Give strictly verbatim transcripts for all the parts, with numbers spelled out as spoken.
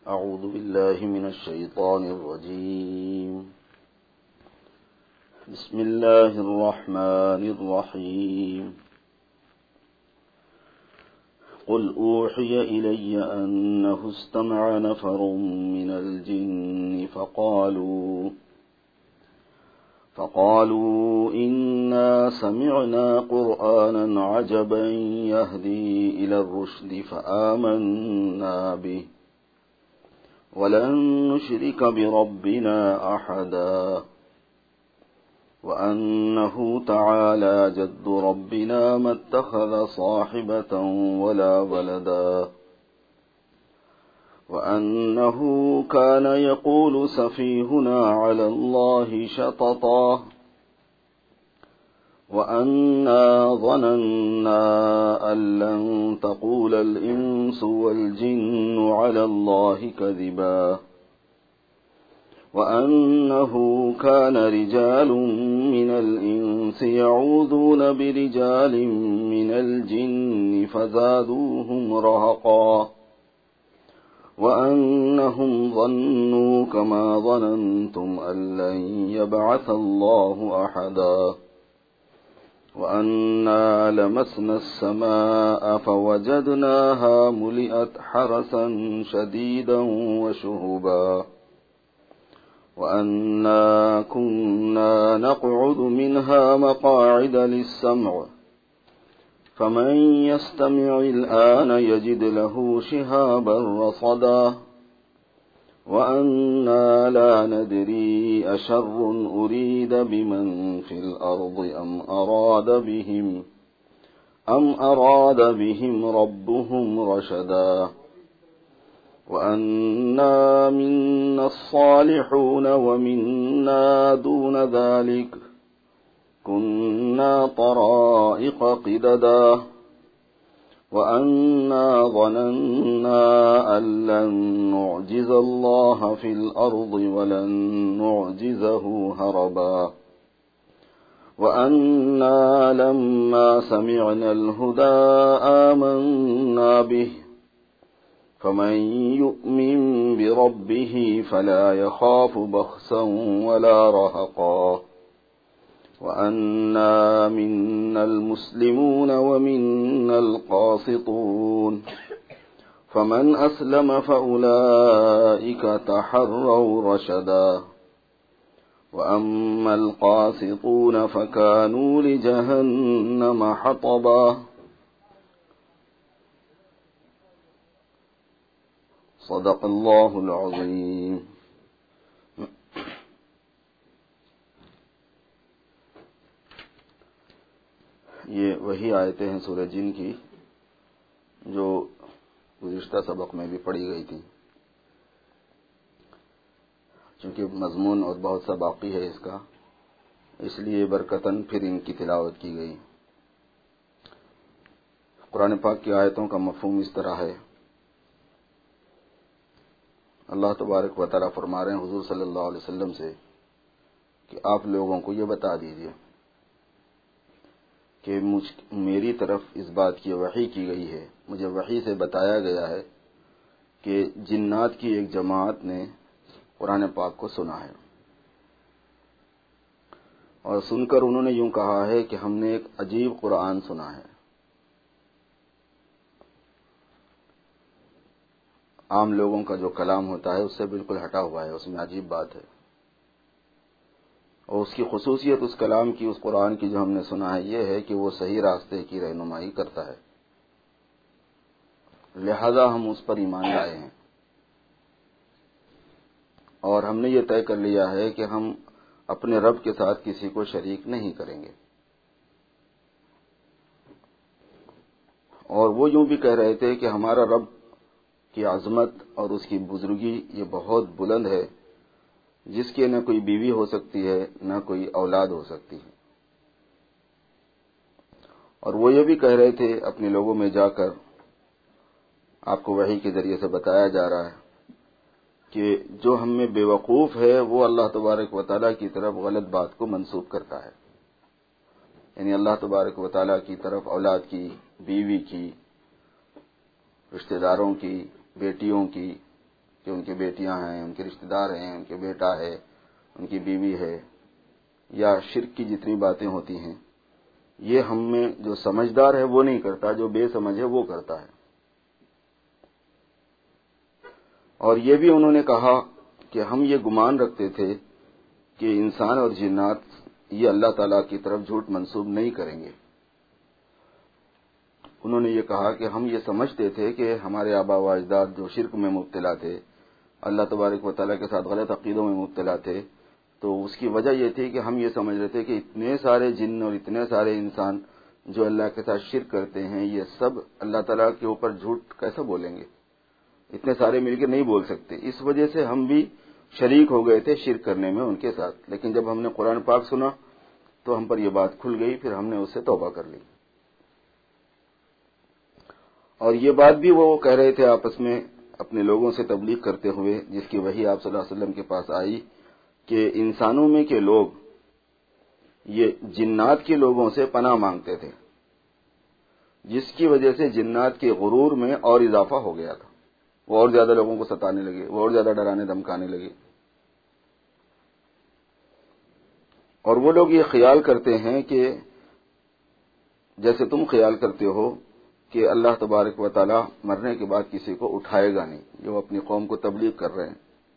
أعوذ بالله من الشيطان الرجيم. بسم الله الرحمن الرحيم. قل أوحي إلي أنه استمع نفر من الجن فقالوا فقالوا إنا سمعنا قرآنا عجبا يهدي إلى الرشد فآمنا به ولن نشرك بربنا أحدا وأنه تعالى جد ربنا ما اتخذ صاحبة ولا ولدا وأنه كان يقول سفيهنا على الله شططا وأنا ظننا أن لن تقول الإنس والجن على الله كذبا وأنه كان رجال من الإنس يعوذون برجال من الجن فزادوهم رهقا وأنهم ظنوا كما ظننتم أن لن يبعث الله أحدا وأنا لمسنا السماء فوجدناها ملئت حرسا شديدا وشهبا وأنا كنا نقعد منها مقاعد للسمع فمن يستمع الآن يجد له شهابا رصدا وأنا لا ندري أشر أريد بمن في الأرض أم أراد بهم أم أراد بهم ربهم رشدا وأنا منا الصالحون ومنا دون ذلك كنا طرائق قددا وأنا ظننا أن لن نعجز الله في الأرض ولن نعجزه هربا وأنا لما سمعنا الهدى آمنا به فمن يؤمن بربه فلا يخاف بخسا ولا رهقا وأنا منا المسلمون ومنا القاسطون فمن أسلم فأولئك تحروا رشدا وأما القاسطون فكانوا لجهنم حطبا صدق الله العظيم. یہ وہی آیتیں ہیں سورہ جن کی جو گزشتہ سبق میں بھی پڑھی گئی تھی. چونکہ مضمون اور بہت سا باقی ہے اس کا، اس لیے برکتاً پھر ان کی تلاوت کی گئی. قرآن پاک کی آیتوں کا مفہوم اس طرح ہے. اللہ تبارک و تعالیٰ فرما رہے ہیں حضور صلی اللہ علیہ وسلم سے کہ آپ لوگوں کو یہ بتا دیجئے کہ مجھ میری طرف اس بات کی وحی کی گئی ہے، مجھے وحی سے بتایا گیا ہے کہ جنات کی ایک جماعت نے قرآن پاک کو سنا ہے، اور سن کر انہوں نے یوں کہا ہے کہ ہم نے ایک عجیب قرآن سنا ہے. عام لوگوں کا جو کلام ہوتا ہے اس سے بالکل ہٹا ہوا ہے، اس میں عجیب بات ہے. اور اس کی خصوصیت اس کلام کی، اس قرآن کی جو ہم نے سنا ہے، یہ ہے کہ وہ صحیح راستے کی رہنمائی کرتا ہے، لہذا ہم اس پر ایمان لائے ہیں، اور ہم نے یہ طے کر لیا ہے کہ ہم اپنے رب کے ساتھ کسی کو شریک نہیں کریں گے. اور وہ یوں بھی کہہ رہے تھے کہ ہمارا رب کی عظمت اور اس کی بزرگی یہ بہت بلند ہے، جس کی نہ کوئی بیوی ہو سکتی ہے نہ کوئی اولاد ہو سکتی ہے. اور وہ یہ بھی کہہ رہے تھے اپنے لوگوں میں جا کر، آپ کو وحی کے ذریعے سے بتایا جا رہا ہے کہ جو ہم میں بے وقوف ہے وہ اللہ تبارک و تعالیٰ کی طرف غلط بات کو منسوب کرتا ہے. یعنی اللہ تبارک و تعالیٰ کی طرف اولاد کی، بیوی کی، رشتہ داروں کی، بیٹیوں کی کہ ان کی بیٹیاں ہیں، ان کے رشتہ دار ہیں، ان کے بیٹا ہے، ان کی بیوی ہے، یا شرک کی جتنی باتیں ہوتی ہیں، یہ ہم میں جو سمجھدار ہے وہ نہیں کرتا، جو بے سمجھ ہے وہ کرتا ہے۔ اور یہ بھی انہوں نے کہا کہ ہم یہ گمان رکھتے تھے کہ انسان اور جنات یہ اللہ تعالیٰ کی طرف جھوٹ منسوب نہیں کریں گے۔ انہوں نے یہ کہا کہ ہم یہ سمجھتے تھے کہ ہمارے آبا و اجداد جو شرک میں مبتلا تھے، اللہ تبارک و تعالیٰ کے ساتھ غلط عقیدوں میں مبتلا تھے، تو اس کی وجہ یہ تھی کہ ہم یہ سمجھ رہے تھے کہ اتنے سارے جن اور اتنے سارے انسان جو اللہ کے ساتھ شرک کرتے ہیں، یہ سب اللہ تعالیٰ کے اوپر جھوٹ کیسے بولیں گے؟ اتنے سارے مل کے نہیں بول سکتے۔ اس وجہ سے ہم بھی شریک ہو گئے تھے شرک کرنے میں ان کے ساتھ، لیکن جب ہم نے قرآن پاک سنا تو ہم پر یہ بات کھل گئی، پھر ہم نے اس سے توبہ کر لی۔ اور یہ بات بھی وہ کہہ رہے تھے آپس میں اپنے لوگوں سے تبلیغ کرتے ہوئے، جس کی وحی آپ صلی اللہ علیہ وسلم کے پاس آئی، کہ انسانوں میں کے لوگ یہ جنات کے لوگوں سے پناہ مانگتے تھے، جس کی وجہ سے جنات کے غرور میں اور اضافہ ہو گیا تھا، وہ اور زیادہ لوگوں کو ستانے لگے، وہ اور زیادہ ڈرانے دھمکانے لگے۔ اور وہ لوگ یہ خیال کرتے ہیں کہ جیسے تم خیال کرتے ہو کہ اللہ تبارک و تعالی مرنے کے بعد کسی کو اٹھائے گا نہیں، جو اپنی قوم کو تبلیغ کر رہے ہیں۔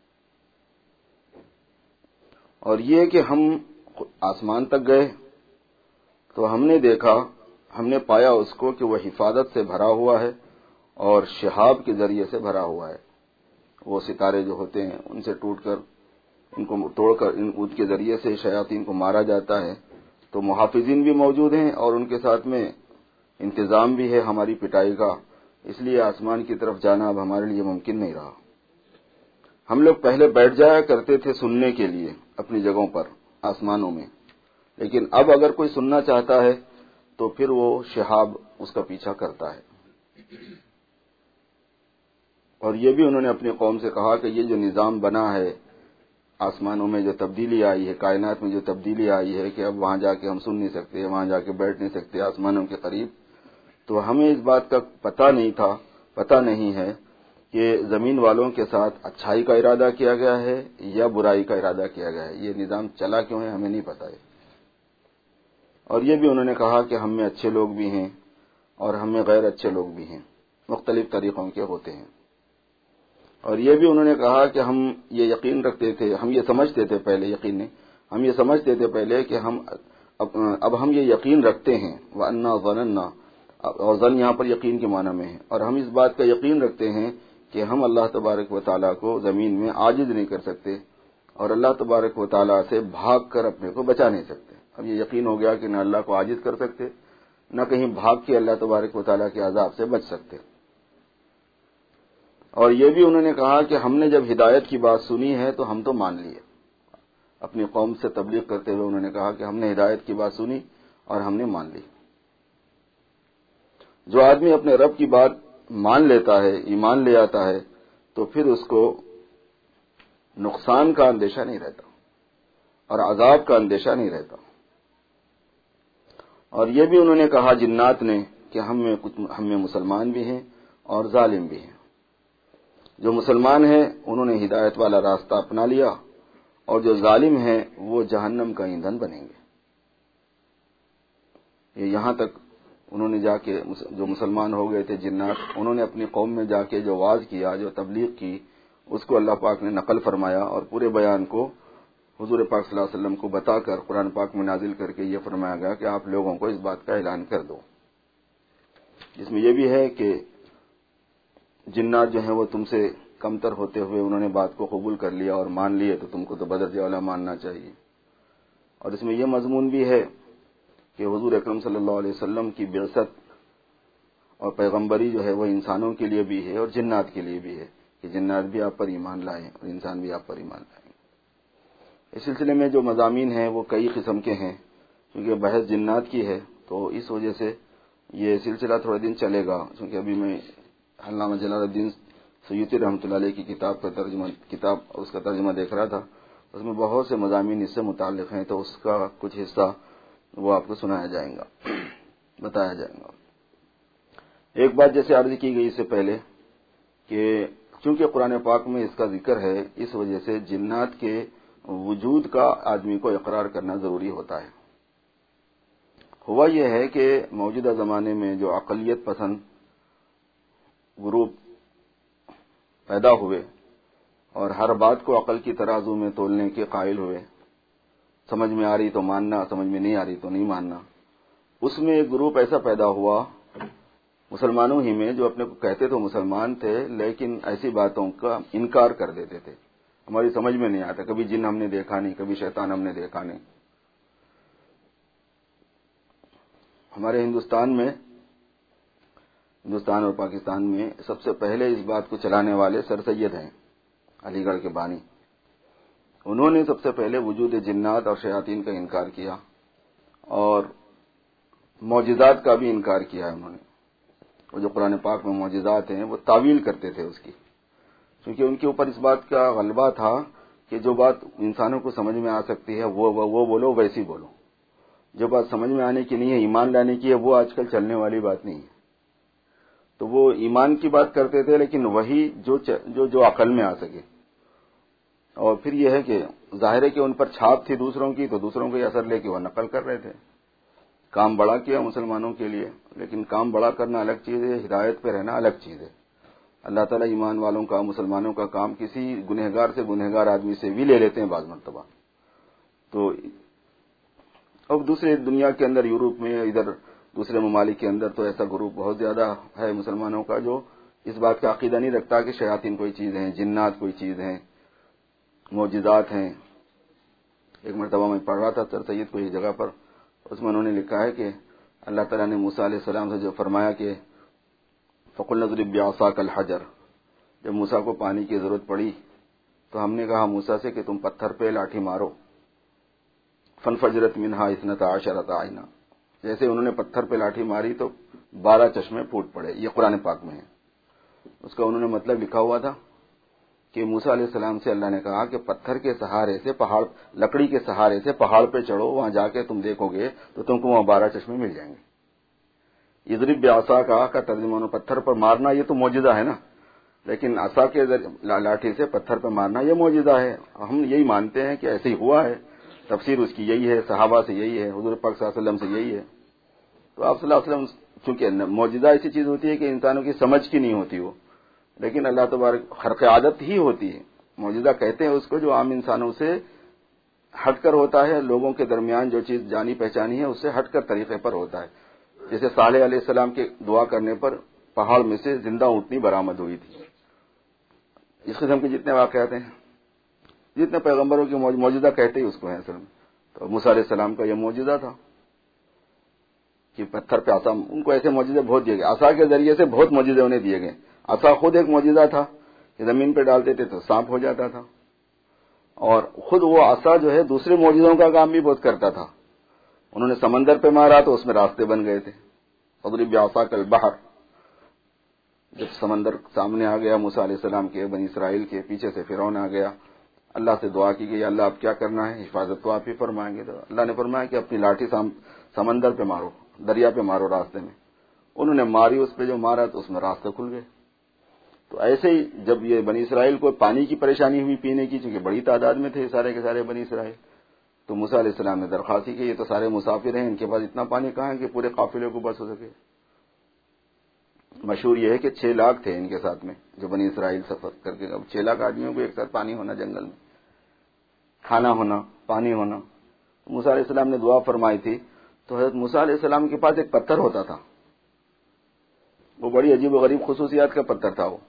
اور یہ کہ ہم آسمان تک گئے تو ہم نے دیکھا، ہم نے پایا اس کو کہ وہ حفاظت سے بھرا ہوا ہے اور شہاب کے ذریعے سے بھرا ہوا ہے۔ وہ ستارے جو ہوتے ہیں ان سے ٹوٹ کر، ان کو توڑ کر ان کے ذریعے سے شیاطین کو مارا جاتا ہے، تو محافظین بھی موجود ہیں اور ان کے ساتھ میں انتظام بھی ہے ہماری پٹائی کا، اس لیے آسمان کی طرف جانا اب ہمارے لیے ممکن نہیں رہا۔ ہم لوگ پہلے بیٹھ جایا کرتے تھے سننے کے لیے اپنی جگہوں پر آسمانوں میں، لیکن اب اگر کوئی سننا چاہتا ہے تو پھر وہ شہاب اس کا پیچھا کرتا ہے۔ اور یہ بھی انہوں نے اپنی قوم سے کہا کہ یہ جو نظام بنا ہے، آسمانوں میں جو تبدیلی آئی ہے، کائنات میں جو تبدیلی آئی ہے کہ اب وہاں جا کے ہم سن نہیں سکتے، وہاں جا کے بیٹھ نہیں سکتے آسمانوں کے قریب، تو ہمیں اس بات کا پتہ نہیں تھا، پتہ نہیں ہے کہ زمین والوں کے ساتھ اچھائی کا ارادہ کیا گیا ہے یا برائی کا ارادہ کیا گیا ہے، یہ نظام چلا کیوں ہے ہمیں نہیں پتہ ہے۔ اور یہ بھی انہوں نے کہا کہ ہم میں اچھے لوگ بھی ہیں اور ہم میں غیر اچھے لوگ بھی ہیں، مختلف طریقوں کے ہوتے ہیں۔ اور یہ بھی انہوں نے کہا کہ ہم یہ یقین رکھتے تھے، ہم یہ سمجھتے تھے پہلے، یقین نہیں، ہم یہ سمجھتے تھے پہلے کہ ہم اب ہم یہ یقین رکھتے ہیں، وَأَنَّا ظَنَنَّا، اور ظن یہاں پر یقین کے معنی میں ہے، اور ہم اس بات کا یقین رکھتے ہیں کہ ہم اللہ تبارک و تعالیٰ کو زمین میں عاجز نہیں کر سکتے اور اللہ تبارک و تعالیٰ سے بھاگ کر اپنے کو بچا نہیں سکتے۔ اب یہ یقین ہو گیا کہ نہ اللہ کو عاجز کر سکتے، نہ کہیں بھاگ کے اللہ تبارک و تعالیٰ کے عذاب سے بچ سکتے۔ اور یہ بھی انہوں نے کہا کہ ہم نے جب ہدایت کی بات سنی ہے تو ہم تو مان لیے۔ اپنی قوم سے تبلیغ کرتے ہوئے انہوں نے کہا کہ ہم نے ہدایت کی بات سنی اور ہم نے مان لی۔ جو آدمی اپنے رب کی بات مان لیتا ہے، ایمان لے آتا ہے، تو پھر اس کو نقصان کا اندیشہ نہیں رہتا اور عذاب کا اندیشہ نہیں رہتا۔ اور یہ بھی انہوں نے کہا جنات نے کہ ہم میں کچھ ہم میں مسلمان بھی ہیں اور ظالم بھی ہیں۔ جو مسلمان ہیں انہوں نے ہدایت والا راستہ اپنا لیا، اور جو ظالم ہیں وہ جہنم کا ایندھن بنیں گے۔ یہ یہاں تک انہوں نے جا کے جو مسلمان ہو گئے تھے جنات، انہوں نے اپنی قوم میں جا کے جو واعظ کیا، جو تبلیغ کی، اس کو اللہ پاک نے نقل فرمایا اور پورے بیان کو حضور پاک صلی اللہ علیہ وسلم کو بتا کر قرآن پاک میں نازل کر کے یہ فرمایا گیا کہ آپ لوگوں کو اس بات کا اعلان کر دو، جس میں یہ بھی ہے کہ جنات جو ہیں وہ تم سے کمتر ہوتے ہوئے انہوں نے بات کو قبول کر لیا اور مان لیے، تو تم کو تو بدرجہ والا ماننا چاہیے۔ اور اس میں یہ مضمون بھی ہے کہ حضور اکرم صلی اللہ علیہ وسلم کی بعثت اور پیغمبری جو ہے وہ انسانوں کے لیے بھی ہے اور جنات کے لیے بھی ہے، کہ جنات بھی آپ پر ایمان لائیں اور انسان بھی آپ پر ایمان لائیں۔ اس سلسلے میں جو مضامین ہیں وہ کئی قسم کے ہیں، کیونکہ بحث جنات کی ہے تو اس وجہ سے یہ سلسلہ تھوڑے دن چلے گا، کیونکہ ابھی میں علامہ جلال الدین سیوطی رحمۃ اللہ علیہ کی کتاب کا ترجمہ کتاب اس کا ترجمہ دیکھ رہا تھا، اس میں بہت سے مضامین اس سے متعلق ہیں، تو اس کا کچھ حصہ وہ آپ کو سنایا جائے گا، بتایا جائے گا۔ ایک بات جیسے عرض کی گئی اس سے پہلے کہ چونکہ قرآن پاک میں اس کا ذکر ہے، اس وجہ سے جنات کے وجود کا آدمی کو اقرار کرنا ضروری ہوتا ہے۔ ہوا یہ ہے کہ موجودہ زمانے میں جو عقلیت پسند گروپ پیدا ہوئے اور ہر بات کو عقل کی ترازو میں تولنے کے قائل ہوئے، سمجھ میں آ رہی تو ماننا، سمجھ میں نہیں آ رہی تو نہیں ماننا، اس میں ایک گروپ ایسا پیدا ہوا مسلمانوں ہی میں جو اپنے کو کہتے تو مسلمان تھے لیکن ایسی باتوں کا انکار کر دیتے تھے، ہماری سمجھ میں نہیں آتا، کبھی جن ہم نے دیکھا نہیں، کبھی شیطان ہم نے دیکھا نہیں۔ ہمارے ہندوستان میں ہندوستان اور پاکستان میں سب سے پہلے اس بات کو چلانے والے سر سید ہیں، علی گڑھ کے بانی۔ انہوں نے سب سے پہلے وجود جنات اور شیاطین کا انکار کیا اور معجزات کا بھی انکار کیا ہے۔ انہوں نے وہ جو قرآن پاک میں معجزات ہیں وہ تعویل کرتے تھے اس کی، کیونکہ ان کے اوپر اس بات کا غلبہ تھا کہ جو بات انسانوں کو سمجھ میں آ سکتی ہے وہ وہ, وہ بولو، ویسی بولو، جو بات سمجھ میں آنے کی نہیں ہے، ایمان لانے کی ہے، وہ آج کل چلنے والی بات نہیں ہے۔ تو وہ ایمان کی بات کرتے تھے لیکن وہی جو جو جو عقل میں آ سکے، اور پھر یہ ہے کہ ظاہر ہے کہ ان پر چھاپ تھی دوسروں کی، تو دوسروں کو اثر لے کے وہ نقل کر رہے تھے۔ کام بڑا کیا مسلمانوں کے لیے، لیکن کام بڑا کرنا الگ چیز ہے، ہدایت پہ رہنا الگ چیز ہے۔ اللہ تعالیٰ ایمان والوں کا، مسلمانوں کا کام کسی گنہگار سے گنہگار آدمی سے بھی لے لیتے ہیں بعض مرتبہ۔ تو اب دوسرے دنیا کے اندر، یورپ میں، ادھر دوسرے ممالک کے اندر تو ایسا گروپ بہت زیادہ ہے مسلمانوں کا جو اس بات کا عقیدہ نہیں رکھتا کہ شیاطین کوئی چیز ہیں، جنات کوئی چیز ہیں، معجزات ہیں۔ ایک مرتبہ میں پڑھ رہا تھا سر سید کو ایک جگہ پر، اس میں انہوں نے لکھا ہے کہ اللہ تعالیٰ نے موسیٰ علیہ السلام سے جو فرمایا کہ فَقُلْنَا اضْرِب بِعَصَاكَ الْحَجَرَ، جب موسیٰ کو پانی کی ضرورت پڑی تو ہم نے کہا موسیٰ سے کہ تم پتھر پہ لاٹھی مارو، فَانْفَجَرَتْ مِنْهَا اثْنَتَا عَشَرَةَ عَيْنًا، جیسے انہوں نے پتھر پہ لاٹھی ماری تو بارہ چشمے پھوٹ پڑے۔ یہ قرآن پاک میں ہے۔ اس کا انہوں نے مطلب لکھا ہوا تھا کہ موسیٰ علیہ السلام سے اللہ نے کہا کہ پتھر کے سہارے سے پہاڑ، لکڑی کے سہارے سے پہاڑ پہ چڑھو، وہاں جا کے تم دیکھو گے تو تم کو وہاں بارہ چشمے مل جائیں گے۔ اضرب بعصاک کا ترجمہ پتھر پر مارنا، یہ تو معجزہ ہے نا، لیکن عصا کے لاٹھی سے پتھر پر مارنا یہ معجزہ ہے۔ ہم یہی مانتے ہیں کہ ایسے ہی ہوا ہے، تفسیر اس کی یہی ہے، صحابہ سے یہی ہے، حضور پاک صلی اللہ علیہ وسلم سے یہی ہے۔ تو آپ صلی اللہ علیہ وسلم، چونکہ معجزہ ایسی چیز ہوتی ہے کہ انسانوں کی سمجھ کی نہیں ہوتی وہ، لیکن اللہ تبارک خرق عادت ہی ہوتی ہے۔ معجزہ کہتے ہیں اس کو جو عام انسانوں سے ہٹ کر ہوتا ہے، لوگوں کے درمیان جو چیز جانی پہچانی ہے اس سے ہٹ کر طریقے پر ہوتا ہے۔ جیسے صالح علیہ السلام کے دعا کرنے پر پہاڑ میں سے زندہ اونٹنی برآمد ہوئی تھی۔ اس قسم کے جتنے واقعات ہیں، جتنے پیغمبروں کی معجزہ کہتے ہی اس کو ہیں اصل میں۔ تو موسیٰ علیہ السلام کا یہ معجزہ تھا کہ پتھر پہ عصا، ان کو ایسے معجزے بہت دیے گئے، عصا کے ذریعے سے بہت معجزے انہیں دیے گئے۔ عصا خود ایک معجزہ تھا کہ زمین پہ ڈالتے تھے تو سانپ ہو جاتا تھا، اور خود وہ عصا جو ہے دوسرے معجزوں کا کام بھی بہت کرتا تھا۔ انہوں نے سمندر پہ مارا تو اس میں راستے بن گئے تھے۔ اضرب بعصاک البحر، جب سمندر سامنے آ گیا موسیٰ علیہ السلام کے، بنی اسرائیل کے، پیچھے سے فرعون آ گیا، اللہ سے دعا کی گئی اللہ آپ کیا کرنا ہے، حفاظت تو آپ ہی فرمائیں گے۔ تو اللہ نے فرمایا کہ اپنی لاٹھی سمندر پہ مارو، دریا پہ مارو، راستے میں۔ انہوں نے ماری، اس پہ جو مارا تو اس میں راستے کھل گئے۔ تو ایسے ہی جب یہ بنی اسرائیل کو پانی کی پریشانی ہوئی پینے کی، چونکہ بڑی تعداد میں تھے سارے کے سارے بنی اسرائیل، تو موسیٰ علیہ السلام نے درخواست کی کہ یہ تو سارے مسافر ہیں، ان کے پاس اتنا پانی کہاں ہے کہ پورے قافلے کو بس ہو سکے۔ مشہور یہ ہے کہ چھ لاکھ تھے ان کے ساتھ میں جو بنی اسرائیل سفر کر کے، اب چھ لاکھ آدمیوں کو ایک ساتھ پانی ہونا، جنگل میں کھانا ہونا، پانی ہونا۔ موسیٰ علیہ السلام نے دعا فرمائی تھی تو حضرت موسیٰ علیہ السلام کے پاس ایک پتھر ہوتا تھا، وہ بڑی عجیب و غریب خصوصیات کا پتھر تھا۔ وہ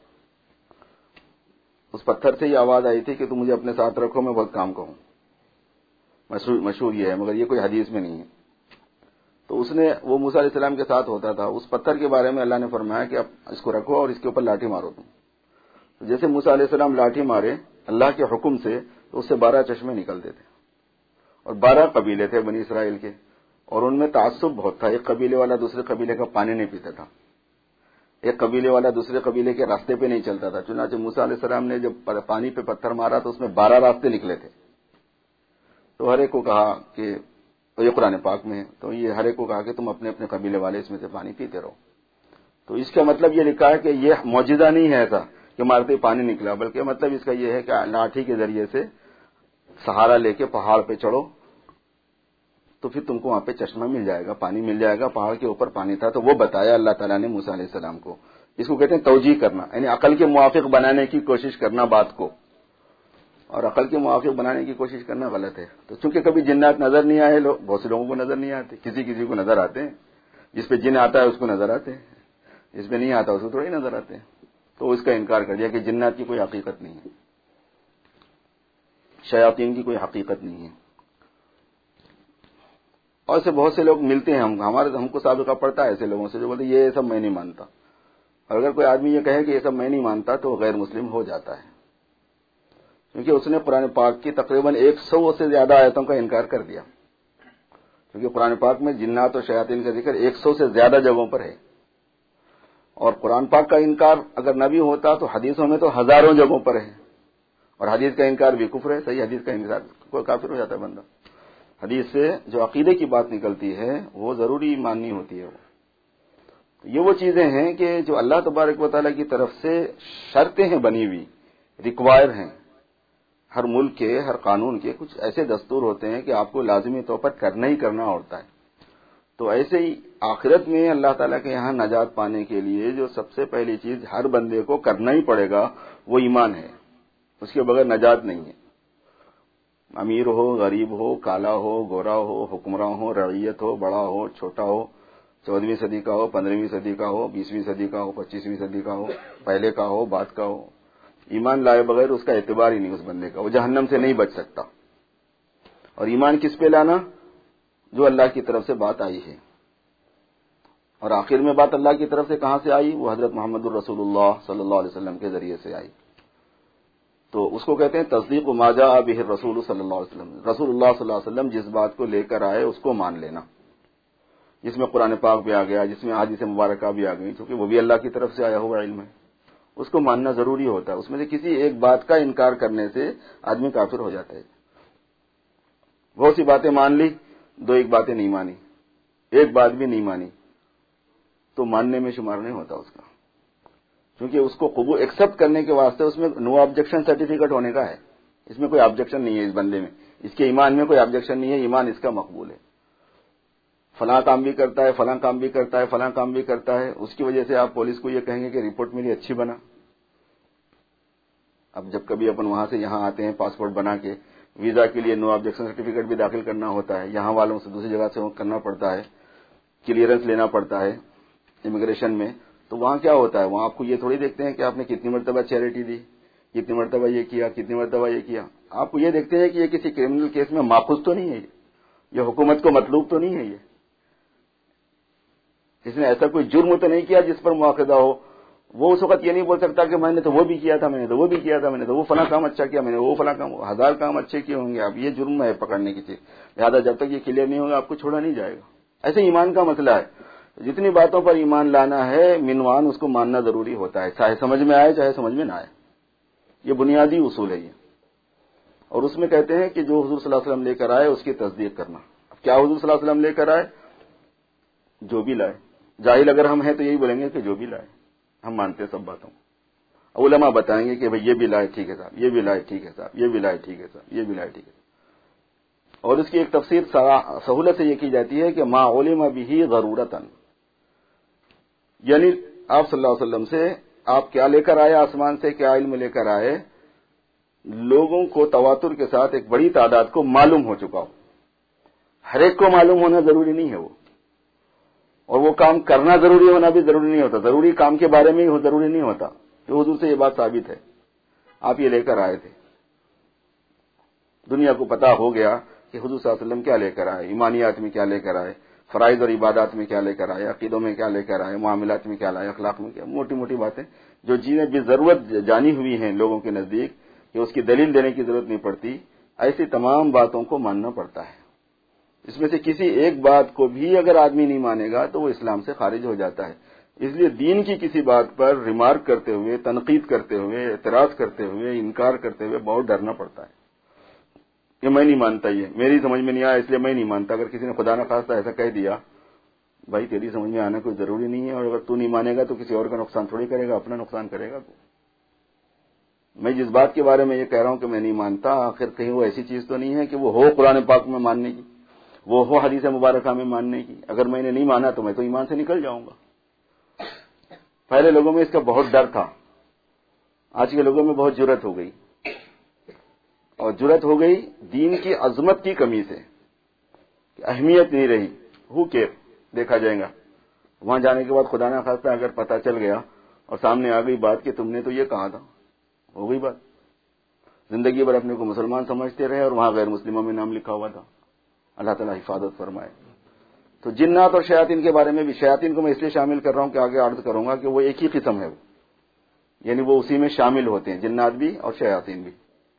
اس پتھر سے یہ آواز آئی تھی کہ تم مجھے اپنے ساتھ رکھو، میں بہت کام کروں۔ مشہور یہ ہے، مگر یہ کوئی حدیث میں نہیں ہے۔ تو اس نے، وہ موسیٰ علیہ السلام کے ساتھ ہوتا تھا۔ اس پتھر کے بارے میں اللہ نے فرمایا کہ اب اس کو رکھو اور اس کے اوپر لاٹھی مارو تم۔ تو جیسے موسیٰ علیہ السلام لاٹھی مارے اللہ کے حکم سے تو اس سے بارہ چشمے نکلتے تھے، اور بارہ قبیلے تھے بنی اسرائیل کے، اور ان میں تعصب بہت تھا۔ ایک قبیلے والا دوسرے قبیلے کا پانی نہیں پیتا تھا، ایک قبیلے والا دوسرے قبیلے کے راستے پہ نہیں چلتا تھا۔ چنانچہ موسیٰ علیہ السلام نے جب پانی پہ پتھر مارا تو اس میں بارہ راستے نکلے تھے۔ تو ہر ایک کو کہا کہ، تو یہ قرآن پاک میں ہے، تو یہ ہر ایک کو کہا کہ تم اپنے اپنے قبیلے والے اس میں سے پانی پیتے رہو۔ تو اس کا مطلب یہ لکھا ہے کہ یہ معجزہ نہیں ہے ایسا کہ مارتے پانی نکلا، بلکہ مطلب اس کا یہ ہے کہ لاٹھی کے ذریعے سے سہارا لے کے پہاڑ پہ چڑھو تو پھر تم کو وہاں پہ چشمہ مل جائے گا، پانی مل جائے گا. پہاڑ کے اوپر پانی تھا تو وہ بتایا اللہ تعالیٰ نے موسیٰ علیہ السلام کو. اس کو کہتے ہیں توجیہ کرنا، یعنی عقل کے موافق بنانے کی کوشش کرنا بات کو، اور عقل کے موافق بنانے کی کوشش کرنا غلط ہے. تو چونکہ کبھی جنات نظر نہیں آئے، لوگ بہت سے لوگوں کو نظر نہیں آتے، کسی کسی کو نظر آتے ہیں، جس پہ جن آتا ہے اس کو نظر آتے ہیں، جس پہ نہیں آتا اس کو تھوڑی نظر آتے ہیں. تو اس کا انکار کر دیا کہ جنات کی کوئی حقیقت نہیں ہے، شیاطین کی کوئی حقیقت نہیں ہے. اور ایسے بہت سے لوگ ملتے ہیں، ہم ہمارے ہم کو سابقہ پڑتا ہے ایسے لوگوں سے جو بولتے یہ سب میں نہیں مانتا. اور اگر کوئی آدمی یہ کہے کہ یہ سب میں نہیں مانتا تو غیر مسلم ہو جاتا ہے، کیونکہ اس نے قرآن پاک کی تقریباً ایک سو سے زیادہ آیتوں کا انکار کر دیا. کیونکہ قرآن پاک میں جنات اور شیاطین کا ذکر ایک سو سے زیادہ جگہوں پر ہے، اور قرآن پاک کا انکار اگر نہ بھی ہوتا تو حدیثوں میں تو ہزاروں جگہوں پر ہے. اور حدیث کا انکار بھی کفر ہے، صحیح حدیث کا انکار کوئی کافر ہو جاتا ہے بندہ. حدیث سے جو عقیدے کی بات نکلتی ہے وہ ضروری ماننی ہوتی ہے. وہ یہ وہ چیزیں ہیں کہ جو اللہ تبارک و تعالیٰ کی طرف سے شرطیں ہیں بنی ہوئی، ریکوائر ہیں. ہر ملک کے ہر قانون کے کچھ ایسے دستور ہوتے ہیں کہ آپ کو لازمی طور پر کرنا ہی کرنا ہوتا ہے. تو ایسے ہی آخرت میں اللہ تعالیٰ کے یہاں نجات پانے کے لیے جو سب سے پہلی چیز ہر بندے کو کرنا ہی پڑے گا وہ ایمان ہے. اس کے بغیر نجات نہیں ہے. امیر ہو، غریب ہو، کالا ہو، گورا ہو، حکمراں ہو، رعیت ہو، بڑا ہو، چھوٹا ہو، چودہویں صدی کا ہو، پندرہویں صدی کا ہو، بیسویں صدی کا ہو، پچیسویں صدی کا ہو، پہلے کا ہو، بعد کا ہو، ایمان لائے بغیر اس کا اعتبار ہی نہیں اس بندے کا، وہ جہنم سے نہیں بچ سکتا. اور ایمان کس پہ لانا؟ جو اللہ کی طرف سے بات آئی ہے. اور آخر میں بات اللہ کی طرف سے کہاں سے آئی؟ وہ حضرت محمد الرسول اللہ صلی اللہ علیہ وسلم کے ذریعے سے آئی. تو اس کو کہتے ہیں تصدیق ما جاء بہ الرسول صلی اللہ علیہ وسلم. رسول اللہ صلی اللہ علیہ وسلم جس بات کو لے کر آئے اس کو مان لینا، جس میں قرآن پاک بھی آ گیا، جس میں احادیث مبارکہ بھی آ گئی، کیونکہ وہ بھی اللہ کی طرف سے آیا ہوا علم ہے، اس کو ماننا ضروری ہوتا ہے. اس میں سے کسی ایک بات کا انکار کرنے سے آدمی کافر ہو جاتا ہے. بہت سی باتیں مان لی، دو ایک باتیں نہیں مانی، ایک بات بھی نہیں مانی، تو ماننے میں شمار نہیں ہوتا اس کا، کیونکہ اس کو قبول ایکسپٹ کرنے کے واسطے اس میں نو آبجیکشن سرٹیفکیٹ ہونے کا ہے. اس میں کوئی آبجیکشن نہیں ہے اس بندے میں، اس کے ایمان میں کوئی آبجیکشن نہیں ہے، ایمان اس کا مقبول ہے. فلاں کام بھی کرتا ہے، فلاں کام بھی کرتا ہے، فلاں کام بھی کرتا ہے، اس کی وجہ سے آپ پولیس کو یہ کہیں گے کہ رپورٹ میری اچھی بنا. اب جب کبھی اپن وہاں سے یہاں آتے ہیں پاسپورٹ بنا کے، ویزا کے لیے نو آبجیکشن سرٹیفکیٹ بھی داخل کرنا ہوتا ہے، یہاں والوں سے دوسری جگہ سے کرنا پڑتا ہے، کلیئرنس لینا پڑتا ہے امیگریشن میں. تو وہاں کیا ہوتا ہے؟ وہاں آپ کو یہ تھوڑی دیکھتے ہیں کہ آپ نے کتنی مرتبہ چیریٹی دی، کتنی مرتبہ یہ کیا، کتنی مرتبہ یہ کیا. آپ کو یہ دیکھتے ہیں کہ یہ کسی کرمنل کیس میں ماخوذ تو نہیں ہے، یہ حکومت کو مطلوب تو نہیں ہے، یہ اس نے ایسا کوئی جرم تو نہیں کیا جس پر مواخذہ ہو. وہ اس وقت یہ نہیں بول سکتا کہ میں نے تو وہ بھی کیا تھا، میں نے تو وہ بھی کیا تھا، میں نے تو وہ فلاں کام اچھا کیا، میں نے وہ فلاں کام، ہزار کام اچھے کیے ہوں گے. اب یہ جرم ہے پکڑنے کی چیز، لہٰذا جب تک یہ کلیئر نہیں ہوگا آپ کو چھوڑا نہیں جائے گا. ایسے ایمان کا مسئلہ ہے. جتنی باتوں پر ایمان لانا ہے منوان اس کو ماننا ضروری ہوتا ہے، چاہے سمجھ میں آئے چاہے سمجھ میں نہ آئے. یہ بنیادی اصول ہے یہ. اور اس میں کہتے ہیں کہ جو حضور صلی اللہ علیہ وسلم لے کر آئے اس کی تصدیق کرنا. اب کیا حضور صلی اللہ علیہ وسلم لے کر آئے؟ جو بھی لائے. جاہل اگر ہم ہیں تو یہی بولیں گے کہ جو بھی لائے، ہم مانتے ہیں سب باتوں کو. علماء بتائیں گے کہ بھئی یہ بھی لائے ٹھیک ہے صاحب، یہ بھی لائے ٹھیک ہے صاحب، یہ بھی لائے ٹھیک ہے صاحب، یہ بھی لائے ٹھیک ہے. اور اس کی ایک تفسیر سہولت سے یہ کی جاتی ہے کہ ما علم بہ ضرورتاً، یعنی آپ صلی اللہ علیہ وسلم سے آپ کیا لے کر آئے، آسمان سے کیا علم لے کر آئے، لوگوں کو تواتر کے ساتھ ایک بڑی تعداد کو معلوم ہو چکا ہو. ہر ایک کو معلوم ہونا ضروری نہیں ہے وہ، اور وہ کام کرنا ضروری ہونا بھی ضروری نہیں ہوتا. ضروری کام کے بارے میں ہی ضروری نہیں ہوتا کہ حضور سے یہ بات ثابت ہے، آپ یہ لے کر آئے تھے. دنیا کو پتا ہو گیا کہ حضور صلی اللہ علیہ وسلم کیا لے کر آئے، ایمانیات میں کیا لے کر آئے، فرائض اور عبادات میں کیا لے کر آئے، عقیدوں میں کیا لے کر آئے، معاملات میں کیا لائے، اخلاق میں کیا، موٹی موٹی باتیں جو چیزیں بھی ضرورت جانی ہوئی ہیں لوگوں کے نزدیک کہ اس کی دلیل دینے کی ضرورت نہیں پڑتی، ایسی تمام باتوں کو ماننا پڑتا ہے. اس میں سے کسی ایک بات کو بھی اگر آدمی نہیں مانے گا تو وہ اسلام سے خارج ہو جاتا ہے. اس لیے دین کی کسی بات پر ریمارک کرتے ہوئے، تنقید کرتے ہوئے، اعتراض کرتے ہوئے، انکار کرتے ہوئے بہت ڈرنا پڑتا ہے. یہ میں نہیں مانتا، یہ میری سمجھ میں نہیں آیا اس لیے میں نہیں مانتا. اگر کسی نے خدا نہ خواستہ ایسا کہہ دیا، بھائی تیری سمجھ میں آنا کوئی ضروری نہیں ہے، اور اگر تو نہیں مانے گا تو کسی اور کا نقصان تھوڑی کرے گا، اپنا نقصان کرے گا تو. میں جس بات کے بارے میں یہ کہہ رہا ہوں کہ میں نہیں مانتا، آخر کہیں وہ ایسی چیز تو نہیں ہے کہ وہ ہو قرآن پاک میں ماننے کی، وہ ہو حدیث مبارکہ میں ماننے کی. اگر میں نے نہیں مانا تو میں تو ایمان سے نکل جاؤں گا. پہلے لوگوں میں اس کا بہت ڈر تھا، آج کے لوگوں میں بہت جرأت ہو گئی، اور جرأت ہو گئی دین کی عظمت کی کمی سے، کہ اہمیت نہیں رہی. ہو کیئر، دیکھا جائے گا. وہاں جانے کے بعد خدا نہ خواستہ اگر پتہ چل گیا اور سامنے آ گئی بات کہ تم نے تو یہ کہا تھا، ہو گئی بات. زندگی بھر اپنے کو مسلمان سمجھتے رہے اور وہاں غیر مسلموں میں نام لکھا ہوا تھا. اللہ تعالیٰ حفاظت فرمائے. تو جنات اور شیاطین کے بارے میں بھی، شیاطین کو میں اس لیے شامل کر رہا ہوں کہ آگے عرض کروں گا کہ وہ ایک ہی قسم ہے، وہ یعنی وہ اسی میں شامل ہوتے ہیں، جنات بھی اور شیاطین بھی.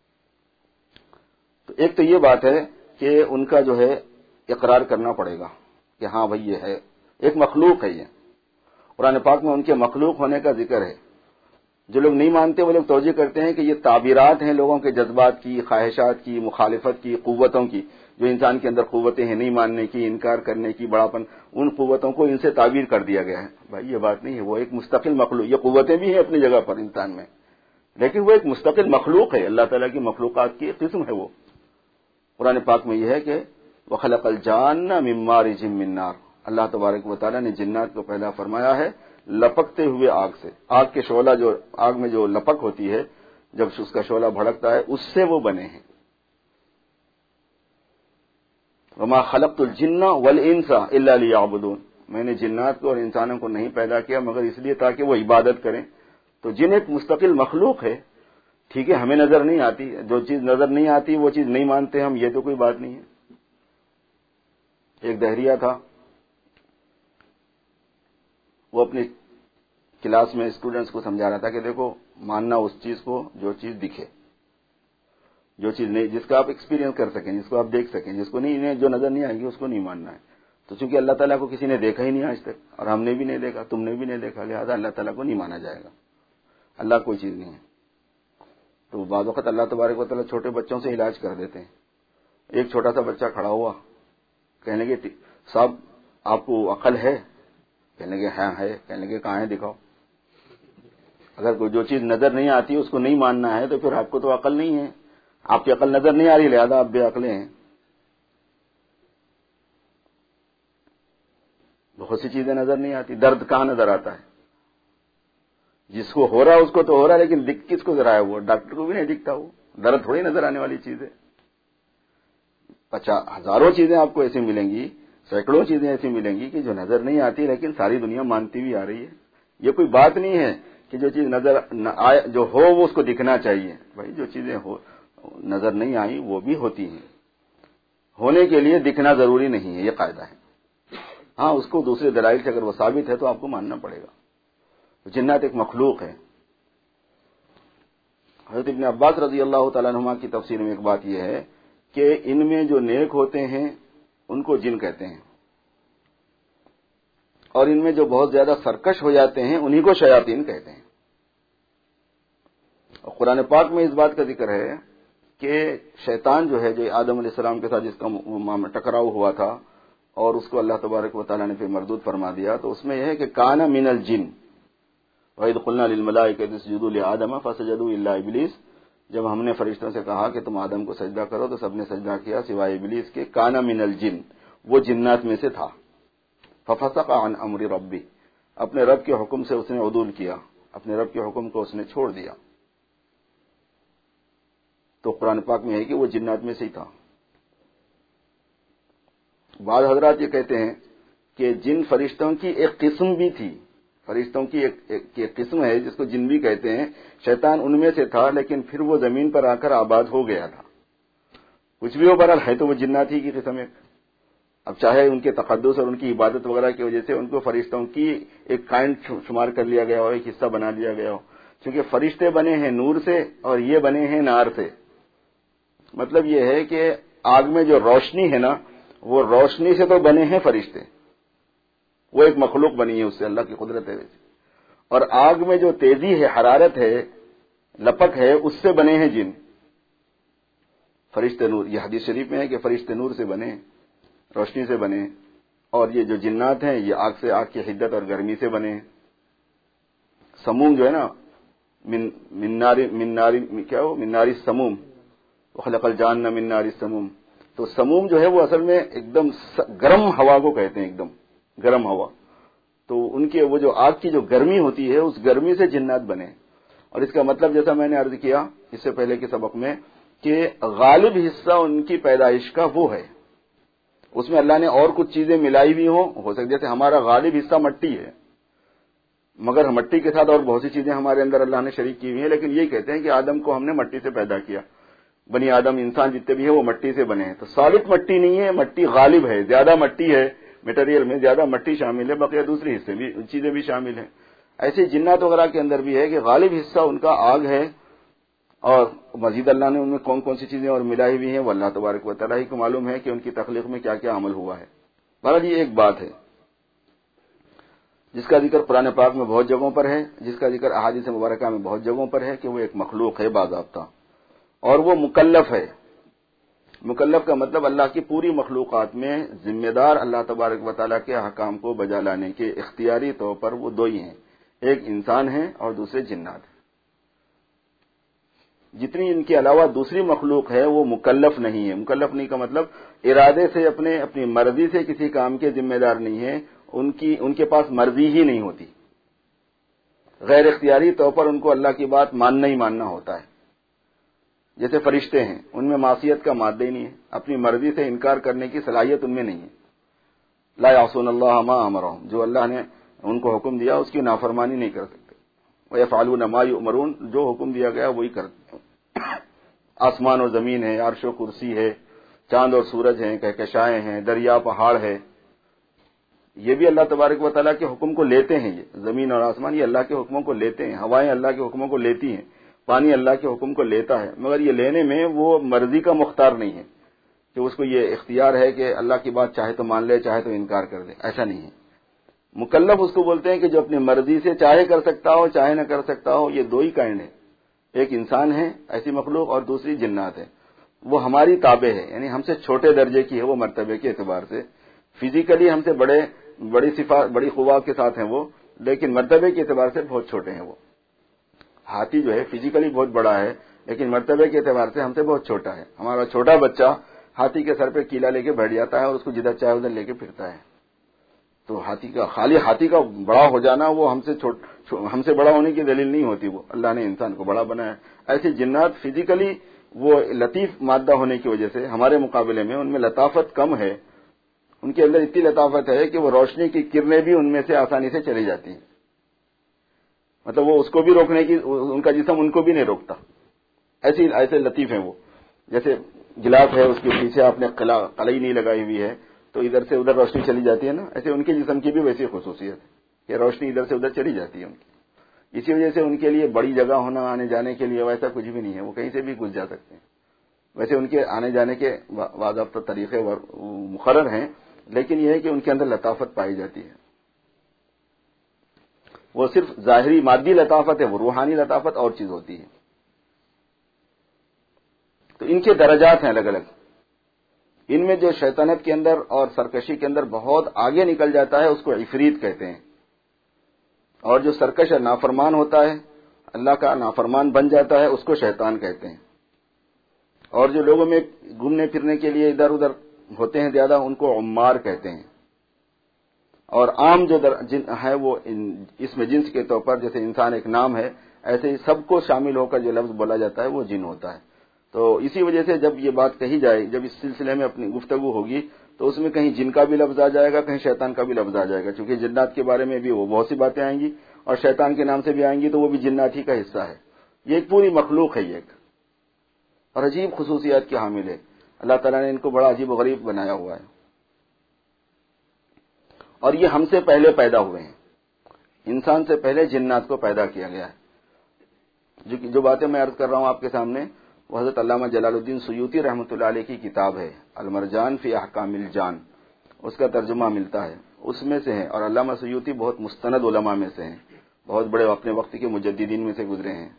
تو ایک تو یہ بات ہے کہ ان کا جو ہے اقرار کرنا پڑے گا کہ ہاں بھائی یہ ہے، ایک مخلوق ہے. یہ قرآن پاک میں ان کے مخلوق ہونے کا ذکر ہے. جو لوگ نہیں مانتے وہ لوگ توجہ کرتے ہیں کہ یہ تعبیرات ہیں لوگوں کے جذبات کی، خواہشات کی، مخالفت کی، قوتوں کی. جو انسان کے اندر قوتیں ہیں نہیں ماننے کی، انکار کرنے کی، بڑاپن، ان قوتوں کو ان سے تعبیر کر دیا گیا ہے. بھائی یہ بات نہیں ہے، وہ ایک مستقل مخلوق. یہ قوتیں بھی ہیں اپنی جگہ پر انسان میں، لیکن وہ ایک مستقل مخلوق ہے، اللہ تعالیٰ کی مخلوقات کی ایک قسم ہے. وہ قرآن پاک میں یہ ہے کہ وَخَلَقَ الْجَانَّ مِن مَّارِجٍ مِّن نَّارٍ. اللہ تبارک و تعالیٰ نے جنات کو پیدا فرمایا ہے لپکتے ہوئے آگ سے. آگ کے شعلہ، جو آگ میں جو لپک ہوتی ہے جب اس کا شعلہ بھڑکتا ہے، اس سے وہ بنے ہیں. وَمَا خَلَقْتُ الْجِنَّ وَالْإِنسَ إِلَّا لِيَعْبُدُونَ. میں نے جنات کو اور انسانوں کو نہیں پیدا کیا مگر اس لیے تاکہ وہ عبادت کریں. تو جن ایک مستقل مخلوق ہے، ٹھیک ہے، ہمیں نظر نہیں آتی، جو چیز نظر نہیں آتی وہ چیز نہیں مانتے ہم، یہ تو کوئی بات نہیں ہے. ایک دہریہ تھا، وہ اپنی کلاس میں اسٹوڈنٹس کو سمجھا رہا تھا کہ دیکھو، ماننا اس چیز کو جو چیز دکھے، جو چیز نہیں، جس کا آپ ایکسپیرینس کر سکیں، جس کو آپ دیکھ سکیں. جس کو نہیں، جو نظر نہیں آئے گی اس کو نہیں ماننا ہے. تو چونکہ اللہ تعالیٰ کو کسی نے دیکھا ہی نہیں آج تک، اور ہم نے بھی نہیں دیکھا، تم نے بھی نہیں دیکھا، لہٰذا اللہ تعالیٰ کو نہیں مانا جائے گا. اللہ کوئی چیز نہیں ہے. تو بعض وقت اللہ تبارک و تعالیٰ چھوٹے بچوں سے علاج کر دیتے ہیں. ایک چھوٹا سا بچہ کھڑا ہوا، کہنے لگے صاحب آپ کو عقل ہے؟ کہنے لگے ہاں ہے. کہنے لگے کہاں ہے، دکھاؤ. اگر کوئی جو چیز نظر نہیں آتی اس کو نہیں ماننا ہے تو پھر آپ کو تو عقل نہیں ہے، آپ کی عقل نظر نہیں آ رہی، لہذا آپ بے عقلیں ہیں. بہت سی چیزیں نظر نہیں آتی. درد کہاں نظر آتا ہے؟ جس کو ہو رہا ہے اس کو تو ہو رہا ہے، لیکن دکھ کس کو ذرا ہے؟ وہ ڈاکٹر کو بھی نہیں دکھتا. وہ درد تھوڑی نظر آنے والی چیز ہے. پچاس ہزاروں چیزیں آپ کو ایسی ملیں گی، سینکڑوں چیزیں ایسی ملیں گی کہ جو نظر نہیں آتی لیکن ساری دنیا مانتی بھی آ رہی ہے. یہ کوئی بات نہیں ہے کہ جو چیز نظر نہ آئے، جو ہو وہ اس کو دکھنا چاہیے. بھائی جو چیزیں ہو نظر نہیں آئی وہ بھی ہوتی ہیں، ہونے کے لیے دکھنا ضروری نہیں ہے، یہ قاعدہ ہے. ہاں اس کو دوسرے دلائل سے اگر وہ ثابت ہے تو آپ کو ماننا پڑے گا. جنات ایک مخلوق ہے. حضرت ابن عباس رضی اللہ تعالیٰ عنہما کی تفسیر میں ایک بات یہ ہے کہ ان میں جو نیک ہوتے ہیں ان کو جن کہتے ہیں، اور ان میں جو بہت زیادہ سرکش ہو جاتے ہیں انہی کو شیاطین کہتے ہیں. اور قرآن پاک میں اس بات کا ذکر ہے کہ شیطان جو ہے، جو آدم علیہ السلام کے ساتھ جس کا ٹکراؤ ہوا تھا اور اس کو اللہ تبارک و تعالیٰ نے پھر مردود فرما دیا، تو اس میں یہ ہے کہ کانا من الجن وَإِذْ قُلْنَا لِلْمَلَائِكَةِ اسْجُدُوا لِآدَمَ فَسَجَدُوا إِلَّا إِبْلِيسَ. جب ہم نے فرشتوں سے کہا کہ تم آدم کو سجدہ کرو تو سب نے سجدہ کیا سوائے ابلیس کے. کانا من الجن، وہ جنات میں سے تھا. فَفَسَقَ عَنْ أَمْرِ رَبِّهِ، اپنے رب کے حکم سے اس نے عدول کیا، اپنے رب کے حکم کو اس نے چھوڑ دیا. تو قرآن پاک میں ہے کہ وہ جنات میں سے ہی تھا. بعض حضرات یہ کہتے ہیں کہ جن فرشتوں کی ایک قسم بھی تھی، فرشتوں کی ایک, ایک, ایک قسم ہے جس کو جن بھی کہتے ہیں، شیطان ان میں سے تھا لیکن پھر وہ زمین پر آ کر آباد ہو گیا تھا. کچھ بھی ہو بہرحال ہے تو وہ جنات ہی کی قسم ایک. اب چاہے ان کے تقدس اور ان کی عبادت وغیرہ کی وجہ سے ان کو فرشتوں کی ایک کائنڈ شمار کر لیا گیا ہو، ایک حصہ بنا لیا گیا ہو، کیونکہ فرشتے بنے ہیں نور سے اور یہ بنے ہیں نار سے. مطلب یہ ہے کہ آگ میں جو روشنی ہے نا، وہ روشنی سے تو بنے ہیں فرشتے، وہ ایک مخلوق بنی ہے اس سے، اللہ کی قدرت ہے. اور آگ میں جو تیزی ہے، حرارت ہے، لپک ہے، اس سے بنے ہیں جن. فرشتے نور، یہ حدیث شریف میں ہے کہ فرشتے نور سے بنے، روشنی سے بنے. اور یہ جو جنات ہیں یہ آگ سے، آگ کی حدت اور گرمی سے بنے. سموم جو ہے نا، من من ناری من ناری کیا ہو من ناری سموم وخلق الجان من ناری سموم. تو سموم جو ہے وہ اصل میں ایک دم گرم ہوا کو کہتے ہیں، ایک دم گرم ہوا. تو ان کے وہ جو آگ کی جو گرمی ہوتی ہے اس گرمی سے جنات بنے. اور اس کا مطلب جیسا میں نے عرض کیا اس سے پہلے کے سبق میں کہ غالب حصہ ان کی پیدائش کا وہ ہے. اس میں اللہ نے اور کچھ چیزیں ملائی بھی ہوں، ہو سکتا جیسے ہمارا غالب حصہ مٹی ہے، مگر مٹی کے ساتھ اور بہت سی چیزیں ہمارے اندر اللہ نے شریک کی ہوئی ہیں، لیکن یہی کہتے ہیں کہ آدم کو ہم نے مٹی سے پیدا کیا. بنی آدم انسان جتنے بھی ہیں وہ مٹی سے بنے ہیں. تو سالڈ مٹی نہیں ہے، مٹی غالب ہے، زیادہ مٹی ہے، میٹیریل میں زیادہ مٹی شامل ہے، بقیہ دوسری حصے بھی چیزیں بھی شامل ہیں. ایسے جنات وغیرہ کے اندر بھی ہے کہ غالب حصہ ان کا آگ ہے، اور مزید اللہ نے ان میں کون کون سی چیزیں اور ملائی ہوئی ہیں وہ اللہ تبارک و تعالیٰ ہی کو معلوم ہے کہ ان کی تخلیق میں کیا کیا عمل ہوا ہے. بہرحال یہ ایک بات ہے جس کا ذکر قرآن پاک میں بہت جگہوں پر ہے، جس کا ذکر احادیث مبارکہ میں بہت جگہوں پر ہے کہ وہ ایک مخلوق ہے باضابطہ، اور وہ مکلف ہے. مکلف کا مطلب اللہ کی پوری مخلوقات میں ذمہ دار اللہ تبارک و تعالیٰ کے احکام کو بجا لانے کے اختیاری طور پر وہ دو ہی ہیں، ایک انسان ہے اور دوسرے جنات ہیں. جتنی ان کے علاوہ دوسری مخلوق ہے وہ مکلف نہیں ہے. مکلف نہیں کا مطلب ارادے سے اپنے اپنی مرضی سے کسی کام کے ذمہ دار نہیں ہے، ان کی ان کے پاس مرضی ہی نہیں ہوتی. غیر اختیاری طور پر ان کو اللہ کی بات ماننا ہی ماننا ہوتا ہے. جیسے فرشتے ہیں، ان میں معصیت کا مادہ ہی نہیں ہے، اپنی مرضی سے انکار کرنے کی صلاحیت ان میں نہیں ہے. لا یعصون اللہ ما امرهم، جو اللہ نے ان کو حکم دیا اس کی نافرمانی نہیں کر سکتے. ویفعلون ما یؤمرون، جو حکم دیا گیا وہی کرتے. آسمان اور زمین ہے، عرش و کرسی ہے، چاند اور سورج ہیں، کہکشائیں ہیں، دریا پہاڑ ہے، یہ بھی اللہ تبارک و تعالیٰ کے حکم کو لیتے ہیں. یہ زمین اور آسمان یہ اللہ کے حکموں کو لیتے ہیں، ہوائیں اللہ کے حکموں کو لیتی ہیں، پانی اللہ کے حکم کو لیتا ہے، مگر یہ لینے میں وہ مرضی کا مختار نہیں ہے کہ اس کو یہ اختیار ہے کہ اللہ کی بات چاہے تو مان لے چاہے تو انکار کر دے. ایسا نہیں ہے. مکلف اس کو بولتے ہیں کہ جو اپنی مرضی سے چاہے کر سکتا ہو چاہے نہ کر سکتا ہو. یہ دو ہی کائنڈ ہے، ایک انسان ہے ایسی مخلوق اور دوسری جنات ہے. وہ ہماری تابع ہے، یعنی ہم سے چھوٹے درجے کی ہے وہ مرتبے کے اعتبار سے. فزیکلی ہم سے بڑے بڑی صفات بڑی خوبات کے ساتھ ہیں وہ، لیکن مرتبے کے اعتبار سے بہت چھوٹے ہیں وہ. ہاتھی جو ہے فزیکلی بہت بڑا ہے لیکن مرتبے کے اعتبار سے ہم سے بہت چھوٹا ہے. ہمارا چھوٹا بچہ ہاتھی کے سر پہ کیلا لے کے بیٹھ جاتا ہے اور اس کو جدھر چاہے ادھر لے کے پھرتا ہے. تو ہاتھی کا خالی ہاتھی کا بڑا ہو جانا وہ ہم سے ہم سے بڑا ہونے کی دلیل نہیں ہوتی. وہ اللہ نے انسان کو بڑا بنایا. ایسے جنات فزیکلی وہ لطیف مادہ ہونے کی وجہ سے ہمارے مقابلے میں ان میں لطافت کم ہے. ان کے اندر اتنی لطافت ہے کہ وہ روشنی کی کرنیں بھی ان میں سے آسانی سے چلی جاتی ہیں. مطلب وہ اس کو بھی روکنے کی، ان کا جسم ان کو بھی نہیں روکتا. ایسی ایسے لطیف ہیں وہ. جیسے گلاس ہے اس کے پیچھے آپ نے قلعی نہیں لگائی ہوئی ہے تو ادھر سے ادھر روشنی چلی جاتی ہے نا، ایسے ان کے جسم کی بھی ویسی خصوصیت ہے کہ روشنی ادھر سے ادھر چلی جاتی ہے ان کی. اسی وجہ سے ان کے لیے بڑی جگہ ہونا آنے جانے کے لیے ویسا کچھ بھی نہیں ہے، وہ کہیں سے بھی گھس جا سکتے ہیں. ویسے ان کے آنے جانے کے باضابطہ طریقے مقرر ہیں، لیکن یہ ہے کہ ان کے اندر لطافت پائی جاتی ہے. وہ صرف ظاہری مادی لطافت ہے، وہ روحانی لطافت اور چیز ہوتی ہے. تو ان کے درجات ہیں الگ الگ. ان میں جو شیطنت کے اندر اور سرکشی کے اندر بہت آگے نکل جاتا ہے اس کو عفریت کہتے ہیں، اور جو سرکش اور نافرمان ہوتا ہے، اللہ کا نافرمان بن جاتا ہے، اس کو شیطان کہتے ہیں. اور جو لوگوں میں گھومنے پھرنے کے لیے ادھر ادھر ہوتے ہیں زیادہ، ان کو عمار کہتے ہیں. اور عام جو جن ہے وہ اس میں جنس کے طور پر جیسے انسان ایک نام ہے، ایسے ہی سب کو شامل ہو کر جو لفظ بولا جاتا ہے وہ جن ہوتا ہے. تو اسی وجہ سے جب یہ بات کہی جائے، جب اس سلسلے میں اپنی گفتگو ہوگی تو اس میں کہیں جن کا بھی لفظ آ جائے گا، کہیں شیطان کا بھی لفظ آ جائے گا، چونکہ جنات کے بارے میں بھی وہ بہت سی باتیں آئیں گی اور شیطان کے نام سے بھی آئیں گی تو وہ بھی جنات ہی کا حصہ ہے. یہ ایک پوری مخلوق ہے، یہ ایک اور عجیب خصوصیات کی حامل ہے. اللہ تعالیٰ نے ان کو بڑا عجیب و غریب بنایا ہوا ہے، اور یہ ہم سے پہلے پیدا ہوئے ہیں. انسان سے پہلے جنات کو پیدا کیا گیا ہے. جو جو باتیں میں عرض کر رہا ہوں آپ کے سامنے وہ حضرت علامہ جلال الدین سیوطی رحمۃ اللہ علیہ کی کتاب ہے المرجان فی احکام الجان، اس کا ترجمہ ملتا ہے اس میں سے ہے. اور علامہ سیوطی بہت مستند علماء میں سے ہیں، بہت بڑے اپنے وقت کے مجددین میں سے گزرے ہیں.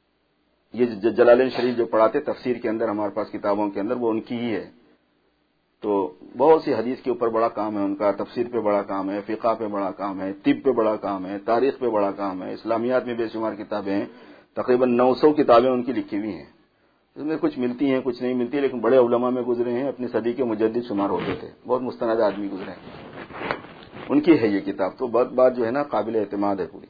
یہ جلالین شریف جو پڑھاتے تفسیر کے اندر ہمارے پاس کتابوں کے اندر وہ ان کی ہی ہے. تو بہت سی حدیث کے اوپر بڑا کام ہے ان کا، تفسیر پہ بڑا کام ہے، فقہ پہ بڑا کام ہے، طب پہ بڑا کام ہے، تاریخ پہ بڑا کام ہے، اسلامیات میں بے شمار کتابیں ہیں، تقریباً نو سو کتابیں ان کی لکھی ہوئی ہیں. اس میں کچھ ملتی ہیں کچھ نہیں ملتی، لیکن بڑے علماء میں گزرے ہیں، اپنی صدی کے مجدد شمار ہوتے تھے، بہت مستند آدمی گزرے ہیں. ان کی ہے یہ کتاب، تو بات بات جو ہے نا قابل اعتماد ہے پوری.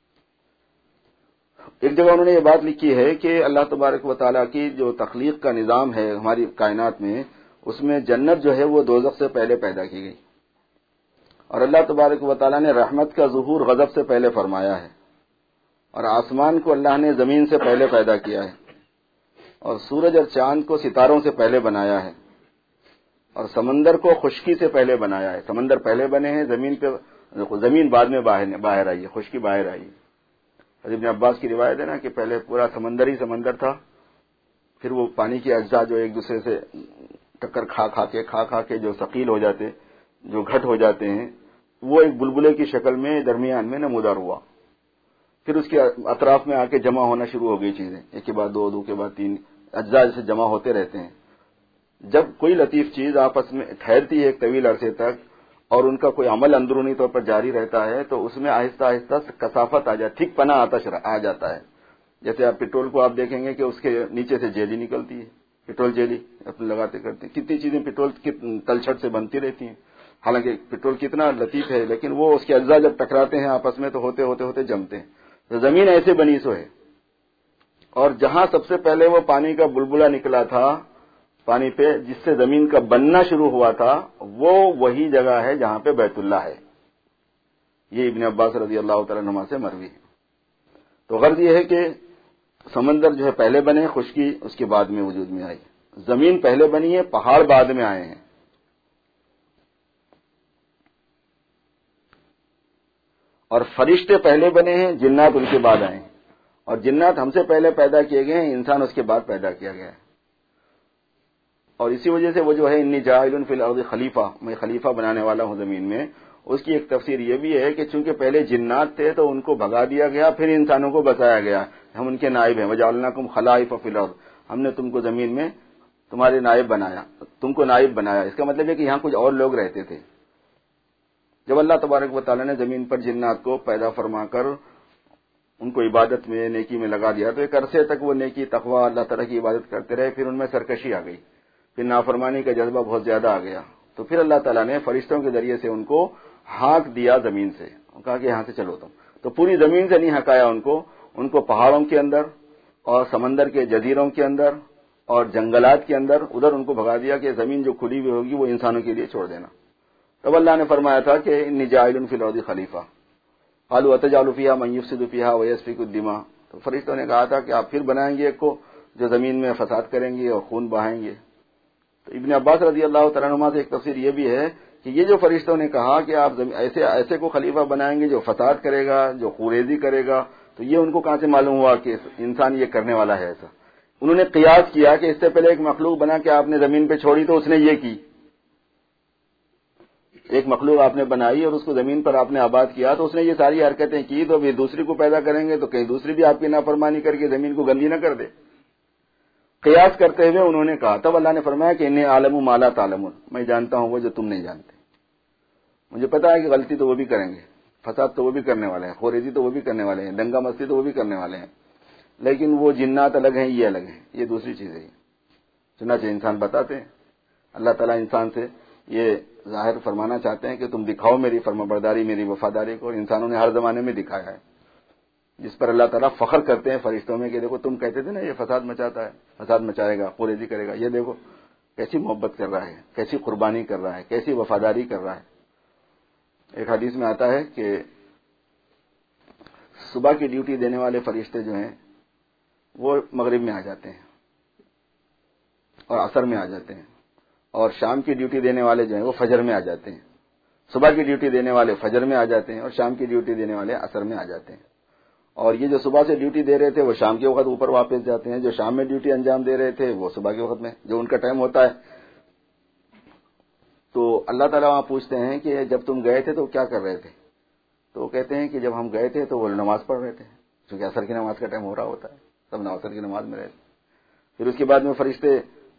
ایک جگہ انہوں نے یہ بات لکھی ہے کہ اللہ تبارک و تعالیٰ کی جو تخلیق کا نظام ہے ہماری کائنات میں، اس میں جنت جو ہے وہ دوزخ سے پہلے پیدا کی گئی، اور اللہ تبارک و تعالیٰ نے رحمت کا ظہور غضب سے پہلے فرمایا ہے، اور آسمان کو اللہ نے زمین سے پہلے پیدا کیا ہے، اور سورج اور چاند کو ستاروں سے پہلے بنایا ہے، اور سمندر کو خشکی سے پہلے بنایا ہے. سمندر پہلے بنے ہیں، زمین پہ زمین بعد میں باہر باہر آئی ہے، خشکی باہر آئی ہے. ابن عباس کی روایت ہے نا کہ پہلے پورا سمندر ہی سمندر تھا، پھر وہ پانی کے اجزاء جو ایک دوسرے سے ٹکر کھا کھا کے کھا کھا کے جو ثقیل ہو جاتے، جو گھٹ ہو جاتے ہیں، وہ ایک بلبلے کی شکل میں درمیان میں نمودار ہوا. پھر اس کے اطراف میں آ کے جمع ہونا شروع ہو گئی چیزیں، ایک کے بعد دو، دو کے بعد تین، اجزاء سے جمع ہوتے رہتے ہیں. جب کوئی لطیف چیز آپس میں ٹھہرتی ہے ایک طویل عرصے تک، اور ان کا کوئی عمل اندرونی طور پر جاری رہتا ہے، تو اس میں آہستہ آہستہ کثافت آ جاتی، ٹھیک پنا آتش آ جاتا ہے. جیسے آپ پیٹرول کو آپ دیکھیں گے کہ اس کے نیچے سے جیلی نکلتی ہے، پیٹرول جیلی اپنے لگاتے کرتے ہیں. کتنی چیزیں پیٹرول کی تلچھٹ سے بنتی رہتی ہیں، حالانکہ پیٹرول کتنا لطیف ہے، لیکن وہ اس کے اجزاء جب ٹکراتے ہیں آپس میں تو ہوتے ہوتے ہوتے جمتے ہیں. تو زمین ایسے بنی سو ہے، اور جہاں سب سے پہلے وہ پانی کا بلبلہ نکلا تھا پانی پہ، جس سے زمین کا بننا شروع ہوا تھا، وہ وہی جگہ ہے جہاں پہ بیت اللہ ہے. یہ ابن عباس رضی اللہ تعالیٰ عنہما سے مروی ہے. تو غرض یہ ہے کہ سمندر جو ہے پہلے بنے، خشکی اس کے بعد میں وجود میں آئی. زمین پہلے بنی ہے، پہاڑ بعد میں آئے ہیں. اور فرشتے پہلے بنے ہیں، جنات ان کے بعد آئے ہیں. اور جنات ہم سے پہلے پیدا کیے گئے ہیں، انسان اس کے بعد پیدا کیا گیا ہے. اور اسی وجہ سے وہ جو ہے انی جاعل فی الارض خلیفہ، میں خلیفہ بنانے والا ہوں زمین میں، اس کی ایک تفسیر یہ بھی ہے کہ چونکہ پہلے جنات تھے تو ان کو بھگا دیا گیا، پھر انسانوں کو بچایا گیا، ہم ان کے نائب ہیں. وجعلناکم خلائف فی الارض، ہم نے تم کو زمین میں تمہارے نائب بنایا، تم کو نائب بنایا. اس کا مطلب ہے کہ یہاں کچھ اور لوگ رہتے تھے. جب اللہ تبارک و تعالیٰ نے زمین پر جنات کو پیدا فرما کر ان کو عبادت میں، نیکی میں لگا دیا، تو ایک عرصے تک وہ نیکی تقوی اللہ تعالیٰ کی عبادت کرتے رہے. پھر ان میں سرکشی آ گئی، پھر نافرمانی کا جذبہ بہت زیادہ آ گیا. تو پھر اللہ تعالیٰ نے فرشتوں کے ذریعے سے ان کو ہانک دیا زمین سے، کہا کہ یہاں سے چلو تم. تو پوری زمین سے نہیں ہکایا ان کو، ان کو پہاڑوں کے اندر اور سمندر کے جزیروں کے اندر اور جنگلات کے اندر ادھر ان کو بھگا دیا کہ زمین جو کھلی ہوئی ہوگی وہ انسانوں کے لیے چھوڑ دینا. تب اللہ نے فرمایا تھا کہ انی جاعل فی الارض خلیفہ، قالوا اتجعل فیہا من یفسد فیہا ویسفک الدماء. تو فرشتوں نے کہا تھا کہ آپ پھر بنائیں گے ایک کو جو زمین میں فساد کریں گے اور خون بہائیں گے. تو ابن عباس رضی اللہ تعالیٰ عنہ سے ایک تفسیر یہ بھی ہے کہ یہ جو فرشتوں نے کہا کہ آپ ایسے ایسے کو خلیفہ بنائیں گے جو فساد کرے گا، جو خوریزی کرے گا، تو یہ ان کو کہاں سے معلوم ہوا کہ انسان یہ کرنے والا ہے ایسا؟ انہوں نے قیاس کیا کہ اس سے پہلے ایک مخلوق بنا کے آپ نے زمین پہ چھوڑی تو اس نے یہ کی. ایک مخلوق آپ نے بنائی اور اس کو زمین پر آپ نے آباد کیا تو اس نے یہ ساری حرکتیں کی، تو ابھی دوسری کو پیدا کریں گے تو کہیں دوسری بھی آپ کی نافرمانی کر کے زمین کو گندی نہ کر دے. قیاس کرتے ہوئے انہوں نے کہا. تب اللہ نے فرمایا کہ انی عالم ما لا تعلمون، میں جانتا ہوں وہ جو تم نہیں جانتے. مجھے پتا ہے کہ غلطی تو وہ بھی کریں گے، فساد تو وہ بھی کرنے والے ہیں، خوریزی تو وہ بھی کرنے والے ہیں، دنگا مستی تو وہ بھی کرنے والے ہیں، لیکن وہ جنات الگ ہیں، یہ الگ ہیں، یہ دوسری چیز ہے. چنانچہ انسان بتاتے ہیں، اللہ تعالیٰ انسان سے یہ ظاہر فرمانا چاہتے ہیں کہ تم دکھاؤ میری فرمانبرداری، میری وفاداری کو. اور انسانوں نے ہر زمانے میں دکھایا ہے، جس پر اللہ تعالیٰ فخر کرتے ہیں فرشتوں میں کہ دیکھو تم کہتے تھے نا یہ فساد مچاتا ہے، فساد مچائے گا، خوریزی کرے گا، یہ دیکھو کیسی محبت کر رہا ہے، کیسی قربانی کر رہا ہے، کیسی وفاداری کر رہا ہے. ایک حدیث میں آتا ہے کہ صبح کی ڈیوٹی دینے والے فرشتے جو ہیں وہ مغرب میں آ جاتے ہیں اور عصر میں آ جاتے ہیں، اور شام کی ڈیوٹی دینے والے جو ہیں وہ فجر میں آ جاتے ہیں. صبح کی ڈیوٹی دینے والے فجر میں آ جاتے ہیں اور شام کی ڈیوٹی دینے والے عصر میں آ جاتے ہیں. اور یہ جو صبح سے ڈیوٹی دے رہے تھے وہ شام کے وقت اوپر واپس جاتے ہیں، جو شام میں ڈیوٹی انجام دے رہے تھے وہ صبح کے وقت میں، جو ان کا ٹائم ہوتا ہے. تو اللہ تعالیٰ وہاں پوچھتے ہیں کہ جب تم گئے تھے تو کیا کر رہے تھے؟ تو وہ کہتے ہیں کہ جب ہم گئے تھے تو وہ نماز پڑھ رہے تھے، کیونکہ عصر کی نماز کا ٹائم ہو رہا ہوتا ہے، سب عصر کی نماز میں رہتے. پھر اس کے بعد میں فرشتے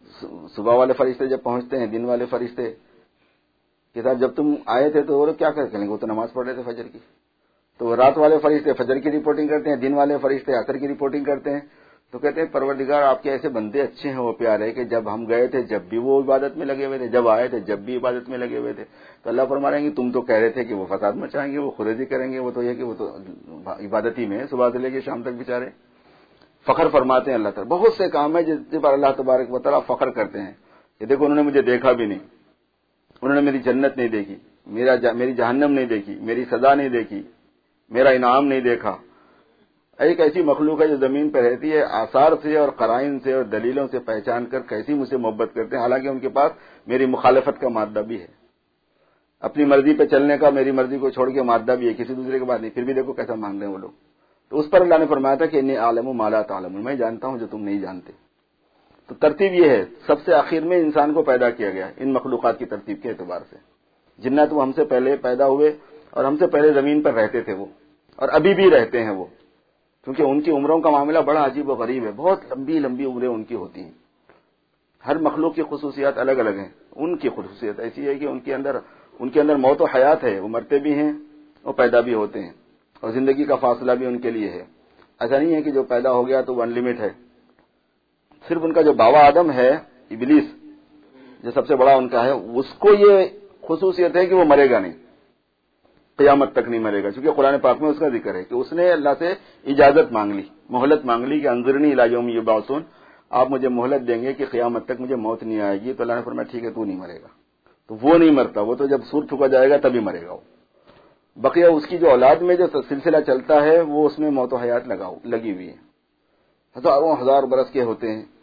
صبح والے فرشتے جب پہنچتے ہیں، دن والے فرشتے کہ صاحب جب تم آئے تھے تو وہ لوگ کیا کریں گے، وہ تو نماز پڑھ رہے تھے فجر کی. تو وہ رات والے فرشتے فجر کی رپورٹنگ کرتے ہیں، دن والے فرشتے عصر کی رپورٹنگ کرتے ہیں. تو کہتے ہیں پروردگار آپ کے ایسے بندے اچھے ہیں، وہ پیارے کہ جب ہم گئے تھے جب بھی وہ عبادت میں لگے ہوئے تھے، جب آئے تھے جب بھی عبادت میں لگے ہوئے تھے. تو اللہ فرما رہے ہیں کہ تم تو کہہ رہے تھے کہ وہ فساد مچائیں گے، وہ خریدی کریں گے، وہ تو یہ کہ وہ تو عبادت ہی میں ہے صبح سے لے کے شام تک بیچارے. فخر فرماتے ہیں اللہ تعالیٰ. بہت سے کام ہیں جس پر اللہ تبارک و تعالیٰ فخر کرتے ہیں کہ دیکھو انہوں نے مجھے دیکھا بھی نہیں، انہوں نے میری جنت نہیں دیکھی، میرا جا میری جہنم نہیں دیکھی، میری سزا نہیں دیکھی، میرا انعام نہیں دیکھا. ایک ایسی مخلوق ہے جو زمین پہ رہتی ہے، آثار سے اور قرائن سے اور دلیلوں سے پہچان کر کیسی مجھ سے محبت کرتے ہیں، حالانکہ ان کے پاس میری مخالفت کا مادہ بھی ہے، اپنی مرضی پہ چلنے کا، میری مرضی کو چھوڑ کے مادہ بھی ہے، کسی دوسرے کے بعد نہیں، پھر بھی دیکھو کیسا مان رہے ہیں وہ لوگ. تو اس پر اللہ نے فرمایا تھا کہ انی عالم ما لا تعلمون، میں جانتا ہوں جو تم نہیں جانتے. تو ترتیب یہ ہے، سب سے آخر میں انسان کو پیدا کیا گیا ان مخلوقات کی ترتیب کے اعتبار سے. جنات وہ ہم سے پہلے پیدا ہوئے اور ہم سے پہلے زمین پر رہتے تھے وہ، اور ابھی بھی رہتے ہیں وہ، کیونکہ ان کی عمروں کا معاملہ بڑا عجیب و غریب ہے، بہت لمبی لمبی عمریں ان کی ہوتی ہیں. ہر مخلوق کی خصوصیات الگ الگ ہیں. ان کی خصوصیت ایسی ہے کہ ان کے اندر ان کے اندر موت و حیات ہے، وہ مرتے بھی ہیں اور پیدا بھی ہوتے ہیں، اور زندگی کا فاصلہ بھی ان کے لیے ہے. ایسا نہیں ہے کہ جو پیدا ہو گیا تو وہ ان لمٹ ہے. صرف ان کا جو باوا آدم ہے، ابلیس جو سب سے بڑا ان کا ہے، اس کو یہ خصوصیت ہے کہ وہ مرے گا نہیں، قیامت تک نہیں مرے گا. چونکہ قرآن پاک میں اس کا ذکر ہے کہ اس نے اللہ سے اجازت مانگ لی، مہلت مانگ لی کہ انظرنی الی یوم یبعثون، آپ مجھے مہلت دیں گے کہ قیامت تک مجھے موت نہیں آئے گی. تو اللہ نے فرمایا ٹھیک ہے تو نہیں مرے گا. تو وہ نہیں مرتا، وہ تو جب سور پھونکا جائے گا تبھی مرے گا. وہ بقیہ اس کی جو اولاد میں جو سلسلہ چلتا ہے وہ اس میں موت و حیات لگا لگی ہوئی ہے، ہزاروں ہزار برس کے ہوتے ہیں.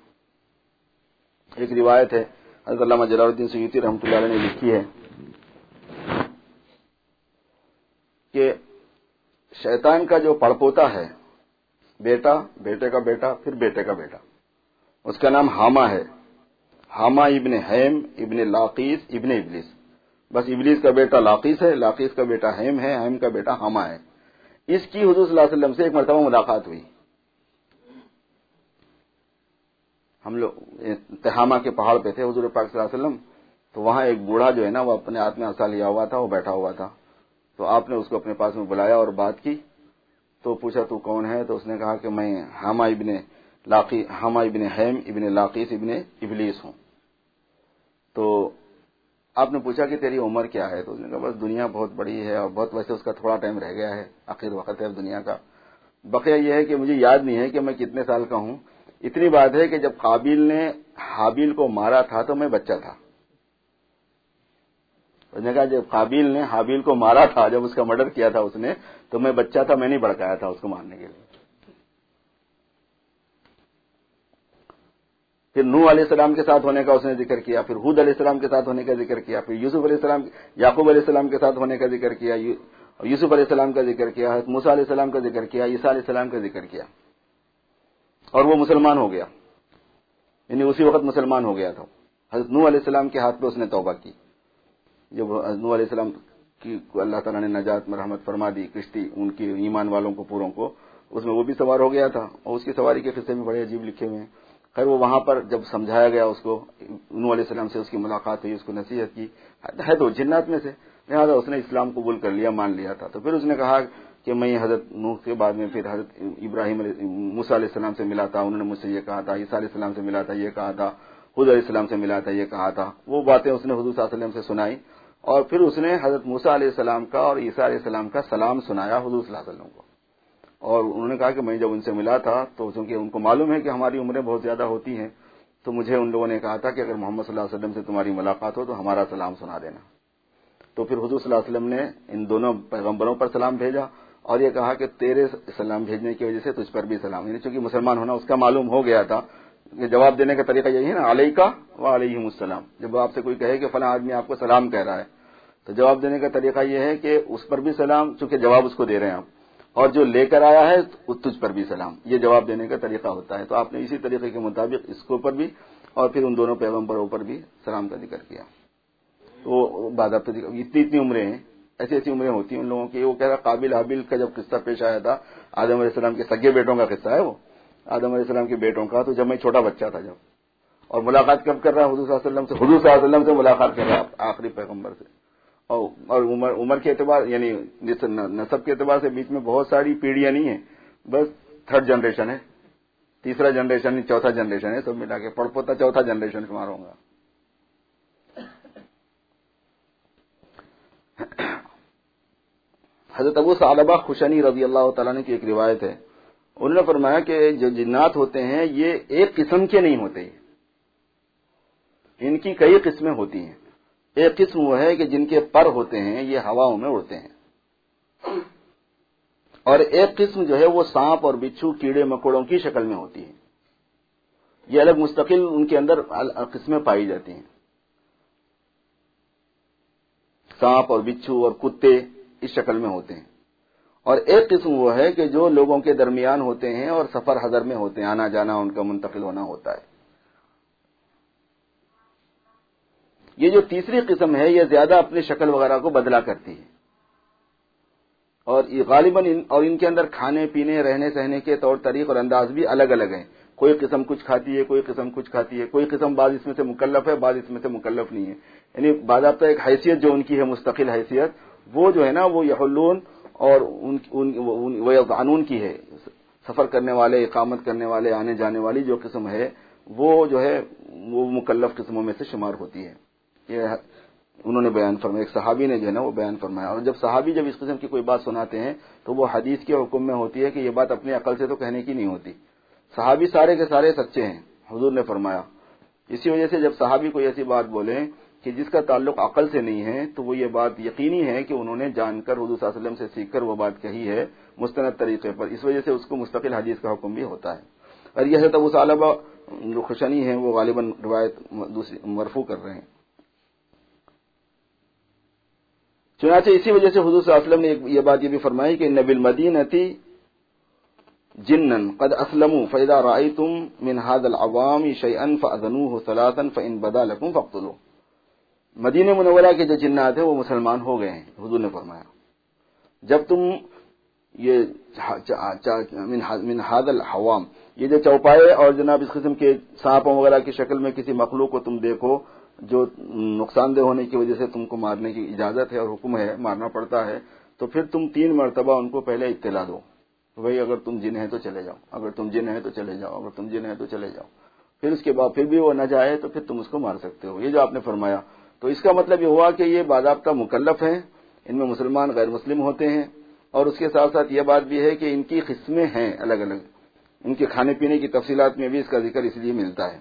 ایک روایت ہے حضرت علامہ جلال الدین سیوطی رحمۃ اللہ علیہ نے لکھی ہے کہ شیطان کا جو پڑپوتا ہے، بیٹا، بیٹے کا بیٹا، پھر بیٹے کا بیٹا، اس کا نام حاما ہے. حاما ابن حیم ابن لاقیس ابن ابلیس. بس ابلیس کا بیٹا لاقیس ہے، لاقیس کا بیٹا حیم ہے، حیم کا بیٹا حاما ہے. اس کی حضور صلی اللہ علیہ وسلم سے ایک مرتبہ ملاقات ہوئی. ہم لوگ تہامہ کے پہاڑ پہ تھے حضور پاک صلی اللہ علیہ وسلم. تو وہاں ایک بوڑھا جو ہے نا وہ اپنے ہاتھ میں عصا لیا ہوا تھا، وہ بیٹھا ہوا تھا. تو آپ نے اس کو اپنے پاس میں بلایا اور بات کی. تو پوچھا تو کون ہے؟ تو اس نے کہا کہ میں حاما ابن لاقی حاما ابن حیم ابن لاقیس ابن ابلیس ہوں. تو آپ نے پوچھا کہ تیری عمر کیا ہے؟ تو اس نے کہا بس دنیا بہت بڑی ہے اور بہت ویسے اس کا تھوڑا ٹائم رہ گیا ہے، آخر وقت ہے دنیا کا. بقیہ یہ ہے کہ مجھے یاد نہیں ہے کہ میں کتنے سال کا ہوں. اتنی بات ہے کہ جب قابیل نے حابیل کو مارا تھا تو میں بچہ تھا. اس نے کہا جب قابیل نے حابیل کو مارا تھا، جب اس کا مرڈر کیا تھا اس نے، تو میں بچہ تھا، میں نہیں بھڑکایا تھا اس کو مارنے کے لیے. پھر نوح علیہ السلام کے ساتھ ہونے کا اس نے ذکر کیا، پھر ہود علیہ السلام کے ساتھ ہونے کا ذکر کیا، پھر یوسف علیہ السلام یعقوب علیہ السلام کے ساتھ ہونے کا ذکر کیا، یوسف علیہ السلام کا ذکر کیا، حضرت موسیٰ علیہ السلام کا ذکر کیا، عیسیٰ علیہ السلام کا ذکر کیا. اور وہ مسلمان ہو گیا، یعنی اسی وقت مسلمان ہو گیا تھا. حضرت نوح علیہ السلام کے ہاتھ پہ اس نے توبہ کی. جب حضرت نوح علیہ السلام کی اللہ تعالیٰ نے نجات مرحمت فرما دی، کشتی ان کی ایمان والوں کو پوروں کو، اس میں وہ بھی سوار ہو گیا تھا. اور اس کی سواری کے قصے میں بڑے عجیب لکھے ہوئے ہیں. خیر وہ وہاں پر جب سمجھایا گیا اس کو، نوح علیہ السلام سے اس کی ملاقات ہوئی، اس کو نصیحت کی، ہے تو جنات میں سے، لہٰذا اس نے اسلام قبول کر لیا، مان لیا تھا. تو پھر اس نے کہا کہ میں حضرت نوح کے بعد میں پھر حضرت ابراہیم موسیٰ علیہ السلام سے ملا تھا، انہوں نے مجھ سے یہ کہا تھا، عیسیٰ علیہ السلام سے ملا تھا، یہ کہا تھا، حود علیہ السلام سے ملا تھا، یہ کہا تھا. وہ باتیں اس نے حضور صلی اللہ علیہ وسلم سے سنائی، اور پھر اس نے حضرت موسیٰ علیہ السلام کا اور عیسیٰ علیہ السلام کا سلام سنایا حضور صلی اللہ علیہ وسلم کو. اور انہوں نے کہا کہ میں جب ان سے ملا تھا تو چونکہ ان کو معلوم ہے کہ ہماری عمریں بہت زیادہ ہوتی ہیں، تو مجھے ان لوگوں نے کہا تھا کہ اگر محمد صلی اللہ علیہ وسلم سے تمہاری ملاقات ہو تو ہمارا سلام سنا دینا. تو پھر حضور صلی اللہ علیہ وسلم نے ان دونوں پیغمبروں پر سلام بھیجا اور یہ کہا کہ تیرے سلام بھیجنے کی وجہ سے تجھ پر بھی سلام، یعنی چونکہ مسلمان ہونا اس کا معلوم ہو گیا تھا. کہ جواب دینے کا طریقہ یہی ہے نا، علیکہ و علیہم السلام. جب آپ سے کوئی کہے کہ فلاں آدمی آپ کو سلام کہہ رہا ہے تو جواب دینے کا طریقہ یہ ہے کہ اس پر بھی سلام، چونکہ جواب اس کو دے رہے ہیں آپ، اور جو لے کر آیا ہے تجھ پر بھی سلام. یہ جواب دینے کا طریقہ ہوتا ہے. تو آپ نے اسی طریقے کے مطابق اس کو پر بھی اور پھر ان دونوں پیغمبروں پر بھی سلام کا ذکر کیا. تو باضابطہ اتنی اتنی عمریں ہیں، ایسی ایسی عمریں ہوتی ہیں ان لوگوں کی. وہ کہہ رہا قابل حابیل کا جب قصہ پیش آیا تھا، آدم علیہ السلام کے سگے بیٹوں کا قصہ ہے وہ، آدم علیہ السلام کے بیٹوں کا. تو جب میں چھوٹا بچہ تھا جب، اور ملاقات کب کر رہا ہے؟ حضور صلی اللہ علیہ وسلم سے، حضور صلی اللہ علیہ وسلم سے ملاقات کر رہا ہے آخری پیغمبر سے. اور اور عمر عمر کے اعتبار یعنی نسب کے اعتبار سے بیچ میں بہت ساری پیڑھیاں نہیں ہیں، بس تھرڈ جنریشن ہے، تیسرا جنریشن نہیں، چوتھا جنریشن ہے، سب ملا کے پڑ پوتا چوتھا جنریشن شمار ہوگا. حضرت ابو ثعلبہ خشنی رضی اللہ تعالیٰ عنہ کی ایک روایت ہے، انہوں نے فرمایا کہ جو جنات ہوتے ہیں یہ ایک قسم کے نہیں ہوتے، ان کی کئی قسمیں ہوتی ہیں. ایک قسم وہ ہے کہ جن کے پر ہوتے ہیں یہ ہواؤں میں اڑتے ہیں، اور ایک قسم جو ہے وہ سانپ اور بچھو کیڑے مکوڑوں کی شکل میں ہوتی ہے. یہ الگ مستقل ان کے اندر قسمیں پائی جاتی ہیں، سانپ اور بچھو اور کتے اس شکل میں ہوتے ہیں. اور ایک قسم وہ ہے کہ جو لوگوں کے درمیان ہوتے ہیں اور سفر حضر میں ہوتے ہیں، آنا جانا ان کا منتقل ہونا ہوتا ہے. یہ جو تیسری قسم ہے یہ زیادہ اپنی شکل وغیرہ کو بدلا کرتی ہے، اور یہ غالباً ان اور ان کے اندر کھانے پینے رہنے سہنے کے طور طریق اور انداز بھی الگ الگ ہیں. کوئی قسم کچھ کھاتی ہے، کوئی قسم کچھ کھاتی ہے، کوئی قسم بعض اس میں سے مکلف ہے، بعض اس میں سے مکلف نہیں ہے. یعنی باضابطہ ایک حیثیت جو ان کی ہے مستقل حیثیت، وہ جو ہے نا وہ یحلون اور وہ قانون کی ہے. سفر کرنے والے، اقامت کرنے والے، آنے جانے والی جو قسم ہے وہ جو ہے وہ مکلف قسموں میں سے شمار ہوتی ہے. یہ انہوں نے بیان فرمایا، ایک صحابی نے جو ہے نا وہ بیان فرمایا. اور جب صحابی جب اس قسم کی کوئی بات سناتے ہیں تو وہ حدیث کے حکم میں ہوتی ہے کہ یہ بات اپنی عقل سے تو کہنے کی نہیں ہوتی. صحابی سارے کے سارے سچے ہیں، حضور نے فرمایا. اسی وجہ سے جب صحابی کوئی ایسی بات بولیں کہ جس کا تعلق عقل سے نہیں ہے تو وہ یہ بات یقینی ہے کہ انہوں نے جان کر حضور صلی اللہ علیہ وسلم سے سیکھ کر وہ بات کہی ہے مستند طریقے پر. اس وجہ سے اس کو مستقل حدیث کا حکم بھی ہوتا ہے. اور یہ حضرت ابو ثعلبہ جو خشنی ہیں وہ غالباً روایت دوسری مرفوع کر رہے ہیں. چنانچہ اسی وجہ سے حضور صلی اللہ علیہ وسلم نے یہ بات یہ بھی فرمائی کہ نبی المدینتی جنن قد اسلموا فاذا رايتم من هذا العوام شيئا فاذنوه ثلاثا فان بدا لكم فاقتلوا. مدینہ منورہ کے جو جنات ہیں وہ مسلمان ہو گئے ہیں، حضور نے فرمایا جب تم یہ من هذا العوام یہ جو چوپائے اور جناب اس قسم کے سانپوں وغیرہ کی شکل میں کسی مخلوق کو تم دیکھو جو نقصان دہ ہونے کی وجہ سے تم کو مارنے کی اجازت ہے اور حکم ہے، مارنا پڑتا ہے، تو پھر تم تین مرتبہ ان کو پہلے اطلاع دو، بھائی اگر تم جن ہے تو چلے جاؤ، اگر تم جن ہے تو چلے جاؤ، اگر تم جن ہے تو چلے جاؤ. پھر اس کے بعد پھر بھی وہ نہ جائے تو پھر تم اس کو مار سکتے ہو. یہ جو آپ نے فرمایا تو اس کا مطلب یہ ہوا کہ یہ باضابطہ مکلف ہیں، ان میں مسلمان غیر مسلم ہوتے ہیں، اور اس کے ساتھ ساتھ یہ بات بھی ہے کہ ان کی قسمیں ہیں الگ الگ. ان کے کھانے پینے کی تفصیلات میں بھی اس کا ذکر اس لیے ملتا ہے.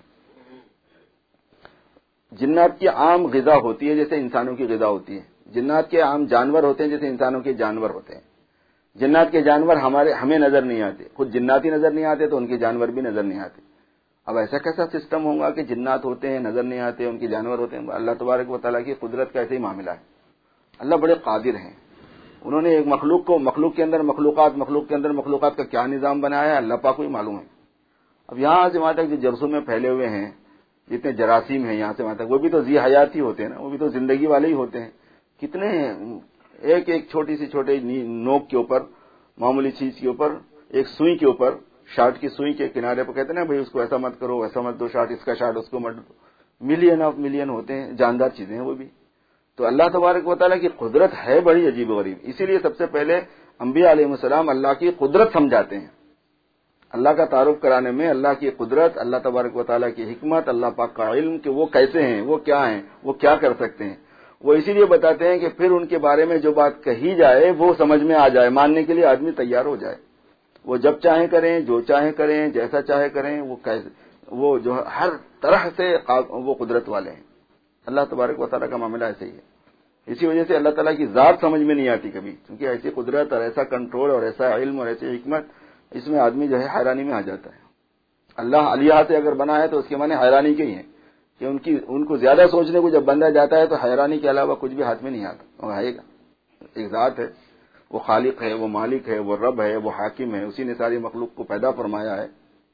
جنات کی عام غذا ہوتی ہے جیسے انسانوں کی غذا ہوتی ہے، جنات کے عام جانور ہوتے ہیں جیسے انسانوں کے جانور ہوتے ہیں. جنات کے جانور ہمارے ہمیں نظر نہیں آتے، خود جنات ہی نظر نہیں آتے تو ان کے جانور بھی نظر نہیں آتے. اب ایسا کیسا سسٹم ہوگا کہ جنات ہوتے ہیں نظر نہیں آتے، ان کے جانور ہوتے ہیں؟ اللہ تبارک و تعالیٰ کی قدرت کا ایسے ہی معاملہ ہے. اللہ بڑے قادر ہیں، انہوں نے ایک مخلوق کو مخلوق کے اندر مخلوقات مخلوق کے اندر مخلوقات کا کیا نظام بنایا ہے اللہ پاک کو ہی معلوم ہے. اب یہاں سے وہاں تک جو جرسوں میں پھیلے ہوئے ہیں، جتنے جراثیم ہیں یہاں سے وہاں تک، وہ بھی تو ذی حیات ہی ہوتے ہیں نا، وہ بھی تو زندگی والے ہی ہوتے ہیں. کتنے ایک ایک چھوٹی سی چھوٹے نوک کے اوپر، معمولی چیز کے اوپر، ایک سوئی کے اوپر، شارٹ کی سوئی کے کنارے پر کہتے ہیں نا بھائی اس کو ایسا مت کرو، ایسا مت دو شارٹ، اس کا شارٹ اس کو مت، ملین آف ملین ہوتے ہیں، جاندار چیزیں ہیں وہ بھی. تو اللہ تبارک و تعالیٰ کی قدرت ہے بڑی عجیب و غریب. اسی لیے سب سے پہلے انبیاء علیہ السلام اللہ کی قدرت سمجھاتے ہیں. اللہ کا تعارف کرانے میں اللہ کی قدرت، اللہ تبارک و تعالیٰ کی حکمت، اللہ پاک کا علم کہ وہ کیسے ہیں، وہ کیا ہیں، وہ کیا کر سکتے ہیں، وہ اسی لیے بتاتے ہیں کہ پھر ان کے بارے میں جو بات کہی جائے وہ سمجھ میں آ جائے، ماننے کے لیے آدمی تیار ہو جائے. وہ جب چاہیں کریں، جو چاہیں کریں، جیسا چاہے کریں، وہ وہ جو ہر طرح سے وہ قدرت والے ہیں. اللہ تبارک و تعالیٰ کا معاملہ ایسے ہی ہے. اسی وجہ سے اللہ تعالیٰ کی ذات سمجھ میں نہیں آتی کبھی، کیونکہ ایسی قدرت اور ایسا کنٹرول اور ایسا علم اور ایسی حکمت، اس میں آدمی جو ہے حیرانی میں آ جاتا ہے. اللہ علیہ سے اگر بنا ہے تو اس کے معنی حیرانی کے ہی ہیں کہ ان کی ان کو زیادہ سوچنے کو جب بندہ جاتا ہے تو حیرانی کے علاوہ کچھ بھی ہاتھ میں نہیں آتا. وہ آئے گا، ایک ذات ہے، وہ خالق ہے، وہ مالک ہے، وہ رب ہے، وہ حاکم ہے، اسی نے ساری مخلوق کو پیدا فرمایا ہے.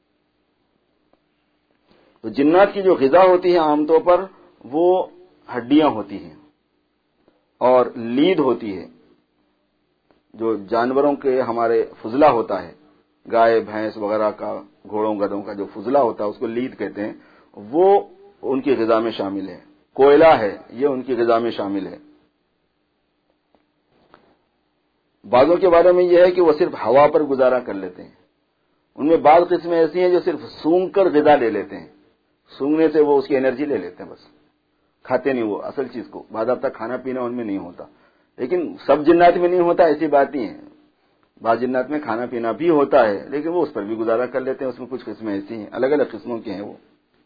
تو جنات کی جو غذا ہوتی ہے عام طور پر وہ ہڈیاں ہوتی ہیں اور لید ہوتی ہے. جو جانوروں کے ہمارے فضلہ ہوتا ہے، گائے بھینس وغیرہ کا، گھوڑوں گدھوں کا جو فضلہ ہوتا ہے اس کو لید کہتے ہیں، وہ ان کی غذا میں شامل ہے، کوئلہ ہے یہ ان کی غذا میں شامل ہے۔ بعضوں کے بارے میں یہ ہے کہ وہ صرف ہوا پر گزارا کر لیتے ہیں، ان میں بعض قسمیں ایسی ہیں جو صرف سونگ کر غذا لے لیتے ہیں، سونگنے سے وہ اس کی انرجی لے لیتے ہیں، بس کھاتے نہیں وہ اصل چیز کو، باضابطہ کھانا پینا ان میں نہیں ہوتا۔ لیکن سب جنات میں نہیں ہوتا ایسی بات نہیں ہے، بعض جنات میں کھانا پینا بھی ہوتا ہے لیکن وہ اس پر بھی گزارا کر لیتے ہیں، اس میں کچھ قسمیں ایسی ہیں، الگ الگ قسموں کی ہیں وہ۔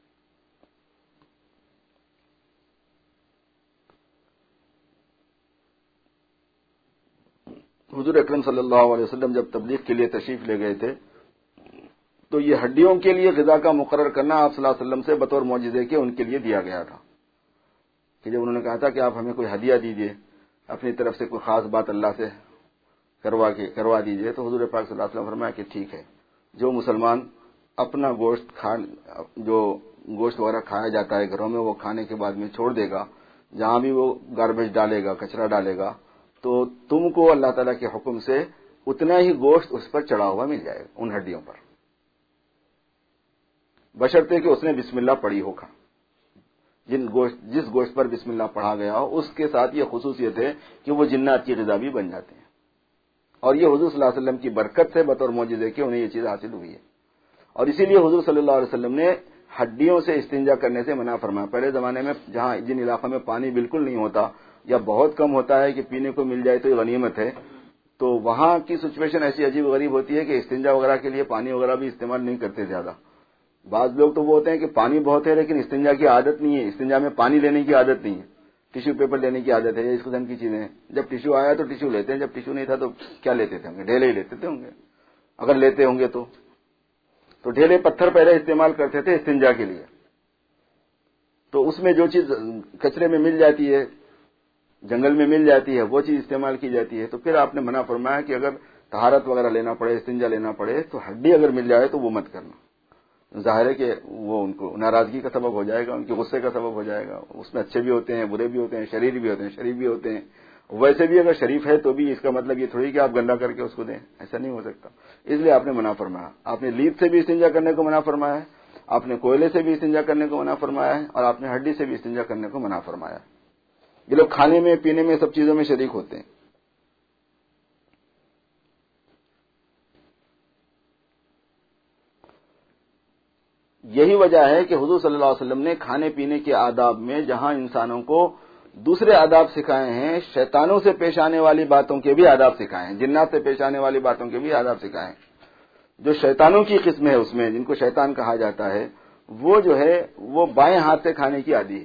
حضور اکرم صلی اللہ علیہ وسلم جب تبلیغ کے لیے تشریف لے گئے تھے تو یہ ہڈیوں کے لیے غذا کا مقرر کرنا آپ صلی اللہ علیہ وسلم سے بطور معجزے کے ان کے لیے دیا گیا تھا، کہ جب انہوں نے کہا تھا کہ آپ ہمیں کوئی ہدیہ دیجیے، اپنی طرف سے کوئی خاص بات اللہ سے کروا کے کروا دیجیے، تو حضور پاک صلی اللہ علیہ وسلم نے فرمایا کہ ٹھیک ہے، جو مسلمان اپنا گوشت کھا جو گوشت وغیرہ کھایا جاتا ہے گھروں میں وہ کھانے کے بعد میں چھوڑ دے گا، جہاں بھی وہ گاربیج ڈالے گا، کچرا ڈالے گا، تو تم کو اللہ تعالیٰ کے حکم سے اتنا ہی گوشت اس پر چڑھا ہوا مل جائے گا، ان ہڈیوں پر، بشرطے کہ اس نے بسم اللہ پڑھی ہوگا۔ جن گوشت جس گوشت پر بسم اللہ پڑھا گیا ہو اس کے ساتھ یہ خصوصیت ہے کہ وہ جنات کی غذا بھی بن جاتے ہیں، اور یہ حضور صلی اللہ علیہ وسلم کی برکت سے بطور معجزے کے انہیں یہ چیز حاصل ہوئی ہے۔ اور اسی لیے حضور صلی اللہ علیہ وسلم نے ہڈیوں سے استنجا کرنے سے منع فرمایا۔ پہلے زمانے میں جہاں جن علاقوں میں پانی بالکل نہیں ہوتا یا بہت کم ہوتا ہے کہ پینے کو مل جائے تو یہ غنیمت ہے، تو وہاں کی سچویشن ایسی عجیب غریب ہوتی ہے کہ استنجا وغیرہ کے لیے پانی وغیرہ بھی استعمال نہیں کرتے زیادہ۔ بعض لوگ تو وہ ہوتے ہیں کہ پانی بہت ہے لیکن استنجا کی عادت نہیں ہے، استنجا میں پانی لینے کی عادت نہیں ہے، ٹیشو پیپر لینے کی عادت ہے، اس قسم کی چیزیں۔ جب ٹیشو آیا تو ٹیشو لیتے ہیں، جب ٹیشو نہیں تھا تو کیا لیتے تھے ہوں گے؟ ڈھیلے ہی لیتے تھے ہوں گے، اگر لیتے ہوں گے تو تو ڈھیلے پتھر پہلے استعمال کرتے تھے استنجا کے لیے۔ تو اس میں جو چیز کچرے میں مل جاتی ہے، جنگل میں مل جاتی ہے، وہ چیز استعمال کی جاتی ہے۔ تو پھر آپ نے منع فرمایا کہ اگر طہارت وغیرہ لینا پڑے، استنجا لینا پڑے تو ہڈی اگر مل جائے تو وہ مت کرنا، ظاہر ہے کہ وہ ان کو ناراضگی کا سبب ہو جائے گا، ان کے غصے کا سبب ہو جائے گا۔ اس میں اچھے بھی ہوتے ہیں، برے بھی ہوتے ہیں، شریر بھی ہوتے ہیں، شریف بھی ہوتے ہیں۔ ویسے بھی اگر شریف ہے تو بھی اس کا مطلب یہ تھوڑی کہ آپ گندا کر کے اس کو دیں، ایسا نہیں ہو سکتا۔ اس لیے آپ نے منع فرمایا، آپ نے لیپ سے بھی استنجا کرنے کو منع فرمایا ہے، آپ نے کوئلے سے بھی استنجا کرنے کو منع فرمایا ہے، اور آپ نے ہڈی سے بھی استنجا کرنے کو منع فرمایا ہے۔ یہ لوگ کھانے میں پینے میں سب چیزوں میں شریک ہوتے ہیں۔ یہی وجہ ہے کہ حضور صلی اللہ علیہ وسلم نے کھانے پینے کے آداب میں جہاں انسانوں کو دوسرے آداب سکھائے ہیں، شیطانوں سے پیش آنے والی باتوں کے بھی آداب سکھائے ہیں، جنات سے پیش آنے والی باتوں کے بھی آداب سکھائے ہیں۔ جو شیطانوں کی قسم ہے اس میں، جن کو شیطان کہا جاتا ہے، وہ جو ہے وہ بائیں ہاتھ سے کھانے کی عادی ہے۔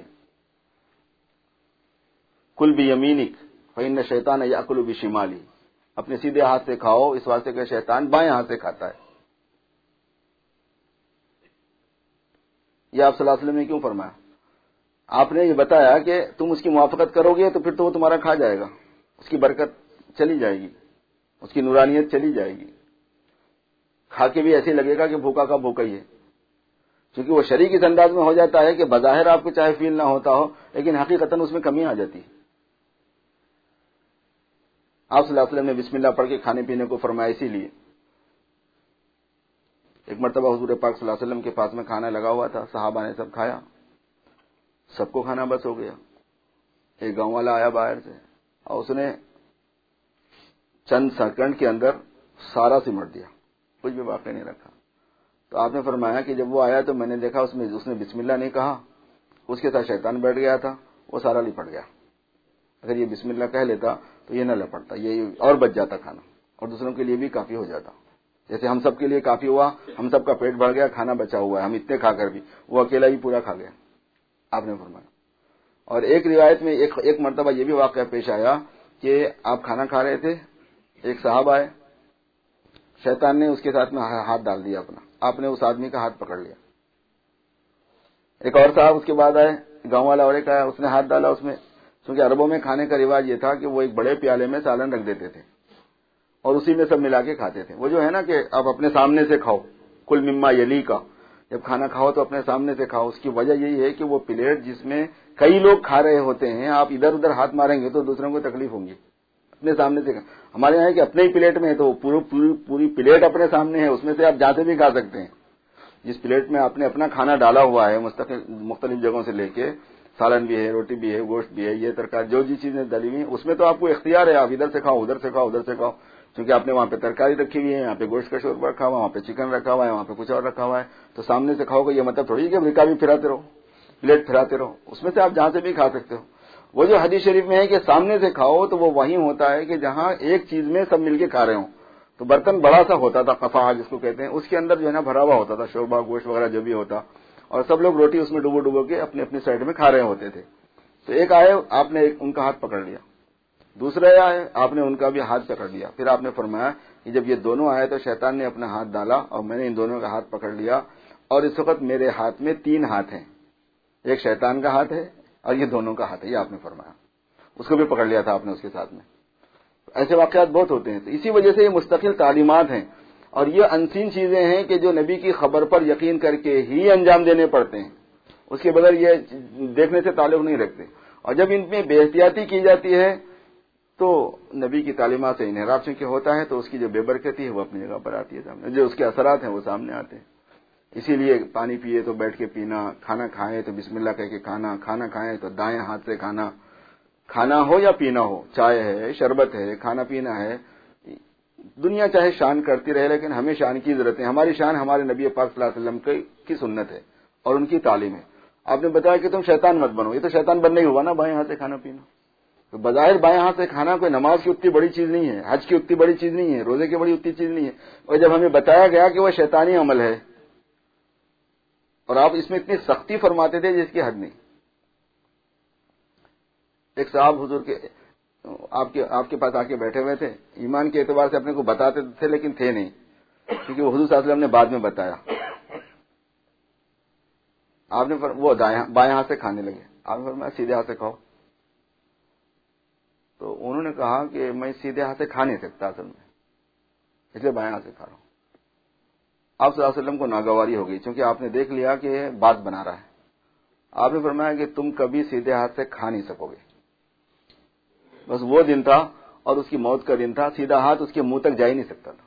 کل بیمینک فإن الشیطان یأکل بشمالی، اپنے سیدھے ہاتھ سے کھاؤ، اس واسطے کہ شیطان بائیں ہاتھ سے کھاتا ہے۔ یہ آپ صلی اللہ علیہ وسلم نے کیوں فرمایا؟ آپ نے یہ بتایا کہ تم اس کی موافقت کرو گے تو پھر تو وہ تمہارا کھا جائے گا، اس کی برکت چلی جائے گی، اس کی نورانیت چلی جائے گی، کھا کے بھی ایسے لگے گا کہ بھوکا کا بھوکا ہی ہے، کیونکہ وہ شریک اس انداز میں ہو جاتا ہے کہ بظاہر آپ کو چاہے فیل نہ ہوتا ہو لیکن حقیقتاً اس میں کمی آ جاتی ہے۔ آپ صلی اللہ علیہ وسلم نے بسم اللہ پڑھ کے کھانے پینے کو فرمایا اسی لیے۔ ایک مرتبہ حضور پاک صلی اللہ علیہ وسلم کے پاس میں کھانا لگا ہوا تھا، صحابہ نے سب کھایا، سب کو کھانا بس ہو گیا۔ ایک گاؤں والا آیا باہر سے اور اس نے چند سیکنڈ کے اندر سارا سمٹ دیا، کچھ بھی باقی نہیں رکھا۔ تو آپ نے فرمایا کہ جب وہ آیا تو میں نے دیکھا اس میں اس نے بسم اللہ نہیں کہا، اس کے ساتھ شیطان بیٹھ گیا تھا، وہ سارا لپٹ گیا۔ اگر یہ بسم اللہ کہہ لیتا تو یہ نہ لپٹتا، یہ اور بچ جاتا کھانا، اور دوسروں کے لیے بھی کافی ہو جاتا۔ جیسے ہم سب کے لیے کافی ہوا، ہم سب کا پیٹ بھر گیا، کھانا بچا ہوا ہے، ہم اتنے کھا کر بھی وہ اکیلا ہی پورا کھا گیا، آپ نے فرمایا۔ اور ایک روایت میں ایک ایک مرتبہ یہ بھی واقعہ پیش آیا کہ آپ کھانا کھا رہے تھے، ایک صاحب آئے، شیطان نے اس کے ساتھ میں ہاتھ ڈال دیا اپنا، آپ نے اس آدمی کا ہاتھ پکڑ لیا۔ ایک اور صاحب اس کے بعد آئے، گاؤں والا اور ایک آیا، اس نے ہاتھ ڈالا اس میں، کیونکہ عربوں میں کھانے کا رواج یہ تھا کہ وہ ایک بڑے پیالے میں سالن رکھ دیتے تھے اور اسی میں سب ملا کے کھاتے تھے۔ وہ جو ہے نا کہ آپ اپنے سامنے سے کھاؤ، کل مما یلی کا، جب کھانا کھاؤ تو اپنے سامنے سے کھاؤ۔ اس کی وجہ یہی ہے کہ وہ پلیٹ جس میں کئی لوگ کھا رہے ہوتے ہیں، آپ ادھر ادھر ہاتھ ماریں گے تو دوسروں کو تکلیف ہوں گی، اپنے سامنے سے۔ ہمارے یہاں ہے کہ اپنے ہی پلیٹ میں ہے تو پوری پوری پلیٹ اپنے سامنے ہے، اس میں سے آپ جہاں سے بھی کھا سکتے ہیں، جس پلیٹ میں آپ نے اپنا کھانا ڈالا ہوا ہے مستقل مختلف جگہوں سے لے کے، سالن بھی ہے، روٹی بھی ہے، گوشت بھی ہے، یہ ترکاری جو جی چیزیں ڈلی ہوئی ہیں، اس میں تو آپ کو اختیار ہے، آپ ادھر سے کھاؤ، ادھر سے کھاؤ، ادھر سے کھاؤ، کیونکہ آپ نے وہاں پہ ترکاری رکھی ہوئی ہے، یہاں پہ گوشت کا شوربہ رکھا ہوا ہے، وہاں پہ چکن رکھا ہوا ہے، وہاں پہ کچھ اور رکھا ہوا ہے، تو سامنے سے کھاؤ گے، یہ مطلب تھوڑی کہ رکابی پھراتے رہو، پلیٹ پھراتے رہو، اس میں سے آپ جہاں سے بھی کھا سکتے ہو۔ وہ جو حدیث شریف میں ہے کہ سامنے سے کھاؤ تو وہ وہیں ہوتا ہے کہ جہاں ایک چیز میں سب مل کے کھا رہے ہوں، تو برتن بڑا سا ہوتا تھا، قفا جس کو کہتے ہیں، اس کے اندر جو ہے نا بھرا ہوا ہوتا تھا شوربہ گوشت وغیرہ جو بھی ہوتا، اور سب لوگ روٹی اس میں ڈبو ڈبو کے اپنی اپنی سائڈ میں کھا رہے ہوتے تھے۔ تو ایک آئے، آپ نے ان کا ہاتھ پکڑ لیا، دوسرے آئے، آپ نے ان کا بھی ہاتھ پکڑ لیا، پھر آپ نے فرمایا کہ جب یہ دونوں آئے تو شیطان نے اپنا ہاتھ ڈالا اور میں نے ان دونوں کا ہاتھ پکڑ لیا، اور اس وقت میرے ہاتھ میں تین ہاتھ ہیں، ایک شیطان کا ہاتھ ہے اور یہ دونوں کا ہاتھ ہے، یہ آپ نے فرمایا، اس کو بھی پکڑ لیا تھا آپ نے اس کے ساتھ میں۔ ایسے واقعات بہت ہوتے ہیں، تو اسی وجہ سے یہ مستقل تعلیمات ہیں، اور یہ انسین چیزیں ہیں کہ جو نبی کی خبر پر یقین کر کے ہی انجام دینے پڑتے ہیں، اس کے بغیر یہ دیکھنے سے تعلق نہیں رکھتے، اور جب ان میں بے احتیاطی کی جاتی ہے تو نبی کی تعلیمات سے انحراف چونکہ ہوتا ہے تو اس کی جو بے برکتی ہے وہ اپنی جگہ پر آتی ہے سامنے، جو اس کے اثرات ہیں وہ سامنے آتے ہیں۔ اسی لیے پانی پیے تو بیٹھ کے پینا، کھانا کھائیں تو بسم اللہ کہہ کے کھانا، کھانا کھائیں تو دائیں ہاتھ سے کھانا، کھانا ہو یا پینا ہو، چائے ہے، شربت ہے، کھانا پینا ہے، دنیا چاہے شان کرتی رہے لیکن ہمیں شان کی ضرورت ہے۔ ہماری شان ہمارے نبی پاک صلی اللہ علیہ وسلم کی سنت ہے اور ان کی تعلیم ہے۔ آپ نے بتایا کہ تم شیطان مت بنو، یہ تو شیطان بننے ہی ہوا نا، بائیں ہاتھ سے کھانا پینا، تو بظاہر بائیں ہاتھ سے کھانا کوئی نماز کی اتنی بڑی چیز نہیں ہے، حج کی اتنی بڑی چیز نہیں ہے، روزے کی بڑی اتنی چیز نہیں ہے، اور جب ہمیں بتایا گیا کہ وہ شیطانی عمل ہے اور آپ اس میں اتنی سختی فرماتے تھے جس کی حد نہیں۔ ایک صاحب حضور کے آپ کے آپ کے پاس آ کے بیٹھے ہوئے تھے، ایمان کے اعتبار سے اپنے کو بتاتے تھے لیکن تھے نہیں، کیونکہ وہ حضور صلی اللہ علیہ وسلم نے بعد میں بتایا۔ آپ نے وہ بائیں ہاتھ سے کھانے لگے، آپ نے فرمایا سیدھے ہاتھ سے کھاؤ، تو انہوں نے کہا کہ میں سیدھے ہاتھ سے کھا نہیں سکتا اصل میں، اس لیے بائیں ہاتھ سے کھا رہا ہوں۔ آپ صلی اللہ علیہ وسلم کو ناگواری ہو گئی، چونکہ آپ نے دیکھ لیا کہ بات بنا رہا ہے۔ آپ نے فرمایا کہ تم کبھی سیدھے ہاتھ سے کھا نہیں سکو گے۔ بس وہ دن تھا اور اس کی موت کا دن تھا، سیدھا ہاتھ اس کے منہ تک جا ہی نہیں سکتا تھا۔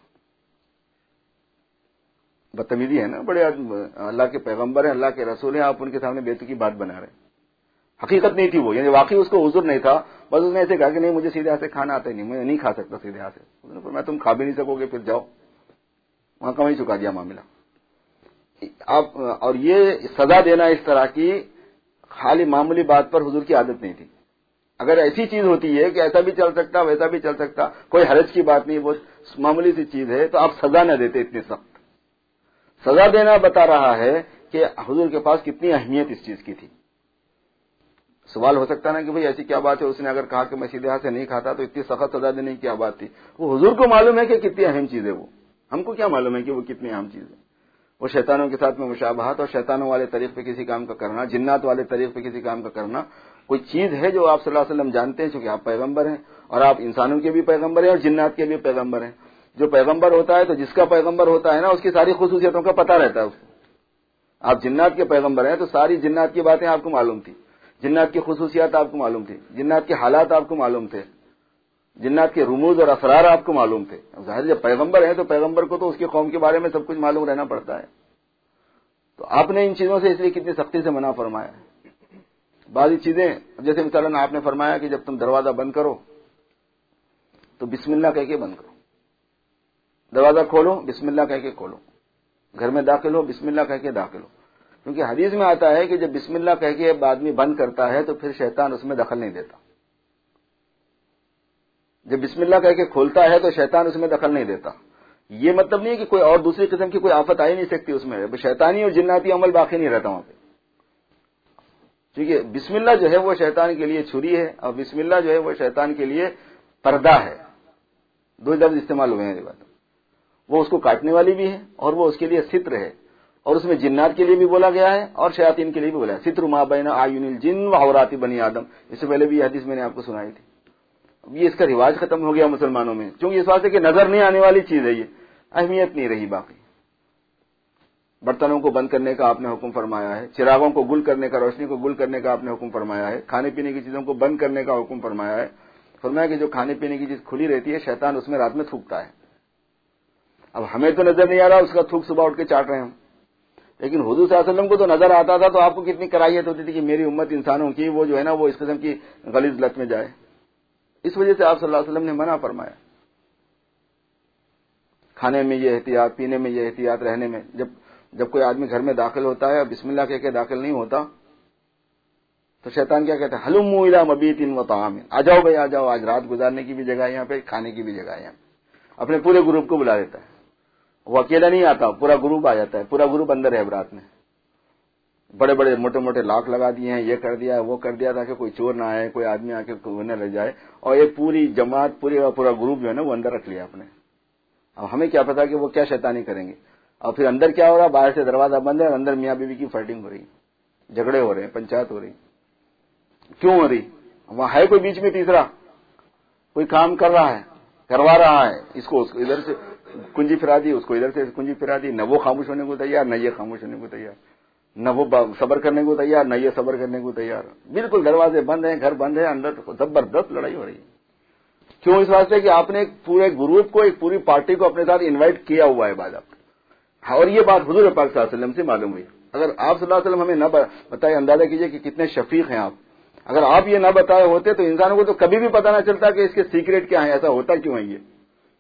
بدتمیزی ہے نا، بڑے اللہ کے پیغمبر ہیں، اللہ کے رسول ہیں، آپ ان کے سامنے بیتو کی بات بنا رہے ہیں۔ حقیقت نہیں تھی وہ، یعنی واقعی اس کو عذر نہیں تھا، بس اس نے ایسے کہا کہ نہیں مجھے سیدھے ہاتھ سے کھانا آتا ہی نہیں، میں نہیں کھا سکتا سیدھے ہاتھ سے۔ میں تم کھا بھی نہیں سکو گے، پھر جاؤ، وہاں کا وہیں چکا دیا معاملہ۔ آپ اور یہ سزا دینا اس طرح کی خالی معمولی بات پر حضور کی عادت نہیں تھی۔ اگر ایسی چیز ہوتی ہے کہ ایسا بھی چل سکتا ویسا بھی چل سکتا، کوئی حرج کی بات نہیں، وہ معمولی سی چیز ہے، تو آپ سزا نہ دیتے اتنی سخت۔ سزا دینا بتا رہا ہے کہ حضور کے پاس کتنی اہمیت اس چیز کی تھی۔ سوال ہو سکتا نا کہ بھئی ایسی کیا بات ہے، اس نے اگر کہا کہ میں سیدھے ہاتھ سے نہیں کھاتا تو اتنی سخت سزا دینے کی کیا بات تھی؟ وہ حضور کو معلوم ہے کہ کتنی اہم چیز ہے، وہ ہم کو کیا معلوم ہے کہ وہ کتنی اہم چیز ہے۔ وہ شیطانوں کے ساتھ میں مشابہت اور شیطانوں والے طریق پہ کسی کام کا کرنا، جنات والے طریق پہ کسی کام کا کرنا کوئی چیز ہے جو آپ صلی اللہ علیہ وسلم جانتے ہیں، چونکہ آپ پیغمبر ہیں اور آپ انسانوں کے بھی پیغمبر ہیں اور جنات کے بھی پیغمبر ہیں۔ جو پیغمبر ہوتا ہے تو جس کا پیغمبر ہوتا ہے نا اس کی ساری خصوصیتوں کا پتہ رہتا ہے اس کو۔ آپ جنات کے پیغمبر ہیں تو ساری جنات کی باتیں آپ کو معلوم تھی، جنات کی خصوصیات آپ کو معلوم تھی، جنات کے حالات آپ کو معلوم تھے، جنات کے رموز اور اسرار آپ کو معلوم تھے۔ ظاہر جب پیغمبر ہے تو پیغمبر کو تو اس کی قوم کے بارے میں سب کچھ معلوم رہنا پڑتا ہے۔ تو آپ نے ان چیزوں سے اس لیے کتنی سختی سے منع فرمایا ہے۔ بعض چیزیں جیسے مثلاً آپ نے فرمایا کہ جب تم دروازہ بند کرو تو بسم اللہ کہہ کے بند کرو، دروازہ کھولو بسم اللہ کہہ کے کھولو، گھر میں داخل ہو بسم اللہ کہہ کے داخل ہو، کیونکہ حدیث میں آتا ہے کہ جب بسم اللہ کہہ کے آدمی بند کرتا ہے تو پھر شیطان اس میں دخل نہیں دیتا۔ جب بسم اللہ کہہ کے کھولتا ہے تو شیطان اس میں دخل نہیں دیتا۔ یہ مطلب نہیں ہے کہ کوئی اور دوسری قسم کی کوئی آفت آ ہی نہیں سکتی اس میں، شیطانی اور جناتی عمل باقی نہیں رہتا وہاں پہ، کیونکہ بسم اللہ جو ہے وہ شیطان کے لیے چھری ہے اور بسم اللہ جو ہے وہ شیطان کے لیے پردہ ہے۔ دو لفظ استعمال ہوئے ہیں یہ بات، وہ اس کو کاٹنے والی بھی ہے اور وہ اس کے لیے ستر ہے، اور اس میں جنات کے لیے بھی بولا گیا ہے اور شیاطین کے لیے بھی بولا ہے، ستر ما بین اعین الجن و عورات بنی آدم۔ اس سے پہلے بھی یہ حدیث میں نے آپ کو سنائی تھی۔ یہ اس کا رواج ختم ہو گیا مسلمانوں میں، کیونکہ اس واسطے کہ نظر نہیں آنے والی چیز ہے، یہ اہمیت نہیں رہی باقی۔ برتنوں کو بند کرنے کا آپ نے حکم فرمایا ہے، چراغوں کو گل کرنے کا، روشنی کو گل کرنے کا آپ نے حکم فرمایا ہے، کھانے پینے کی چیزوں کو بند کرنے کا حکم فرمایا ہے۔ فرمایا کہ جو کھانے پینے کی چیز کھلی رہتی ہے شیطان اس میں رات میں تھوکتا ہے۔ اب ہمیں تو نظر نہیں آ رہا، اس کا تھوک صبح اٹھ کے چاٹ رہے ہیں ہم، لیکن حضور صلی اللہ علیہ وسلم کو تو نظر آتا تھا تو آپ کو کتنی کراہیت ہوتی تھی کہ میری امت انسانوں کی وہ جو ہے نا وہ اس قسم کی غلیظ لت میں جائے. اس وجہ سے آپ صلی اللہ علیہ وسلم نے منع فرمایا. کھانے میں یہ احتیاط، پینے میں یہ احتیاط، رہنے میں. جب جب کوئی آدمی گھر میں داخل ہوتا ہے اور بسم اللہ کہہ کے داخل نہیں ہوتا تو شیطان کیا کہتا ہے، ہلموا الی مبیت و طعام، آ جاؤ بھائی آ جاؤ، آج رات گزارنے کی بھی جگہ ہے یہاں پہ، کھانے کی بھی جگہ ہے یہاں پہ. اپنے پورے گروپ کو بلا لیتا ہے. وہ اکیلا نہیں آتا، پورا گروپ آ جاتا ہے. پورا گروپ اندر ہے برات میں. بڑے بڑے موٹے موٹے لاک لگا دیے ہیں، یہ کر دیا وہ کر دیا تاکہ کوئی چور نہ آئے، کوئی آدمی آ کے نہ رہ جائے. اور ایک پوری جماعت، پوری پورا گروپ جو ہے نا وہ اندر رکھ لیا آپ نے. اب ہمیں کیا پتا کہ وہ کیا شیطانی کریں گے. اور پھر اندر کیا ہو رہا ہے، باہر سے دروازہ بند ہے اور اندر میاں بیوی کی فائٹنگ ہو رہی، جھگڑے ہو رہے ہیں، پنچایت ہو رہی. کیوں ہو رہی؟ وہاں ہے کوئی بیچ میں تیسرا، کوئی کام کر رہا ہے، کروا رہا ہے، اس کو اس کو ادھر سے کنجی پھرا دی، اس کو ادھر سے کنجی پھرا دی. نہ وہ خاموش ہونے کو تیار، نہ یہ خاموش ہونے کو تیار، نہ وہ صبر کرنے کو تیار، نہ یہ صبر کرنے کو تیار. بالکل دروازے بند ہیں، گھر بند ہے، اندر زبردست لڑائی ہو رہی ہے. کیوں؟ اس واسطے کہ آپ نے ایک پورے گروپ کو، ایک پوری پارٹی کو اپنے ساتھ انوائٹ کیا ہوا ہے بعد آپ. اور یہ بات حضور پاک صلی اللہ علیہ وسلم سے معلوم ہوئی. اگر آپ صلی اللہ علیہ وسلم ہمیں نہ بتائے، اندازہ کیجئے کہ کتنے شفیق ہیں آپ. اگر آپ یہ نہ بتائے ہوتے تو انسانوں کو تو کبھی بھی پتہ نہ چلتا کہ اس کے سیکریٹ کیا ہیں، ایسا ہوتا کیوں ہے یہ.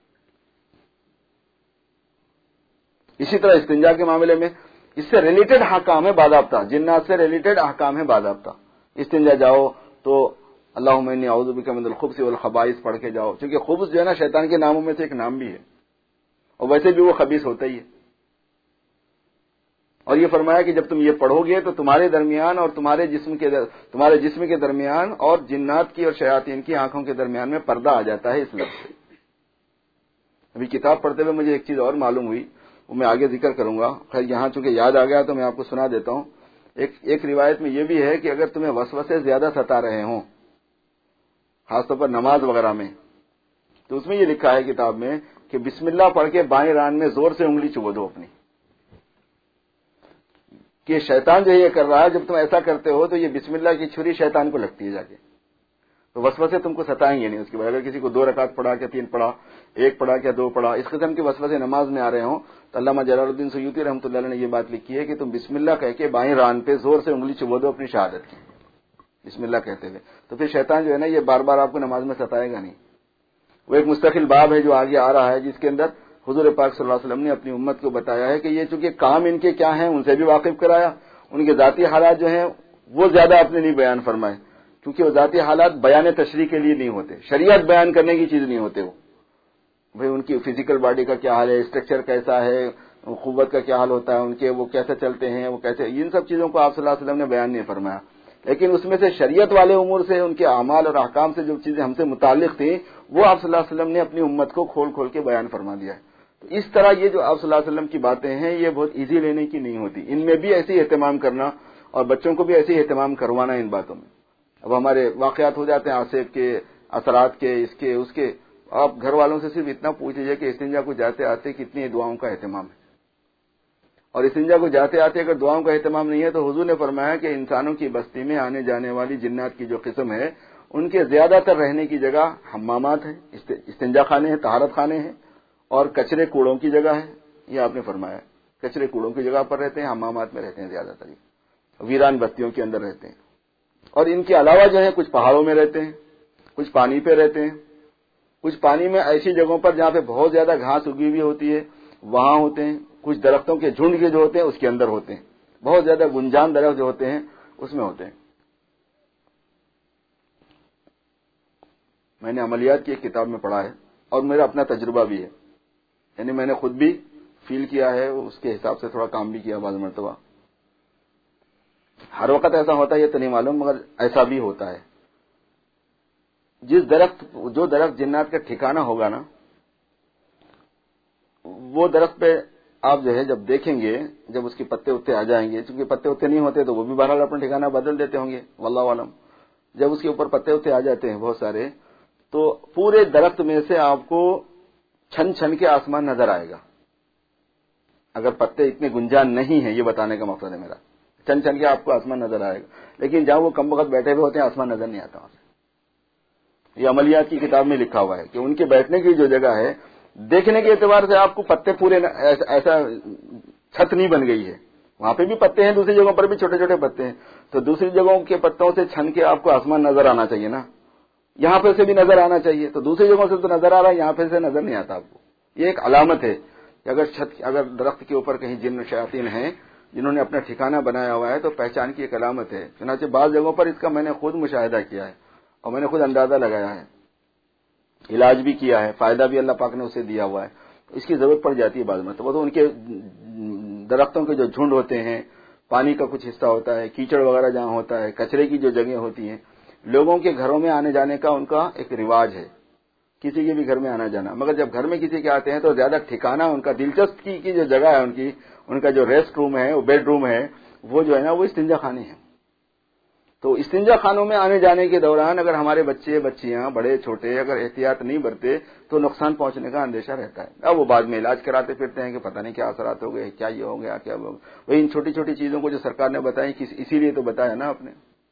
اسی طرح استنجا کے معاملے میں اس سے ریلیٹڈ احکام ہے باضابطہ، جنات سے ریلیٹڈ احکام ہے باضابطہ. استنجا جاؤ تو اللہم انی اعوذ بک من الخبث والخبائث پڑھ کے جاؤ، کیونکہ خبث جو ہے نا شیطان کے ناموں میں سے ایک نام بھی ہے، اور ویسے بھی وہ خبیث ہوتا ہی ہے. اور یہ فرمایا کہ جب تم یہ پڑھو گے تو تمہارے درمیان اور تمہارے جسم کے در... تمہارے جسم کے درمیان اور جنات کی اور شیاطین کی آنکھوں کے درمیان میں پردہ آ جاتا ہے اس لفظ سے. ابھی کتاب پڑھتے ہوئے مجھے ایک چیز اور معلوم ہوئی، وہ میں آگے ذکر کروں گا. خیر یہاں چونکہ یاد آ گیا تو میں آپ کو سنا دیتا ہوں. ایک ایک روایت میں یہ بھی ہے کہ اگر تمہیں وسوسے زیادہ ستا رہے ہوں، خاص طور پر نماز وغیرہ میں، تو اس میں یہ لکھا ہے کتاب میں کہ بسم اللہ پڑھ کے بائیں ران میں زور سے انگلی چبو دو اپنی، کہ شیطان جو یہ کر رہا ہے، جب تم ایسا کرتے ہو تو یہ بسم اللہ کی چھری شیطان کو لگتی ہے جا کے، تو وسوسے تم کو ستائیں گے نہیں. اس کے بعد اگر کسی کو دو رکعت پڑھا کیا تین پڑھا، ایک پڑھا کیا دو پڑھا، اس قسم کے وسوسے نماز میں آ رہے ہوں تو علامہ جلال الدین سیوطی رحمۃ اللہ علیہ نے یہ بات لکھی ہے کہ تم بسم اللہ کہہ کے بائیں ران پہ زور سے انگلی چبو دو اپنی شہادت کی، بسم اللہ کہتے ہوئے. تو پھر شیطان جو ہے نا یہ بار بار آپ کو نماز میں ستائے گا نہیں. وہ ایک مستقل باب ہے جو آگے آ رہا ہے، جس کے اندر حضور پاک صلی اللہ علیہ وسلم نے اپنی امت کو بتایا ہے کہ یہ چونکہ کام ان کے کیا ہیں ان سے بھی واقف کرایا. ان کے ذاتی حالات جو ہیں وہ زیادہ اپنے نہیں بیان فرمائے، کیونکہ وہ ذاتی حالات بیان تشریح کے لیے نہیں ہوتے، شریعت بیان کرنے کی چیز نہیں ہوتے. وہ بھئی ان کی فزیکل باڈی کا کیا حال ہے، اسٹرکچر کیسا ہے، قوت کا کیا حال ہوتا ہے ان کے، وہ کیسے چلتے ہیں، وہ کیسے، ان سب چیزوں کو آپ صلی اللہ علیہ وسلم نے بیان نہیں فرمایا. لیکن اس میں سے شریعت والے امور سے، ان کے اعمال اور احکام سے جو چیزیں ہم سے متعلق تھیں وہ آپ صلی اللہ علیہ وسلم نے اپنی امت کو کھول کھول کے بیان فرما دیا ہے. تو اس طرح یہ جو آپ صلی اللہ علیہ وسلم کی باتیں ہیں یہ بہت ایزی لینے کی نہیں ہوتی، ان میں بھی ایسی اہتمام کرنا اور بچوں کو بھی ایسی اہتمام کروانا ان باتوں میں. اب ہمارے واقعات ہو جاتے ہیں آصف کے، اثرات کے، اس کے اس کے. آپ گھر والوں سے صرف اتنا پوچھ لیجیے کہ استنجا کو جاتے آتے کتنی دعاؤں کا اہتمام ہے، اور استنجا کو جاتے آتے اگر دعاؤں کا اہتمام نہیں ہے تو حضور نے فرمایا کہ انسانوں کی بستی میں آنے جانے والی جنات کی جو قسم ہے ان کے زیادہ تر رہنے کی جگہ حمامات ہیں، استنجا خانے ہیں، طہارت خانے ہیں، اور کچرے کوڑوں کی جگہ ہے. یہ آپ نے فرمایا کچرے کوڑوں کی جگہ پر رہتے ہیں، حمامات میں رہتے ہیں، زیادہ تر ویران بستیوں کے اندر رہتے ہیں. اور ان کے علاوہ جو ہے کچھ پہاڑوں میں رہتے ہیں، کچھ پانی پہ رہتے ہیں، کچھ پانی میں ایسی جگہوں پر جہاں پہ بہت زیادہ گھاس اگی ہوئی ہوتی ہے وہاں ہوتے ہیں، کچھ درختوں کے جھنڈ کے جو ہوتے ہیں اس کے اندر ہوتے ہیں، بہت زیادہ گنجان درخت جو ہوتے ہیں اس میں ہوتے ہیں. میں نے عملیات کی ایک کتاب میں پڑھا ہے اور میرا اپنا تجربہ بھی ہے، یعنی میں نے خود بھی فیل کیا ہے، اس کے حساب سے تھوڑا کام بھی کیا بعض مرتبہ. ہر وقت ایسا ہوتا ہے یہ تو نہیں معلوم، مگر ایسا بھی ہوتا ہے. جس درخت جو درخت جنات کا ٹھکانہ ہوگا نا، وہ درخت پہ آپ جو ہے جب دیکھیں گے، جب اس کے پتے اتتے آ جائیں گے، چونکہ پتے اتتے نہیں ہوتے تو وہ بھی بہرحال اپنا ٹھکانہ بدل دیتے ہوں گے واللہ عالم. جب اس کے اوپر پتے اتتے آ جاتے ہیں بہت سارے تو پورے درخت میں سے آپ کو چھن چھن کے آسمان نظر آئے گا. اگر پتے اتنے گنجان نہیں ہیں، یہ بتانے کا مقصد ہے میرا، چھن چھن کے آپ کو آسمان نظر آئے گا. لیکن جہاں وہ کم وقت بیٹھے ہوئے ہوتے ہیں آسمان نظر نہیں آتا وہاں سے. یہ عملیات کی کتاب میں لکھا ہوا ہے کہ ان کے بیٹھنے کی جو جگہ ہے، دیکھنے کے اعتبار سے آپ کو پتے پورے ایسا چھت نہیں بن گئی ہے، وہاں پہ بھی پتے ہیں, دوسری جگہوں پر بھی چھوٹے چھوٹے پتے ہیں, تو دوسری جگہوں کے پتوں سے چھن کے آپ کو آسمان نظر آنا چاہیے نا, یہاں پہ سے بھی نظر آنا چاہیے, تو دوسری جگہوں سے تو نظر آ رہا ہے, یہاں پہ سے نظر نہیں آتا آپ کو. یہ ایک علامت ہے کہ اگر چھت اگر درخت کے اوپر کہیں جن شیاطین ہیں جنہوں نے اپنا ٹھکانہ بنایا ہوا ہے تو پہچان کی ایک علامت ہے. چنانچہ بعض جگہوں پر اس کا میں نے خود مشاہدہ کیا ہے اور میں نے خود اندازہ لگایا ہے, علاج بھی کیا ہے, فائدہ بھی اللہ پاک نے اسے دیا ہوا ہے. اس کی ضرورت پڑ جاتی ہے بعض میں, تو ان کے درختوں کے جو جھنڈ ہوتے ہیں, پانی کا کچھ حصہ ہوتا ہے, کیچڑ وغیرہ جہاں ہوتا ہے, کچرے کی جو جگہیں ہوتی ہیں, لوگوں کے گھروں میں آنے جانے کا ان کا ایک رواج ہے, کسی کے بھی گھر میں آنا جانا. مگر جب گھر میں کسی کے آتے ہیں تو زیادہ ٹھکانہ ان کا دلچسپی کی جو جگہ ہے ان کی, ان کا جو ریسٹ روم ہے, وہ بیڈ روم ہے, وہ جو ہے نا وہ استنجا خانے ہیں. تو استنجا خانوں میں آنے جانے کے دوران اگر ہمارے بچے بچیاں بڑے چھوٹے اگر احتیاط نہیں برتے تو نقصان پہنچنے کا اندیشہ رہتا ہے. اب وہ بعد میں علاج کراتے پھرتے ہیں کہ پتہ نہیں کیا اثرات ہو گئے, کیا یہ ہو گیا, کیا ہو گیا. وہی ان چھوٹی چھوٹی چیزوں کو جو سرکار نے بتائی اسی لیے تو بتایا نا آپ نے.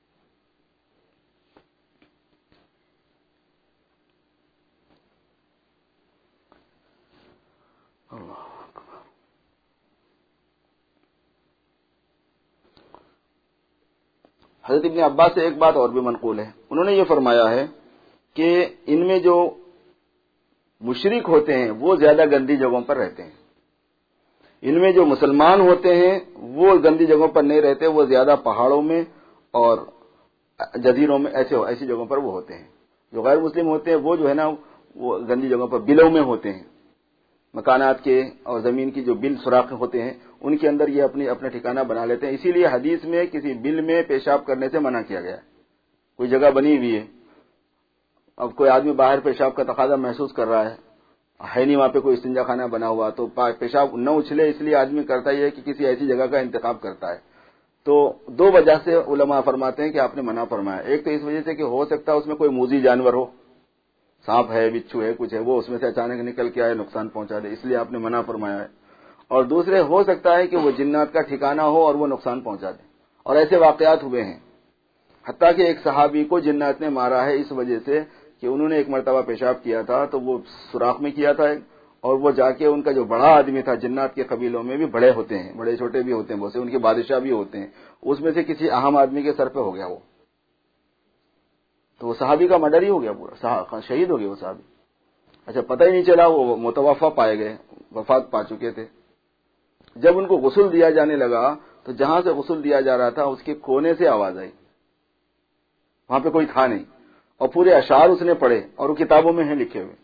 حضرت ابن عباس سے ایک بات اور بھی منقول ہے, انہوں نے یہ فرمایا ہے کہ ان میں جو مشرک ہوتے ہیں وہ زیادہ گندی جگہوں پر رہتے ہیں, ان میں جو مسلمان ہوتے ہیں وہ گندی جگہوں پر نہیں رہتے, وہ زیادہ پہاڑوں میں اور جزیروں میں ایسے ایسی جگہوں پر وہ ہوتے ہیں. جو غیر مسلم ہوتے ہیں وہ جو ہے نا وہ گندی جگہوں پر بلوں میں ہوتے ہیں, مکانات کے اور زمین کی جو بل سوراخ ہوتے ہیں ان کے اندر یہ اپنی اپنا ٹھکانہ بنا لیتے ہیں. اسی لیے حدیث میں کسی بل میں پیشاب کرنے سے منع کیا گیا ہے. کوئی جگہ بنی ہوئی ہے, اب کوئی آدمی باہر پیشاب کا تقاضا محسوس کر رہا ہے, ہے نہیں وہاں پہ کوئی استنجا خانہ بنا ہوا, تو پیشاب نہ اچھلے اس لیے آدمی کرتا ہی ہے کہ کسی ایسی جگہ کا انتخاب کرتا ہے. تو دو وجہ سے علماء فرماتے ہیں کہ آپ نے منع فرمایا. ایک تو اس وجہ سے کہ ہو سکتا ہے اس میں کوئی موذی جانور ہو, سانپ ہے, بچھو ہے, کچھ ہے, وہ اس میں سے اچانک نکل کے آئے نقصان پہنچا دے, اس لیے آپ نے منع فرمایا ہے. اور دوسرے ہو سکتا ہے کہ وہ جنات کا ٹھکانہ ہو اور وہ نقصان پہنچا دے, اور ایسے واقعات ہوئے ہیں. حتیٰ کہ ایک صحابی کو جنات نے مارا ہے اس وجہ سے کہ انہوں نے ایک مرتبہ پیشاب کیا تھا تو وہ سوراخ میں کیا تھا, اور وہ جا کے ان کا جو بڑا آدمی تھا, جنات کے قبیلوں میں بھی بڑے ہوتے ہیں, بڑے چھوٹے بھی ہوتے ہیں, بہت سے ان کے بادشاہ بھی ہوتے ہیں, اس میں سے کسی اہم آدمی کے سر پہ ہو گیا وہ, تو وہ صحابی کا مرڈر ہی ہو گیا, پورا شہید ہو گیا وہ صحابی. اچھا پتہ ہی نہیں چلا, وہ متوفا پائے گئے, وفات پا چکے تھے. جب ان کو غسل دیا جانے لگا تو جہاں سے غسل دیا جا رہا تھا اس کے کونے سے آواز آئی, وہاں پہ کوئی تھا نہیں, اور پورے اشعار اس نے پڑھے اور وہ کتابوں میں ہیں لکھے ہوئے.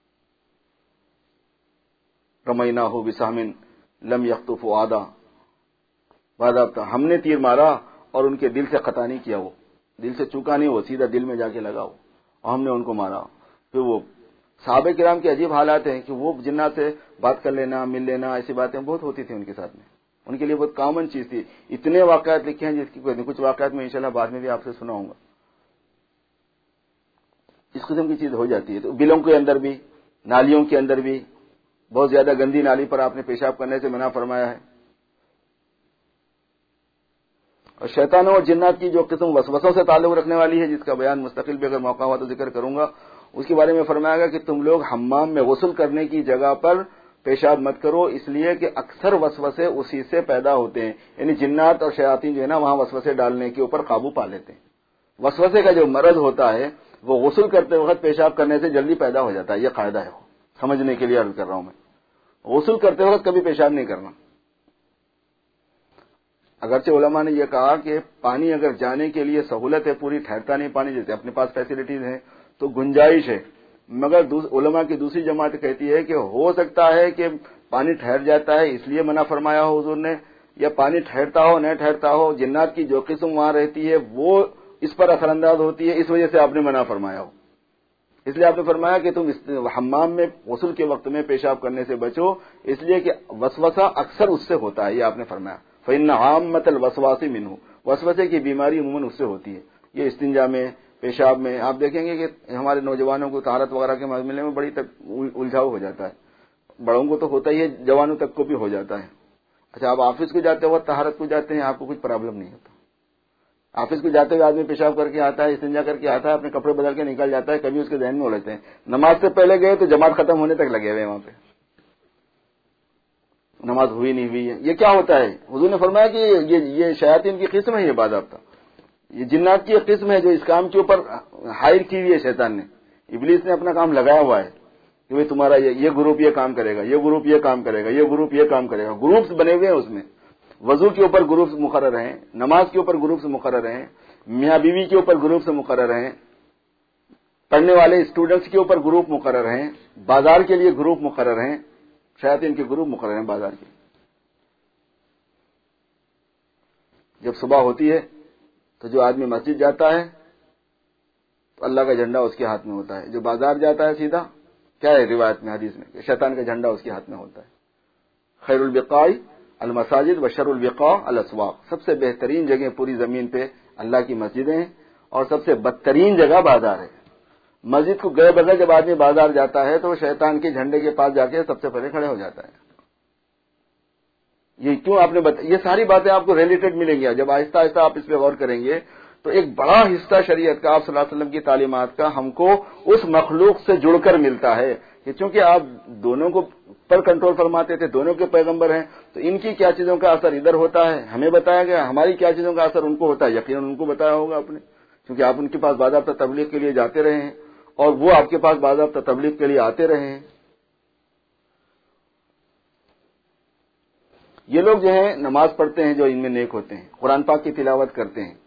رمیناہ بسہم لم یخطف فؤادا, ہم نے تیر مارا اور ان کے دل سے قطع نہیں کیا, وہ دل سے چکا نہیں, وہ سیدھا دل میں جا کے لگا, وہ اور ہم نے ان کو مارا. پھر وہ صحابہ کرام کے عجیب حالات ہیں کہ وہ جنات سے بات کر لینا, مل لینا, ایسی باتیں بہت ہوتی تھیں ان کے ساتھ میں, ان کے لیے بہت کامن چیز تھی. اتنے واقعات لکھے ہیں جس کی کوئی کچھ واقعات میں انشاءاللہ بعد میں بھی آپ سے سناؤں گا. اس قسم کی چیز ہو جاتی ہے. تو بلوں کے اندر بھی, نالیوں کے اندر بھی, بہت زیادہ گندی نالی پر آپ نے پیشاب کرنے سے منع فرمایا ہے. اور شیطانوں اور جنات کی جو قسم وسوسوں سے تعلق رکھنے والی ہے, جس کا بیان مستقل بھی اگر موقع ہوا تو ذکر کروں گا, اس کے بارے میں فرمایا گا کہ تم لوگ حمام میں غسل کرنے کی جگہ پر پیشاب مت کرو, اس لیے کہ اکثر وسوسے اسی سے پیدا ہوتے ہیں. یعنی جنات اور شیاطین جو ہے نا وہاں وسوسے ڈالنے کے اوپر قابو پا لیتے ہیں. وسوسے کا جو مرض ہوتا ہے وہ غسل کرتے وقت پیشاب کرنے سے جلدی پیدا ہو جاتا ہے. یہ قاعدہ ہے, سمجھنے کے لیے عرض کر رہا ہوں میں. غسل کرتے وقت کبھی پیشاب نہیں کرنا. اگرچہ علماء نے یہ کہا کہ پانی اگر جانے کے لیے سہولت ہے, پوری ٹھہرتا نہیں پانی, جیسے اپنے پاس فیسلٹیز ہیں تو گنجائش ہے, مگر علماء کی دوسری جماعت کہتی ہے کہ ہو سکتا ہے کہ پانی ٹھہر جاتا ہے اس لیے منع فرمایا ہو حضور نے, یا پانی ٹھہرتا ہو نہ ٹھہرتا ہو, جنات کی جو قسم وہاں رہتی ہے وہ اس پر اثر انداز ہوتی ہے, اس وجہ سے آپ نے منع فرمایا ہو. اس لیے آپ نے فرمایا کہ تم حمام میں غسل کے وقت میں پیشاب کرنے سے بچو, اس لیے کہ وسوسہ اکثر اس سے ہوتا ہے. یہ آپ نے فرمایا فإن عامۃ الوسواس منہ, وسوسے کی بیماری عموماً اس سے ہوتی ہے. یہ استنجا میں, پیشاب میں آپ دیکھیں گے کہ ہمارے نوجوانوں کو طہارت وغیرہ کے معاملے میں بڑی الجھاؤ ہو جاتا ہے. بڑوں کو تو ہوتا ہی ہے, جوانوں تک کو بھی ہو جاتا ہے. اچھا آپ آفس کو جاتے وقت طہارت کو جاتے ہیں, آپ کو کچھ پرابلم نہیں ہوتا. آفس کو جاتے ہوئے آدمی پیشاب کر کے آتا ہے, استنجا کر کے آتا ہے, اپنے کپڑے بدل کے نکل جاتا ہے, کبھی اس کے ذہن میں ہو لیتے ہیں نماز سے پہلے گئے تو جماعت ختم ہونے تک لگے ہوئے وہاں پہ. نماز ہوئی نہیں ہوئی ہے. یہ کیا ہوتا ہے؟ حضور نے فرمایا کہ یہ یہ شیاطین کی قسم ہے, یہ باضابطہ یہ جنات کی ایک قسم ہے جو اس کام کے اوپر ہائر کی ہوئی ہے شیطان نے. ابلیس نے اپنا کام لگایا ہوا ہے کہ بھائی تمہارا یہ گروپ یہ کام کرے گا, یہ گروپ یہ کام کرے گا, یہ گروپ یہ کام کرے گا. گروپس بنے ہوئے ہیں اس میں. وضو کے اوپر گروپس مقرر ہیں, نماز کے اوپر گروپس مقرر ہیں, میاں بیوی کے اوپر گروپس مقرر ہیں, پڑھنے والے اسٹوڈنٹس کے اوپر گروپ مقرر ہیں, بازار کے لیے گروپ مقرر ہیں, شیاطین کے گروپ مقرر ہیں بازار کے. جب صبح ہوتی ہے تو جو آدمی مسجد جاتا ہے تو اللہ کا جھنڈا اس کے ہاتھ میں ہوتا ہے. جو بازار جاتا ہے سیدھا, کیا ہے روایت میں حدیث میں کہ شیطان کا جھنڈا اس کے ہاتھ میں ہوتا ہے. خیر البقاء المساجد و شر البقاء الاسواق. سب سے بہترین جگہ پوری زمین پہ اللہ کی مسجدیں ہیں اور سب سے بدترین جگہ بازار ہے. مسجد کو گئے بغیر جب آدمی بازار جاتا ہے تو وہ شیطان کے جھنڈے کے پاس جا کے سب سے پہلے کھڑے ہو جاتا ہے. یہ کیوں آپ نے بتا, یہ ساری باتیں آپ کو ریلیٹڈ ملیں گی. جب آہستہ آہستہ آپ اس پہ غور کریں گے تو ایک بڑا حصہ شریعت کا, آپ صلی اللہ علیہ وسلم کی تعلیمات کا ہم کو اس مخلوق سے جڑ کر ملتا ہے کہ چونکہ آپ دونوں کو پر کنٹرول فرماتے تھے, دونوں کے پیغمبر ہیں, تو ان کی کیا چیزوں کا اثر ادھر ہوتا ہے ہمیں بتایا گیا, ہماری کیا چیزوں کا اثر ان کو ہوتا ہے یقیناً ان کو بتایا ہوگا آپ نے, کیونکہ آپ ان کے پاس باضابطہ تبلیغ کے لیے جاتے رہے ہیں اور وہ آپ کے پاس باضابطہ تبلیغ کے لیے آتے رہے ہیں. یہ لوگ جو ہیں نماز پڑھتے ہیں جو ان میں نیک ہوتے ہیں, قرآن پاک کی تلاوت کرتے ہیں,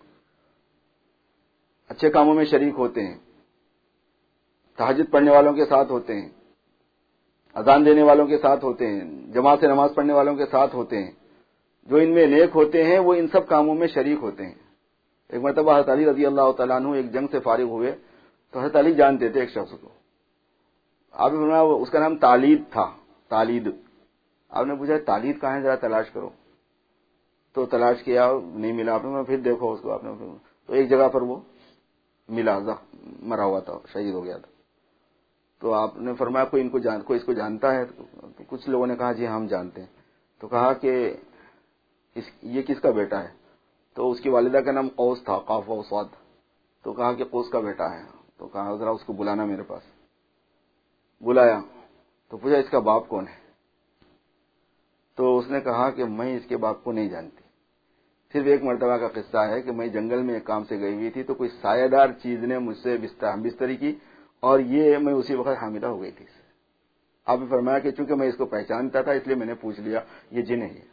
اچھے کاموں میں شریک ہوتے ہیں, تہجد پڑھنے والوں کے ساتھ ہوتے ہیں, اذان دینے والوں کے ساتھ ہوتے ہیں, جماعت سے نماز پڑھنے والوں کے ساتھ ہوتے ہیں. جو ان میں نیک ہوتے ہیں وہ ان سب کاموں میں شریک ہوتے ہیں. ایک مرتبہ حضرت علی رضی اللہ تعالیٰ عنہ ایک جنگ سے فارغ ہوئے تو حضرت علی جانتے تھے ایک شخص کو, آپ نے اس کا نام تالید تھا. تالید, آپ نے پوچھا تالید کہاں ہے, ذرا تلاش کرو. تو تلاش کیا, نہیں ملا. آپ نے پھر دیکھو اس کو, آپ نے تو ایک جگہ پر وہ ملا, مرا ہوا تھا, شہید ہو گیا تھا. تو آپ نے فرمایا کوئی ان کو جان, کوئی اس کو جانتا ہے؟ تو کچھ لوگوں نے کہا جی ہم جانتے ہیں. تو کہا کہ اس یہ کس کا بیٹا ہے؟ تو اس کی والدہ کا نام قوس تھا, قاف و صاد. تو کہا کہ قوس کا بیٹا ہے. تو کہا ذرا اس کو بلانا میرے پاس. بلایا تو پوچھا اس کا باپ کون ہے؟ تو اس نے کہا کہ میں اس کے باپ کو نہیں جانتی. صرف ایک مرتبہ کا قصہ ہے کہ میں جنگل میں ایک کام سے گئی ہوئی تھی تو کوئی سایہ دار چیز نے مجھ سے بستری کی اور یہ میں اسی وقت حاملہ ہو گئی تھی. آپ نے فرمایا کہ چونکہ میں اس کو پہچانتا تھا اس لیے میں نے پوچھ لیا یہ جن ہے یہ,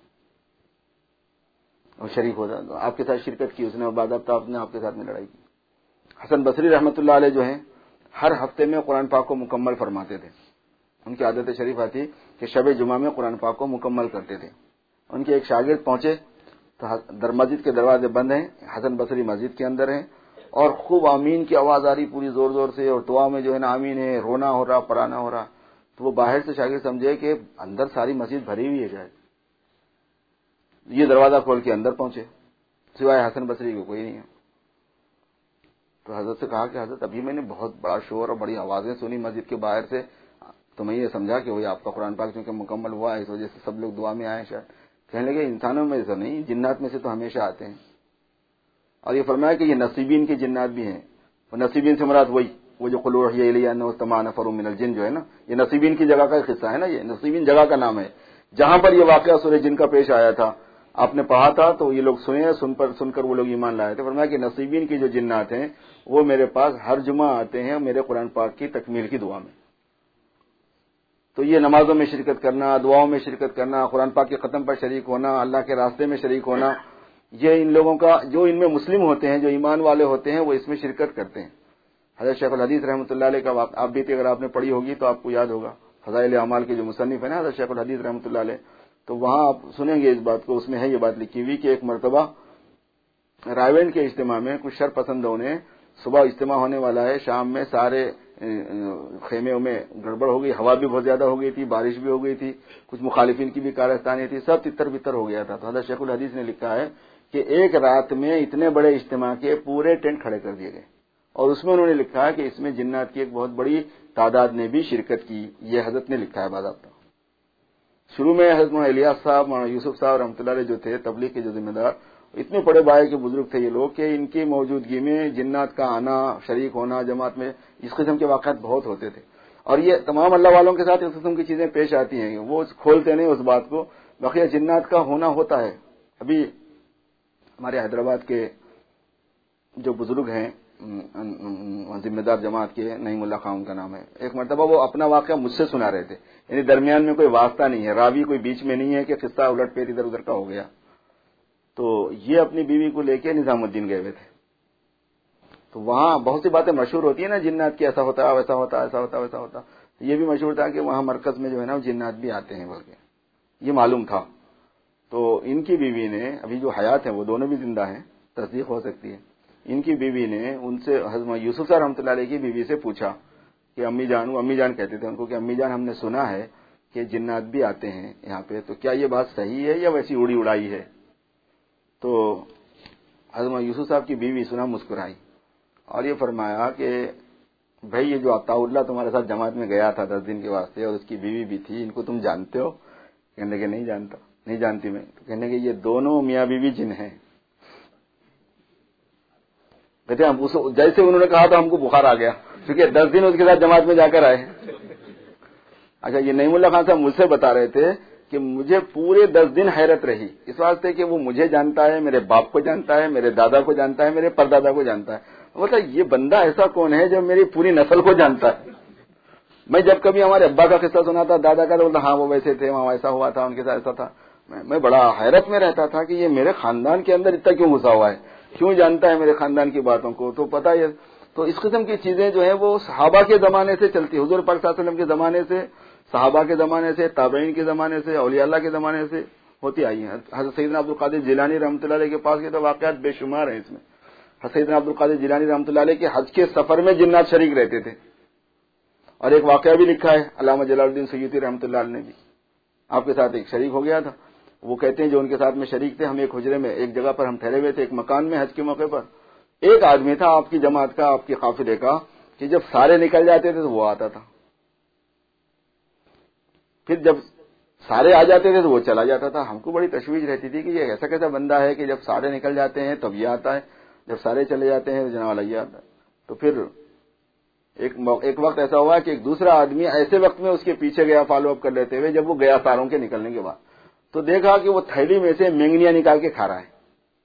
اور شریک ہو جاتا. آپ کے ساتھ شرکت کی اس نے, اور باضابطہ آپ نے آپ کے ساتھ میں لڑائی کی. حسن بصری رحمۃ اللہ علیہ جو ہیں ہر ہفتے میں قرآن پاک کو مکمل فرماتے تھے. ان کی عادت شریف آتی کہ شب جمعہ میں قرآن پاک کو مکمل کرتے تھے. ان کے ایک شاگرد پہنچے تو در مسجد کے دروازے بند ہیں, حسن بصری مسجد کے اندر ہیں اور خوب آمین کی آواز آ رہی پوری زور زور سے, اور دعا میں جو ہے نا آمین ہے, رونا ہو رہا, پڑھانا ہو رہا. تو وہ باہر سے شاگرد سمجھے کہ اندر ساری مسجد بھری ہوئی ہے شاید. یہ دروازہ کھول کے اندر پہنچے, سوائے حسن بصری کو کوئی نہیں ہے. تو حضرت سے کہا کہ حضرت ابھی میں نے بہت بڑا شور اور بڑی آوازیں سنی مسجد کے باہر سے, تو میں یہ سمجھا کہ وہی آپ کا قرآن پاک چونکہ مکمل ہوا ہے اس وجہ سے سب لوگ دعا میں آئے شاید. کہنے لگے انسانوں میں ایسا نہیں, جنات میں سے تو ہمیشہ آتے ہیں. اور یہ فرمایا کہ یہ نصیبین کے جنات بھی ہیں. وہ نصیبین سے مراد وہی وہ جو قلوح یہ لیا نوستمان فرو من الجن جو ہے نا, یہ نصیبین کی جگہ کا قصہ ہے نا. یہ نصیبین جگہ کا نام ہے جہاں پر یہ واقعہ سورہ جن کا پیش آیا تھا. آپ نے پڑھا تھا تو یہ لوگ سنے, سن پر سن کر وہ لوگ ایمان لائے تھے. فرمایا کہ نصیبین کی جو جنات ہیں وہ میرے پاس ہر جمعہ آتے ہیں میرے قرآن پاک کی تکمیل کی دعا میں. تو یہ نمازوں میں شرکت کرنا, دعاؤں میں شرکت کرنا, قرآن پاک کے ختم پر شریک ہونا, اللہ کے راستے میں شریک ہونا, یہ ان لوگوں کا جو ان میں مسلم ہوتے ہیں, جو ایمان والے ہوتے ہیں, وہ اس میں شرکت کرتے ہیں. حضرت شیخ الحدیث رحمۃ اللہ علیہ کا آپ بھی اگر آپ نے پڑھی ہوگی تو آپ کو یاد ہوگا, فضائل اعمال کے جو مصنف ہیں نا حضرت شیخ الحدیث رحمۃ اللہ علیہ, تو وہاں آپ سنیں گے اس بات کو. اس میں ہے یہ بات لکھی ہوئی کہ ایک مرتبہ رائے کے اجتماع میں کچھ شر پسندوں نے, صبح اجتماع ہونے والا ہے, شام میں سارے خیمے میں گڑبڑ ہو گئی, ہوا بھی بہت زیادہ ہو گئی تھی, بارش بھی ہو گئی تھی, کچھ مخالفین کی بھی کارستانی تھی, سب تتر بتر ہو گیا تھا. تو حضرت شیخ الحدیث نے لکھا ہے کہ ایک رات میں اتنے بڑے اجتماع کے پورے ٹینٹ کھڑے کر دیے گئے, اور اس میں انہوں نے لکھا ہے کہ اس میں جنات کی ایک بہت بڑی تعداد نے بھی شرکت کی. یہ حضرت نے لکھا ہے باضابطہ. شروع میں حضرت مولانا الیاس صاحب, مولانا یوسف صاحب رحمۃ اللہ علیہ جو تھے تبلیغ کے جو ذمہ دار, اتنے بڑے بائی کے بزرگ تھے یہ لوگ کہ ان کی موجودگی میں جنات کا آنا, شریک ہونا جماعت میں, اس قسم کے واقعات بہت ہوتے تھے. اور یہ تمام اللہ والوں کے ساتھ اس قسم کی چیزیں پیش آتی ہیں, وہ کھولتے نہیں اس بات کو, بقیہ جنات کا ہونا ہوتا ہے. ابھی ہمارے حیدرآباد کے جو بزرگ ہیں ذمہ دار جماعت کے، نعیم اللہ خان کا نام ہے، ایک مرتبہ وہ اپنا واقعہ مجھ سے سنا رہے تھے، یعنی درمیان میں کوئی واسطہ نہیں ہے، راوی کوئی بیچ میں نہیں ہے کہ قصہ الٹ پھیر ادھر ادھر کا ہو گیا. تو یہ اپنی بیوی کو لے کے نظام الدین گئے ہوئے تھے. تو وہاں بہت سی باتیں مشہور ہوتی ہیں نا، جنات کی ایسا ہوتا ہے ویسا ہوتا ایسا ہوتا ویسا ہوتا. یہ بھی مشہور تھا کہ وہاں مرکز میں جو ہے نا جنات بھی آتے ہیں بول کے، یہ معلوم تھا. تو ان کی بیوی نے، ابھی جو حیات ہیں وہ دونوں بھی زندہ ہیں، تصدیق ہو سکتی ہے، ان کی بیوی نے ان سے حضرت یوسف صاحب رحمۃ اللہ علیہ کی بیوی سے پوچھا کہ امی جان، وہ امی جان کہتے تھے ان کو کہ امی جان ہم نے سنا ہے کہ جنات بھی آتے ہیں یہاں پہ، تو کیا یہ بات صحیح ہے یا ویسی اڑی اڑائی ہے؟ تو حضرت یوسف صاحب کی بیوی سنا مسکرائی اور یہ فرمایا کہ بھائی یہ جو عطا اللہ تمہارے ساتھ جماعت میں گیا تھا دس دن کے واسطے اور اس کی بیوی بھی تھی، ان کو تم جانتے ہو؟ کہنے کہ نہیں جانتا، نہیں جانتی میں. تو کہنے کہ یہ دونوں میاں بیوی جن ہیں. کہتے ہیں جیسے انہوں نے کہا تو ہم کو بخار آ گیا، کیونکہ دس دن اس کے ساتھ جماعت میں جا کر آئے. اچھا، یہ نعیم اللہ خان صاحب مجھ سے بتا رہے تھے کہ مجھے پورے دس دن حیرت رہی اس واسطے کہ وہ مجھے جانتا ہے، میرے باپ کو جانتا ہے، میرے دادا کو جانتا ہے، میرے پردادا کو جانتا ہے. مطلب یہ بندہ ایسا کون ہے جو میری پوری نسل کو جانتا ہے؟ میں جب کبھی ہمارے ابا کا قصہ سنا تھا، دادا کا، تو بولتا ہاں وہ ویسے تھے، وہاں ایسا ہوا تھا، ان کے ساتھ ایسا تھا. میں بڑا حیرت میں رہتا تھا کہ یہ میرے خاندان کے اندر اتنا کیوں گھسا ہوا ہے، کیوں جانتا ہے میرے خاندان کی باتوں کو. تو پتہ ہے، تو اس قسم کی چیزیں جو ہیں وہ صحابہ کے زمانے سے چلتی، حضور پاک صلی اللہ علیہ وسلم کے زمانے سے، صحابہ کے زمانے سے، تابعین کے زمانے سے، اولیاء اللہ کے زمانے سے ہوتی آئی ہیں. حضرت سیدنا عبد القادر جیلانی رحمۃ اللہ علیہ کے پاس کے تو واقعات بے شمار ہیں. اس میں سیدنا عبد القادر جیلانی رحمۃ اللہ علیہ کے حج کے سفر میں جنات شریک رہتے تھے، اور ایک واقعہ بھی لکھا ہے علامہ جلال الدین سیوطی رحمۃ اللہ علیہ نے بھی. آپ کے ساتھ ایک شریک ہو گیا تھا، وہ کہتے ہیں جو ان کے ساتھ میں شریک تھے، ہم ایک حجرے میں ایک جگہ پر ہم ٹھہرے ہوئے تھے، ایک مکان میں حج کے موقع پر. ایک آدمی تھا آپ کی جماعت کا، آپ کے قافلے کا، کہ جب سارے نکل جاتے تھے تو وہ آتا تھا، پھر جب سارے آ جاتے تھے تو وہ چلا جاتا تھا. ہم کو بڑی تشویش رہتی تھی کہ یہ ایسا کیسا بندہ ہے کہ جب سارے نکل جاتے ہیں تب یہ آتا ہے، جب سارے چلے جاتے ہیں تو جناب والا یہ آتا ہے. تو پھر ایک ایک وقت ایسا ہوا کہ ایک دوسرا آدمی ایسے وقت میں اس کے پیچھے گیا فالو اپ کر لیتے ہوئے، جب وہ گیا ساروں کے نکلنے کے بعد، تو دیکھا کہ وہ تھیلی میں سے مینگنیاں نکال کے کھا رہا ہے.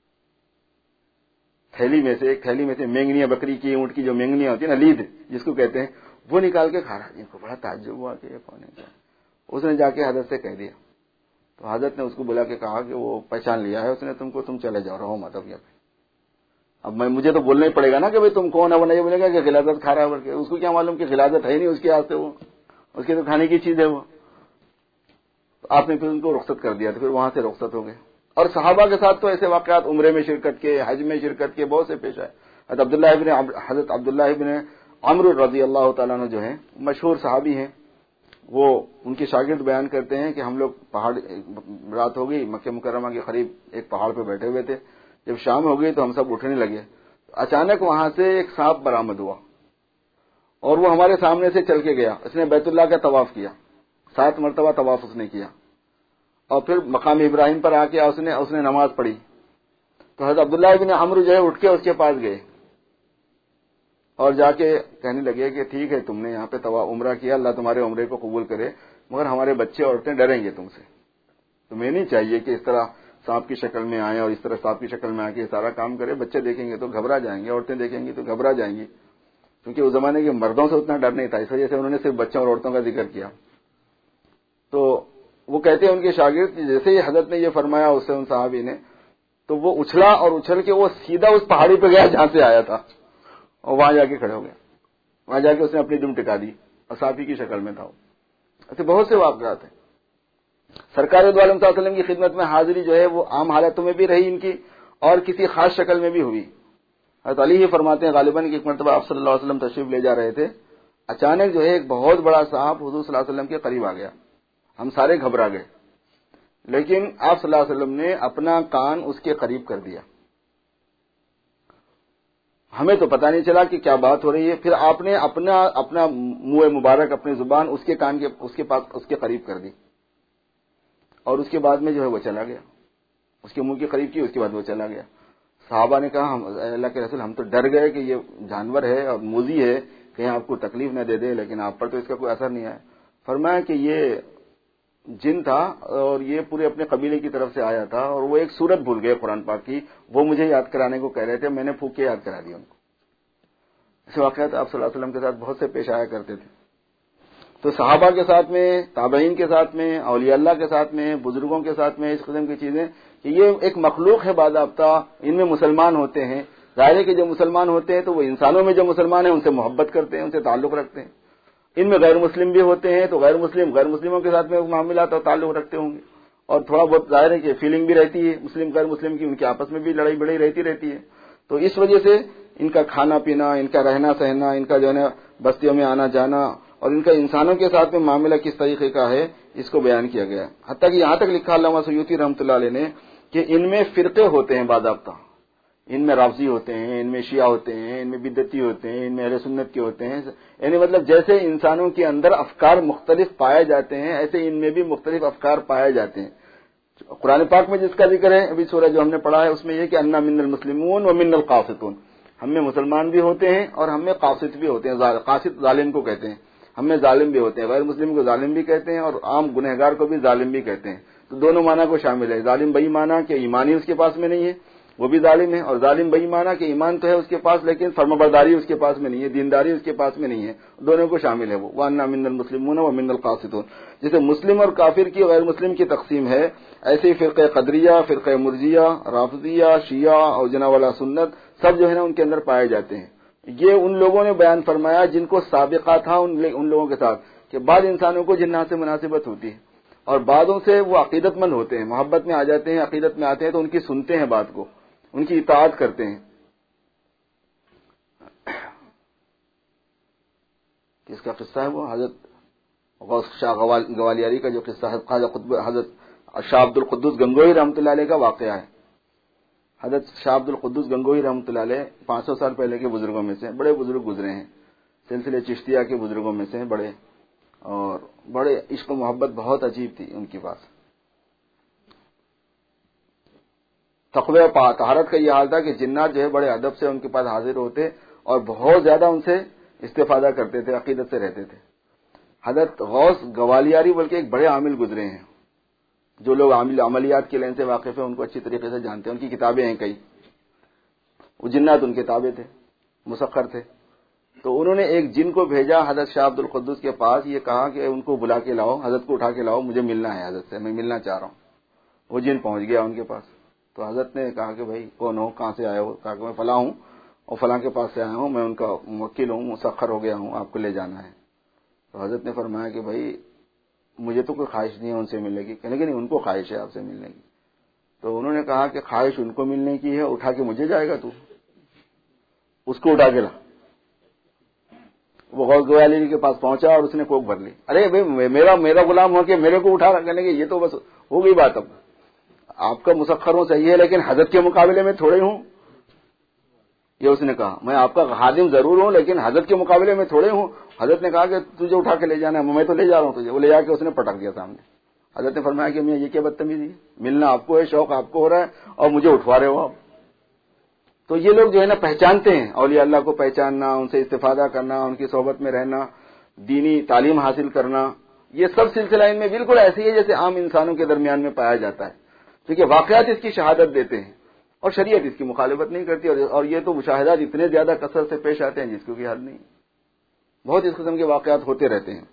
تھیلی میں سے ایک تھیلی میں سے مینگنیاں، بکری کی، اونٹ کی جو مینگنیاں ہوتی ہیں نا، لید جس کو کہتے ہیں، وہ نکال کے کھا رہا ہے. ان کو بڑا تعجب ہوا کہ یہ کون ہے. اس نے جا کے حضرت سے کہہ دیا، تو حضرت نے اس کو بلا کے کہا کہ وہ پہچان لیا ہے اس نے تم کو، تم چلے جاؤ، رہو مت اب. اب میں مجھے تو بولنا ہی پڑے گا نا کہ بھائی تم کون ہے. وہ نہیں بولے گا کہ غلاظت کھا رہا ہے، بلکہ اس کو کیا معلوم کہ غلاظت ہے نہیں اس کے ہاتھ سے، وہ اس کے تو کھانے کی چیز ہے وہ. آپ نے پھر ان کو رخصت کر دیا، تو پھر وہاں سے رخصت ہو گئے. اور صحابہ کے ساتھ تو ایسے واقعات عمرے میں شرکت کے، حج میں شرکت کے بہت سے پیش آئے. حضرت عبداللہ ابن حضرت عبداللہ ابن عمرو رضی اللہ تعالیٰ عنہ جو ہیں مشہور صحابی ہیں، وہ ان کے شاگرد بیان کرتے ہیں کہ ہم لوگ پہاڑ، رات ہو گئی، مکہ مکرمہ کے قریب ایک پہاڑ پہ بیٹھے ہوئے تھے. جب شام ہو گئی تو ہم سب اٹھنے لگے. اچانک وہاں سے ایک سانپ برآمد ہوا اور وہ ہمارے سامنے سے چل کے گیا. اس نے بیت اللہ کا طواف کیا، سات مرتبہ طواف اس نے کیا، اور پھر مقام ابراہیم پر آ کے اس نے اس نے نماز پڑھی. تو حضرت عبداللہ ابن عمرو جو ہے اٹھ کے اس کے پاس گئے اور جا کے کہنے لگے کہ ٹھیک ہے تم نے یہاں پہ طواف عمرہ کیا، اللہ تمہارے عمرے کو قبول کرے، مگر ہمارے بچے عورتیں ڈریں گے تم سے. تمہیں نہیں چاہیے کہ اس طرح سانپ کی شکل میں آئیں اور اس طرح سانپ کی شکل میں آ کے سارا کام کرے. بچے دیکھیں گے تو گھبرا جائیں گے، عورتیں دیکھیں گی تو گھبرا جائیں گی، کیونکہ اس زمانے کے مردوں سے اتنا ڈر نہیں تھا. اس وجہ سے انہوں نے صرف بچوں اور عورتوں کا ذکر کیا. تو وہ کہتے ہیں ان کے شاگرد جیسے ہی حضرت نے یہ فرمایا اس سے ان صحابی نے، تو وہ اچھلا اور اچھل کے وہ سیدھا اس پہاڑی پہ گیا جہاں سے آیا تھا، اور وہاں جا کے کھڑے ہو گیا. وہاں جا کے اس نے اپنی دم ٹکا دی اور صحابی کی شکل میں تھا. ایسے بہت سے واقعات ہیں. سرکار دو عالم صلی اللہ علیہ وسلم کی خدمت میں حاضری جو ہے وہ عام حالتوں میں بھی رہی ان کی، اور کسی خاص شکل میں بھی ہوئی. حضرت علی ہی فرماتے ہیں غالباً کہ ایک مرتبہ آپ صلی اللہ علیہ وسلم تشریف لے جا رہے تھے، اچانک جو ہے ایک بہت بڑا سانپ حضور صلی اللہ علیہ وسلم کے قریب آ گیا. ہم سارے گھبرا گئے، لیکن آپ صلی اللہ علیہ وسلم نے اپنا کان اس کے قریب کر دیا. ہمیں تو پتہ نہیں چلا کہ کیا بات ہو رہی ہے. پھر آپ نے اپنا اپنا منہ مبارک، اپنی زبان اس کے کان کے اس کے پاس اس کے قریب کر دی، اور اس کے بعد میں جو ہے وہ چلا گیا. اس کے منہ کے قریب کی، اس کے بعد وہ چلا گیا. صحابہ نے کہا ہم اللہ کے رسول ہم تو ڈر گئے کہ یہ جانور ہے اور موذی ہے، کہیں آپ کو تکلیف نہ دے دے، لیکن آپ پر تو اس کا کوئی اثر نہیں آیا. فرمایا کہ یہ جن تھا اور یہ پورے اپنے قبیلے کی طرف سے آیا تھا اور وہ ایک سورت بھول گئے قرآن پاک کی, وہ مجھے یاد کرانے کو کہہ رہے تھے, میں نے پھونک کے یاد کرا دیا ان کو. ایسے واقعات آپ صلی اللہ علیہ وسلم کے ساتھ بہت سے پیش آیا کرتے تھے. تو صحابہ کے ساتھ میں, تابعین کے ساتھ میں, اولیاء اللہ کے ساتھ میں, بزرگوں کے ساتھ میں اس قسم کی چیزیں کہ یہ ایک مخلوق ہے باضابطہ, ان میں مسلمان ہوتے ہیں. ظاہر ہے کہ جو مسلمان ہوتے ہیں تو وہ انسانوں میں جو مسلمان ہیں ان سے محبت کرتے ہیں, ان سے تعلق رکھتے ہیں. ان میں غیر مسلم بھی ہوتے ہیں تو غیر مسلم غیر مسلموں کے ساتھ میں معاملات اور تعلق رکھتے ہوں گے, اور تھوڑا بہت ظاہر ہے کہ فیلنگ بھی رہتی ہے مسلم غیر مسلم کی, ان کے آپس میں بھی لڑائی بڑائی رہتی رہتی ہے. تو اس وجہ سے ان کا کھانا پینا, ان کا رہنا سہنا, ان کا جو ہے نا بستیوں میں آنا جانا اور ان کا انسانوں کے ساتھ میں معاملہ کس طریقے کا ہے اس کو بیان کیا گیا. حتیٰ کہ یہاں تک لکھا علامہ سیوطی رحمۃ اللہ علیہ نے کہ ان میں فرقے ہوتے ہیں باضابطہ, ان میں رافضی ہوتے ہیں, ان میں شیعہ ہوتے ہیں, ان میں بدعتی ہوتے ہیں, ان میں اہل سنت کے ہوتے ہیں. یعنی مطلب جیسے انسانوں کے اندر افکار مختلف پائے جاتے ہیں ایسے ان میں بھی مختلف افکار پائے جاتے ہیں. قرآن پاک میں جس کا ذکر ہے ابھی سورہ جو ہم نے پڑھا ہے اس میں یہ کہ انا من المسلمون و من القاسطون, ہم میں مسلمان بھی ہوتے ہیں اور ہم میں قاسط بھی ہوتے ہیں. قاسط ظالم کو کہتے ہیں, ہم میں ظالم بھی ہوتے ہیں. غیر مسلم کو ظالم بھی کہتے ہیں اور عام گنہگار کو بھی ظالم بھی کہتے ہیں. تو دونوں معنی کو شامل ہے. ظالم بئی معنی کہ ایمانی اس کے پاس میں نہیں ہے وہ بھی ظالم ہے, اور ظالم بئی معنی کہ ایمان تو ہے اس کے پاس لیکن فرمانبرداری اس کے پاس میں نہیں ہے, دینداری اس کے پاس میں نہیں ہے. دونوں کو شامل ہے وہ وَأَنَّا مِنَّ الْمُسْلِمُونَ وَمِنَّ الْقَاسِطُونَ. جیسے مسلم اور کافر کی غیر مسلم کی تقسیم ہے ایسے ہی فرقہ قدریہ, فرقہ مرجیہ, رافضیہ, شیعہ اور جناح والا سنت سب جو ہے نا ان کے اندر پائے جاتے ہیں. یہ ان لوگوں نے بیان فرمایا جن کو سابقہ تھا ان, ان لوگوں کے ساتھ کہ بعض انسانوں کو جنات سے مناسبت ہوتی ہے اور بعضوں سے وہ عقیدت مند ہوتے ہیں, محبت میں آ جاتے ہیں, عقیدت میں آتے ہیں تو ان کی سنتے ہیں بات کو, ان کی اطاعت کرتے ہیں. کس کا قصہ ہے وہ؟ حضرت غوث شاہ گوالیاری کا جو قصہ ہے, خواجہ قطب حضرت شاہ عبد القدوس گنگوہی رحمۃ اللہ علیہ کا واقعہ ہے. حضرت شاہ عبد القدوس گنگوہی رحمۃ اللہ علیہ پانچ سو سال پہلے کے بزرگوں میں سے بڑے بزرگ گزرے ہیں, سلسلے چشتیہ کے بزرگوں میں سے ہیں بڑے, اور بڑے عشق و محبت بہت عجیب تھی ان کے پاس. تقوی طہارت کا یہ حال تھا کہ جنات جو ہے بڑے ادب سے ان کے پاس حاضر ہوتے اور بہت زیادہ ان سے استفادہ کرتے تھے, عقیدت سے رہتے تھے. حضرت غوث گوالیاری بلکہ ایک بڑے عامل گزرے ہیں, جو لوگ عامل عملیات کے لین سے واقف ہیں ان کو اچھی طریقے سے جانتے ہیں. ان کی کتابیں ہیں کئی, وہ جنات ان کے تابع تھے, مسخر تھے. تو انہوں نے ایک جن کو بھیجا حضرت شاہ عبد القدوس کے پاس, یہ کہا کہ ان کو بلا کے لاؤ, حضرت کو اٹھا کے لاؤ, مجھے ملنا ہے حضرت سے, میں ملنا چاہ رہا ہوں. وہ جن پہنچ گیا ان کے پاس. تو حضرت نے کہا کہ بھائی کون ہو, کہاں سے آئے ہو؟ کہا کہ میں فلاں ہوں اور فلاں کے پاس سے آیا ہوں, میں ان کا موکل ہوں, مسخر ہو گیا ہوں, آپ کو لے جانا ہے. تو حضرت نے فرمایا کہ بھائی مجھے تو کوئی خواہش نہیں ہے ان سے ملنے کی. کہنے کہ نہیں ان کو خواہش ہے آپ سے ملنے کی. تو انہوں نے کہا کہ خواہش ان کو ملنے کی ہے, اٹھا کے مجھے جائے گا تو, اس کو اٹھا کے لا. وہ غوث گوالیاری کے پاس پہنچا اور اس نے کوک بھر لی. ارے بھائی میرا میرا غلام ہو کے میرے کو اٹھا, کہنے کہ یہ تو بس ہو گئی بات. اب آپ کا مسخر ہوں صحیح ہے لیکن حضرت کے مقابلے میں تھوڑے ہوں, یہ اس نے کہا. میں آپ کا خادم ضرور ہوں لیکن حضرت کے مقابلے میں تھوڑے ہوں. حضرت نے کہا کہ تجھے اٹھا کے لے جانا ہے, میں تو لے جا رہا ہوں تجھے. وہ لے جا کے اس نے پٹک دیا سامنے. حضرت نے فرمایا کہ میں یہ کیا بدتمیزی ہے, ملنا آپ کو ہے, شوق آپ کو ہو رہا ہے اور مجھے اٹھوا رہے ہو آپ. تو یہ لوگ جو ہے نا پہچانتے ہیں اولیاء اللہ کو پہچاننا, ان سے استفادہ کرنا, ان کی صحبت میں رہنا, دینی تعلیم حاصل کرنا, یہ سب سلسلہ ان میں بالکل ایسے ہی ہے جیسے عام انسانوں کے درمیان میں پایا جاتا ہے. کیونکہ واقعات اس کی شہادت دیتے ہیں اور شریعت اس کی مخالفت نہیں کرتی, اور یہ تو مشاہدات اتنے زیادہ کثرت سے پیش آتے ہیں جس کو کوئی حد نہیں. بہت اس قسم کے واقعات ہوتے رہتے ہیں.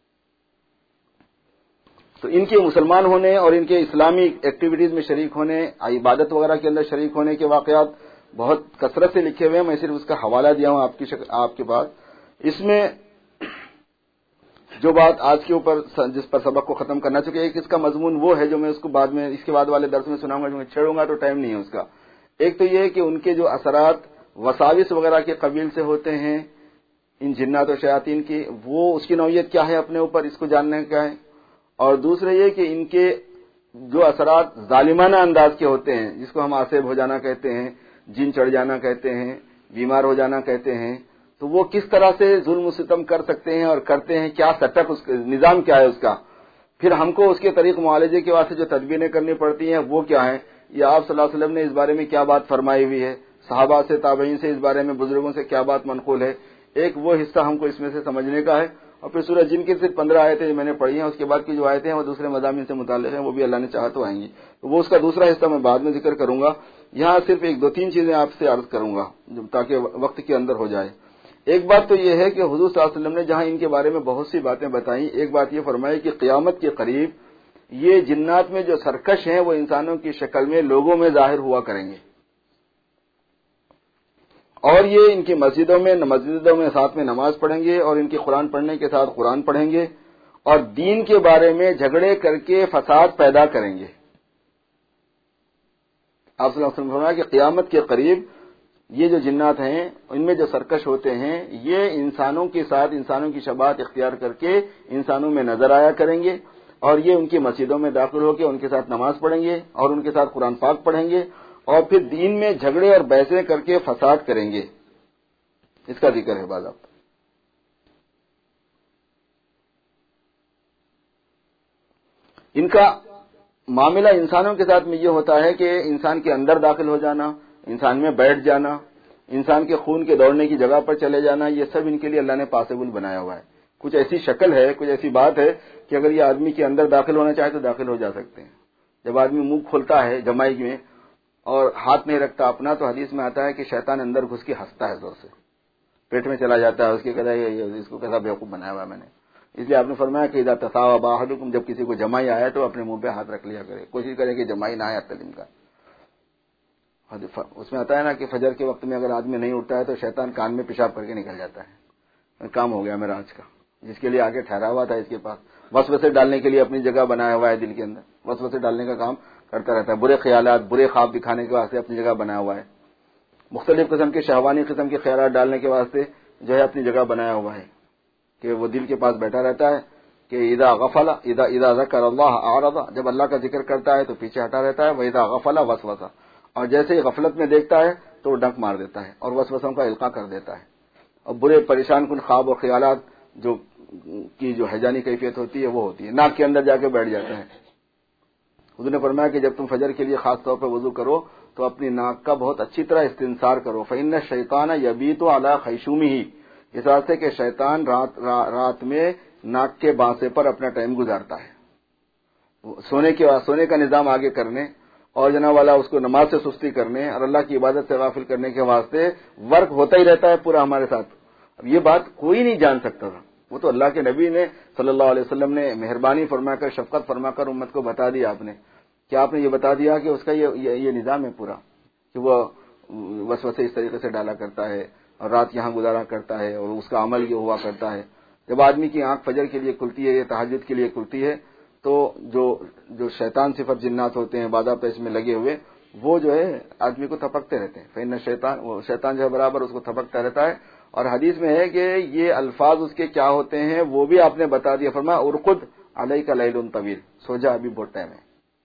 تو ان کے مسلمان ہونے اور ان کے اسلامی ایکٹیویٹیز میں شریک ہونے, عبادت وغیرہ کے اندر شریک ہونے کے واقعات بہت کثرت سے لکھے ہوئے ہیں. میں صرف اس کا حوالہ دیا ہوں آپ کی شک... آپ کے پاس. اس میں جو بات آج کے اوپر جس پر سبق کو ختم کرنا چاہیے, ایک اس کا مضمون وہ ہے جو میں اس کو بعد میں اس کے بعد والے درس میں سناؤں گا, جو میں چھیڑوں گا تو ٹائم نہیں ہے اس کا. ایک تو یہ کہ ان کے جو اثرات وساوس وغیرہ کے قبیل سے ہوتے ہیں ان جنات و شیاطین کی, وہ اس کی نوعیت کیا ہے اپنے اوپر, اس کو جاننا کیا ہے. اور دوسرے یہ کہ ان کے جو اثرات ظالمانہ انداز کے ہوتے ہیں, جس کو ہم آسیب ہو جانا کہتے ہیں, جن چڑھ جانا کہتے ہیں, بیمار ہو جانا کہتے ہیں, تو وہ کس طرح سے ظلم و ستم کر سکتے ہیں اور کرتے ہیں, کیا سیٹ اپ, اس نظام کیا ہے اس کا. پھر ہم کو اس کے طریق معالجے کے واسطے جو تدبیریں کرنی پڑتی ہیں وہ کیا ہیں, یا آپ صلی اللہ علیہ وسلم نے اس بارے میں کیا بات فرمائی ہوئی ہے, صحابہ سے, تابعین سے اس بارے میں, بزرگوں سے کیا بات منقول ہے. ایک وہ حصہ ہم کو اس میں سے سمجھنے کا ہے, اور پھر سورہ جن کی صرف پندرہ آیتیں جو میں نے پڑھی ہیں، اس کے بعد کی جو آیتیں ہیں وہ دوسرے مضامین سے متعلق ہیں، وہ بھی اللہ نے چاہا تو آئیں گی، تو وہ اس کا دوسرا حصہ میں بعد میں ذکر کروں گا۔ یہاں صرف ایک دو تین چیزیں آپ سے عرض کروں گا تاکہ وقت کے اندر ہو جائے۔ ایک بات تو یہ ہے کہ حضور صلی اللہ علیہ وسلم نے جہاں ان کے بارے میں بہت سی باتیں بتائیں، ایک بات یہ فرمائی کہ قیامت کے قریب یہ جنات میں جو سرکش ہیں وہ انسانوں کی شکل میں لوگوں میں ظاہر ہوا کریں گے، اور یہ ان کی مسجدوں میں مسجدوں میں ساتھ میں نماز پڑھیں گے، اور ان کی قرآن پڑھنے کے ساتھ قرآن پڑھیں گے، اور دین کے بارے میں جھگڑے کر کے فساد پیدا کریں گے۔ آپ صلی اللہ علیہ وسلم نے فرمایا کہ قیامت کے قریب یہ جو جنات ہیں ان میں جو سرکش ہوتے ہیں یہ انسانوں کے ساتھ انسانوں کی شباہت اختیار کر کے انسانوں میں نظر آیا کریں گے، اور یہ ان کی مسجدوں میں داخل ہو کے ان کے ساتھ نماز پڑھیں گے اور ان کے ساتھ قرآن پاک پڑھیں گے، اور پھر دین میں جھگڑے اور بحثیں کر کے فساد کریں گے۔ اس کا ذکر ہے باضابطہ۔ ان کا معاملہ انسانوں کے ساتھ میں یہ ہوتا ہے کہ انسان کے اندر داخل ہو جانا، انسان میں بیٹھ جانا، انسان کے خون کے دوڑنے کی جگہ پر چلے جانا، یہ سب ان کے لیے اللہ نے پاسبل بنایا ہوا ہے۔ کچھ ایسی شکل ہے، کچھ ایسی بات ہے کہ اگر یہ آدمی کے اندر داخل ہونا چاہے تو داخل ہو جا سکتے ہیں۔ جب آدمی منہ کھولتا ہے جمائی میں اور ہاتھ نہیں رکھتا اپنا، تو حدیث میں آتا ہے کہ شیطان اندر گھس کے ہنستا ہے زور سے، پیٹ میں چلا جاتا ہے، اس کے کہتا ہے اس کو کیسا بیوقوف بنایا ہوا ہے میں نے۔ اس لیے آپ نے فرمایا کہ اذا تصاوب احدکم، جب کسی کو جمائی آیا تو اپنے منہ پہ ہاتھ رکھ لیا کرے، کوشش کرے کہ جمائی نہ آئے تعلیم کا۔ اس میں آتا ہے نا کہ فجر کے وقت میں اگر آدمی نہیں اٹھتا ہے تو شیطان کان میں پیشاب کر کے نکل جاتا ہے، کام ہو گیا میرا آج کا، جس کے لیے آگے ٹھہرا ہوا تھا اس کے پاس وسوسے ڈالنے کے لیے اپنی جگہ بنایا ہوا ہے، دل کے اندر وسوسے ڈالنے کا کام کرتا رہتا ہے، برے خیالات برے خواب دکھانے کے واسطے اپنی جگہ بنایا ہوا ہے، مختلف قسم کے شہوانی قسم کے خیالات ڈالنے کے واسطے جو ہے اپنی جگہ بنایا ہوا ہے کہ وہ دل کے پاس بیٹھا رہتا ہے کہ اذا غفل اذا اذا ذکر اللہ اعرض، جب اللہ کا ذکر کرتا ہے تو پیچھے ہٹا رہتا ہے، واذا غفل وسوسہ، اور جیسے ہی غفلت میں دیکھتا ہے تو وہ ڈنک مار دیتا ہے اور وسوسوں کا القاء کر دیتا ہے، اور برے پریشان کن خواب اور خیالات جو کی جو حیجانی کیفیت ہوتی ہے وہ ہوتی ہے، ناک کے اندر جا کے بیٹھ جاتا ہے۔ حضور نے فرمایا کہ جب تم فجر کے لیے خاص طور پر وضو کرو تو اپنی ناک کا بہت اچھی طرح استنثار کرو، فإن الشیطان یبیت علی خیشومہ، اس واسطے کہ شیطان رات رات میں ناک کے بانسے پر اپنا ٹائم گزارتا ہے، سونے کے سونے کا نظام آگے کرنے اور جناب والا اس کو نماز سے سستی کرنے اور اللہ کی عبادت سے غافل کرنے کے واسطے ورک ہوتا ہی رہتا ہے پورا ہمارے ساتھ۔ اب یہ بات کوئی نہیں جان سکتا تھا، وہ تو اللہ کے نبی نے صلی اللہ علیہ وسلم نے مہربانی فرما کر شفقت فرما کر امت کو بتا دیا، آپ نے کیا آپ نے یہ بتا دیا کہ اس کا یہ یہ نظام ہے پورا کہ وہ وسوسے اس طریقے سے ڈالا کرتا ہے اور رات یہاں گزارا کرتا ہے اور اس کا عمل یہ ہوا کرتا ہے۔ جب آدمی کی آنکھ فجر کے لیے کھلتی ہے یا تہجد کے لیے کھلتی ہے تو جو جو شیطان صفت جنات ہوتے ہیں بادہ پیش میں لگے ہوئے، وہ جو ہے آدمی کو تھپکتے رہتے ہیں، فإن شیطان وہ شیطان جو ہے برابر اس کو تھپکتا رہتا ہے، اور حدیث میں ہے کہ یہ الفاظ اس کے کیا ہوتے ہیں وہ بھی آپ نے بتا دیا، فرمایا ارقد علیک لیل طویل، سو جا ابھی بہت ٹائم ہے،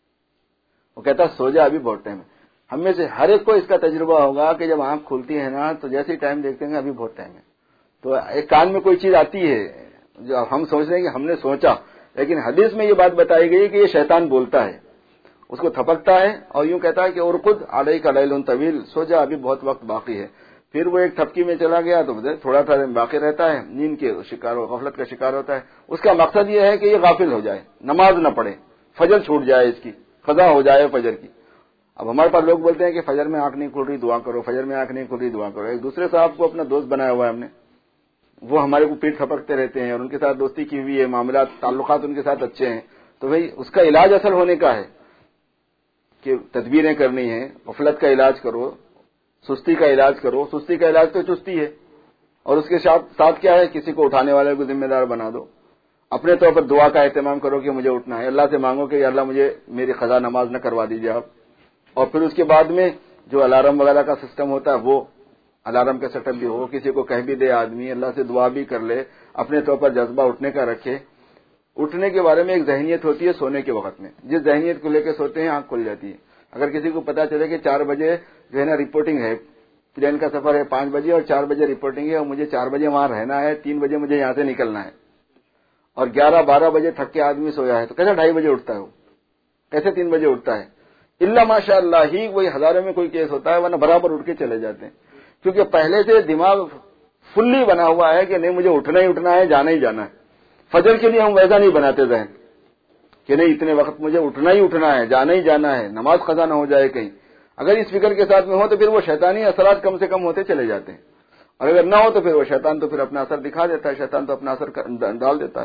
وہ کہتا سو جا ابھی بہت ٹائم ہے۔ ہم میں سے ہر ایک کو اس کا تجربہ ہوگا کہ جب آنکھ کھلتی ہے نا تو جیسے ہی ٹائم دیکھتے ہیں ابھی بہت ٹائم ہے، تو ایک کان میں کوئی چیز آتی ہے جو ہم سوچ رہے ہیں کہ ہم نے سوچا، لیکن حدیث میں یہ بات بتائی گئی کہ یہ شیطان بولتا ہے، اس کو تھپکتا ہے اور یوں کہتا ہے کہ ارقد علیک لیل طویل، سو جا ابھی بہت وقت باقی ہے۔ پھر وہ ایک تھپکی میں چلا گیا تو تھوڑا سا باقی رہتا ہے، نیند کے شکار و غفلت کا شکار ہوتا ہے۔ اس کا مقصد یہ ہے کہ یہ غافل ہو جائے، نماز نہ پڑھے، فجر چھوٹ جائے، اس کی قضا ہو جائے فجر کی۔ اب ہمارے پاس لوگ بولتے ہیں کہ فجر میں آنکھ نہیں کھل رہی دعا کرو، فجر میں آنکھ نہیں کھل رہی دعا کرو۔ ایک دوسرے صاحب کو اپنا دوست بنایا ہوا ہے ہم نے، وہ ہمارے کو پیٹ تھپکتے رہتے ہیں اور ان کے ساتھ دوستی کی ہوئی ہے، معاملات تعلقات ان کے ساتھ اچھے ہیں، تو بھائی اس کا علاج اصل ہونے کا ہے کہ تدبیریں کرنی ہیں، غفلت کا علاج کرو، سستی کا علاج کرو۔ سستی کا علاج تو چستی ہے، اور اس کے ساتھ کیا ہے، کسی کو اٹھانے والے کو ذمہ دار بنا دو، اپنے طور پر دعا کا اہتمام کرو کہ مجھے اٹھنا ہے، اللہ سے مانگو کہ یا اللہ مجھے میری قضا نماز نہ کروا دیجیے آپ، اور پھر اس کے بعد میں جو الارم وغیرہ کا سسٹم ہوتا ہے وہ الارم کا سیٹ اپ بھی ہو، کسی کو کہہ بھی دے آدمی، اللہ سے دعا بھی کر لے، اپنے طور پر جذبہ اٹھنے کا رکھے۔ اٹھنے کے بارے میں ایک ذہنیت ہوتی ہے سونے کے وقت میں، جس ذہنیت کو لے کے سوتے ہیں آنکھ کھل جاتی ہے۔ اگر کسی کو پتا چلے کہ چار بجے جو ہے نا رپورٹنگ ہے، پلین کا سفر ہے پانچ بجے اور چار بجے رپورٹنگ ہے اور مجھے چار بجے وہاں رہنا ہے، تین بجے مجھے یہاں سے نکلنا ہے، اور گیارہ بارہ بجے تھک کے آدمی سویا ہے، تو کیسے ڈھائی بجے اٹھتا ہے، وہ کیسے تین بجے اٹھتا ہے؟ اللہ ماشاء اللہ ہی وہی ہزاروں میں کوئی کیس ہوتا ہے، ورنہ برابر اٹھ کے چلے جاتے ہیں، کیونکہ پہلے سے دماغ فلی بنا ہوا ہے کہ نہیں مجھے اٹھنا ہی اٹھنا ہے، جانا ہی جانا ہے۔ فجر کے لیے ہم ویسا نہیں بناتے ذہن کہ نہیں اتنے وقت مجھے اٹھنا ہی اٹھنا ہے، جانا ہی جانا ہے، نماز قضا نہ ہو جائے کہیں. اگر اس فکر کے ساتھ میں ہو تو پھر وہ شیطانی اثرات کم سے کم ہوتے چلے جاتے ہیں، اور اگر نہ ہو تو پھر وہ شیطان تو پھر اپنا اثر دکھا دیتا ہے، شیطان تو اپنا اثر ڈال دیتا ہے.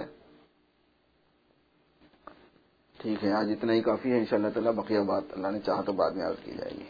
ٹھیک ہے، آج اتنا ہی کافی ہے. انشاءاللہ تعالی بقیہ بات اللہ نے چاہا تو بعد میں عرض کی جائے گی.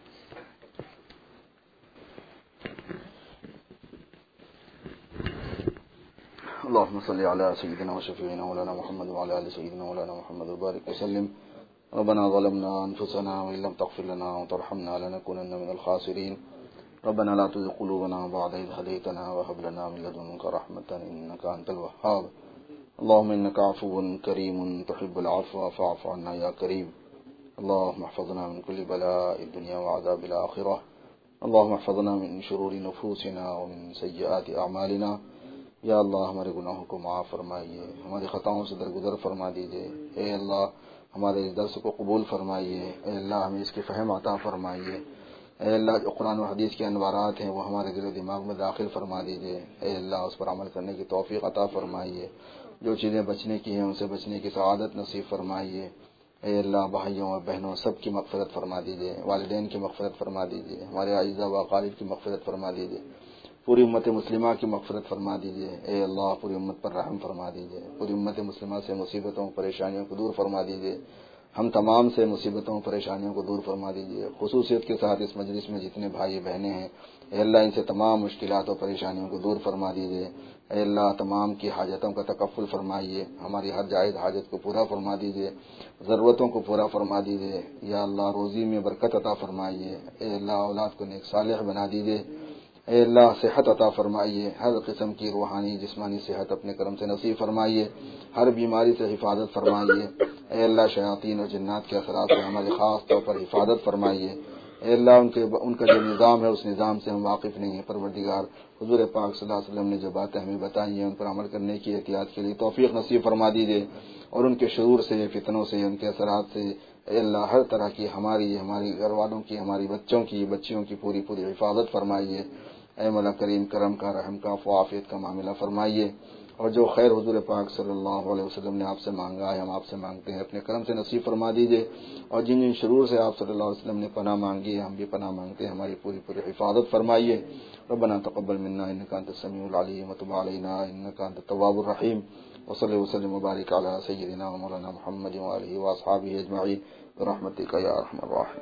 اللهم صل على سيدنا وشفيعنا مولانا محمد وعلى ال سيدنا مولانا محمد وبارك وسلم. ربنا ظلمنا انفسنا وان لم تغفر لنا وترحمنا لنكونن من الخاسرين. ربنا لا تزغ قلوبنا بعد إذ هديتنا وهب لنا من لدنك رحمة إنك أنت الوهاب. اللهم إنك عفو كريم تحب العفو فاعف عنا يا كريم. اللهم احفظنا من كل بلاء الدنيا وعذاب الآخرة. اللهم احفظنا من شرور نفوسنا ومن سيئات أعمالنا. یا اللہ ہمارے گناہوں کو معاف فرمائیے، ہماری خطاؤں سے درگزر فرما دیجیے. اے اللہ ہمارے اس درس کو قبول فرمائیے. اے اللہ ہمیں اس کی فہم عطا فرمائیے. اے اللہ جو قرآن و حدیث کے انوارات ہیں وہ ہمارے دل و دماغ میں داخل فرما دیجیے. اے اللہ اس پر عمل کرنے کی توفیق عطا فرمائیے. جو چیزیں بچنے کی ہیں ان سے بچنے کی سعادت نصیب فرمائیے. اے اللہ بھائیوں اور بہنوں سب کی مغفرت فرما دیجیے، والدین کی مغفرت فرما دیجیے، ہمارے اعزاء و اقارب کی مغفرت فرما دیجیے، پوری امت مسلمہ کی مغفرت فرما دیجیے. اے اللہ پوری امت پر رحم فرما دیجیے. پوری امت مسلمہ سے مصیبتوں پریشانیوں کو دور فرما دیجیے. ہم تمام سے مصیبتوں پریشانیوں کو دور فرما دیجیے. خصوصیت کے ساتھ اس مجلس میں جتنے بھائی بہنیں ہیں اے اللہ ان سے تمام مشکلات اور پریشانیوں کو دور فرما دیجیے. اے اللہ تمام کی حاجتوں کا تکفل فرمائیے. ہماری ہر جائز حاجت کو پورا فرما دیجیے، ضرورتوں کو پورا فرما دیجیے. یا اللہ روزی میں برکت عطا فرمائیے. اے اللہ اولاد کو نیک صالح بنا دیجیے. اے اللہ صحت عطا فرمائیے، ہر قسم کی روحانی جسمانی صحت اپنے کرم سے نصیب فرمائیے. ہر بیماری سے حفاظت فرمائیے. اے اللہ شیاطین اور جنات کے اثرات سے ہماری خاص طور پر حفاظت فرمائیے. اے اللہ ان کے ان کا جو نظام ہے اس نظام سے ہم واقف نہیں ہیں. پروردگار حضور پاک صلی اللہ علیہ وسلم نے جو باتیں ہمیں بتائی ہیں ان پر عمل کرنے کی احتیاط کے لیے توفیق نصیب فرما دیجیے، اور ان کے شرور سے، فتنوں سے، ان کے اثرات سے اے اللہ ہر طرح کی ہماری ہماری گھر والوں کی، ہماری بچوں کی، بچیوں کی پوری پوری حفاظت فرمائیے. اے مولا کریم کرم کا، رحم کا، عافیت کا معاملہ فرمائیے. اور جو خیر حضور پاک صلی اللہ علیہ وسلم نے آپ سے مانگا ہے ہم آپ سے مانگتے ہیں، اپنے کرم سے نصیب فرما دیجیے. اور جن جن شرور سے آپ صلی اللہ علیہ وسلم نے پناہ مانگی ہے ہم بھی پناہ مانگتے ہیں، ہماری پوری پوری حفاظت فرمائیے. ربنا تقبل منا انک انت السمیع العلیم وتب علینا انک انت التواب الرحیم. وصلی وسلم وبارک علی سیدنا مولانا محمد وآلہ واصحابہ اجمعین برحمتک یا ارحم الراحمین.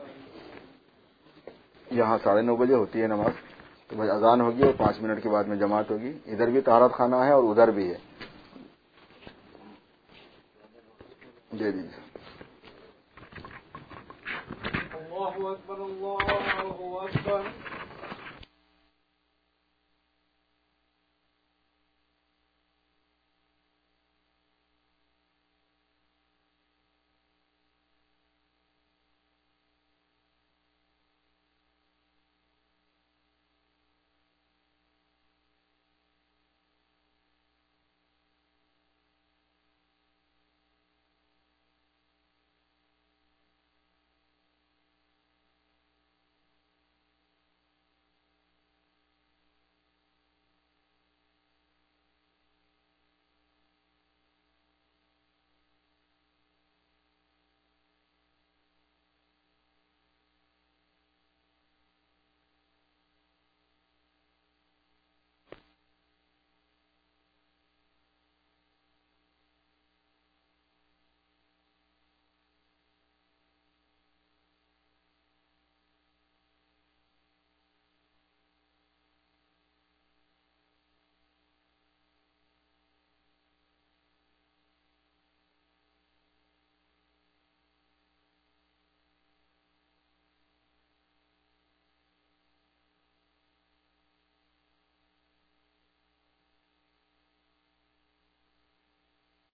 یہاں ساڑھے نو بجے ہوتی ہے نماز، تو بھائی اذان ہوگی اور پانچ منٹ کے بعد میں جماعت ہوگی. ادھر بھی طہارت خانہ ہے اور ادھر بھی ہے. دے دیجیے. اللہ اکبر اللہ اکبر.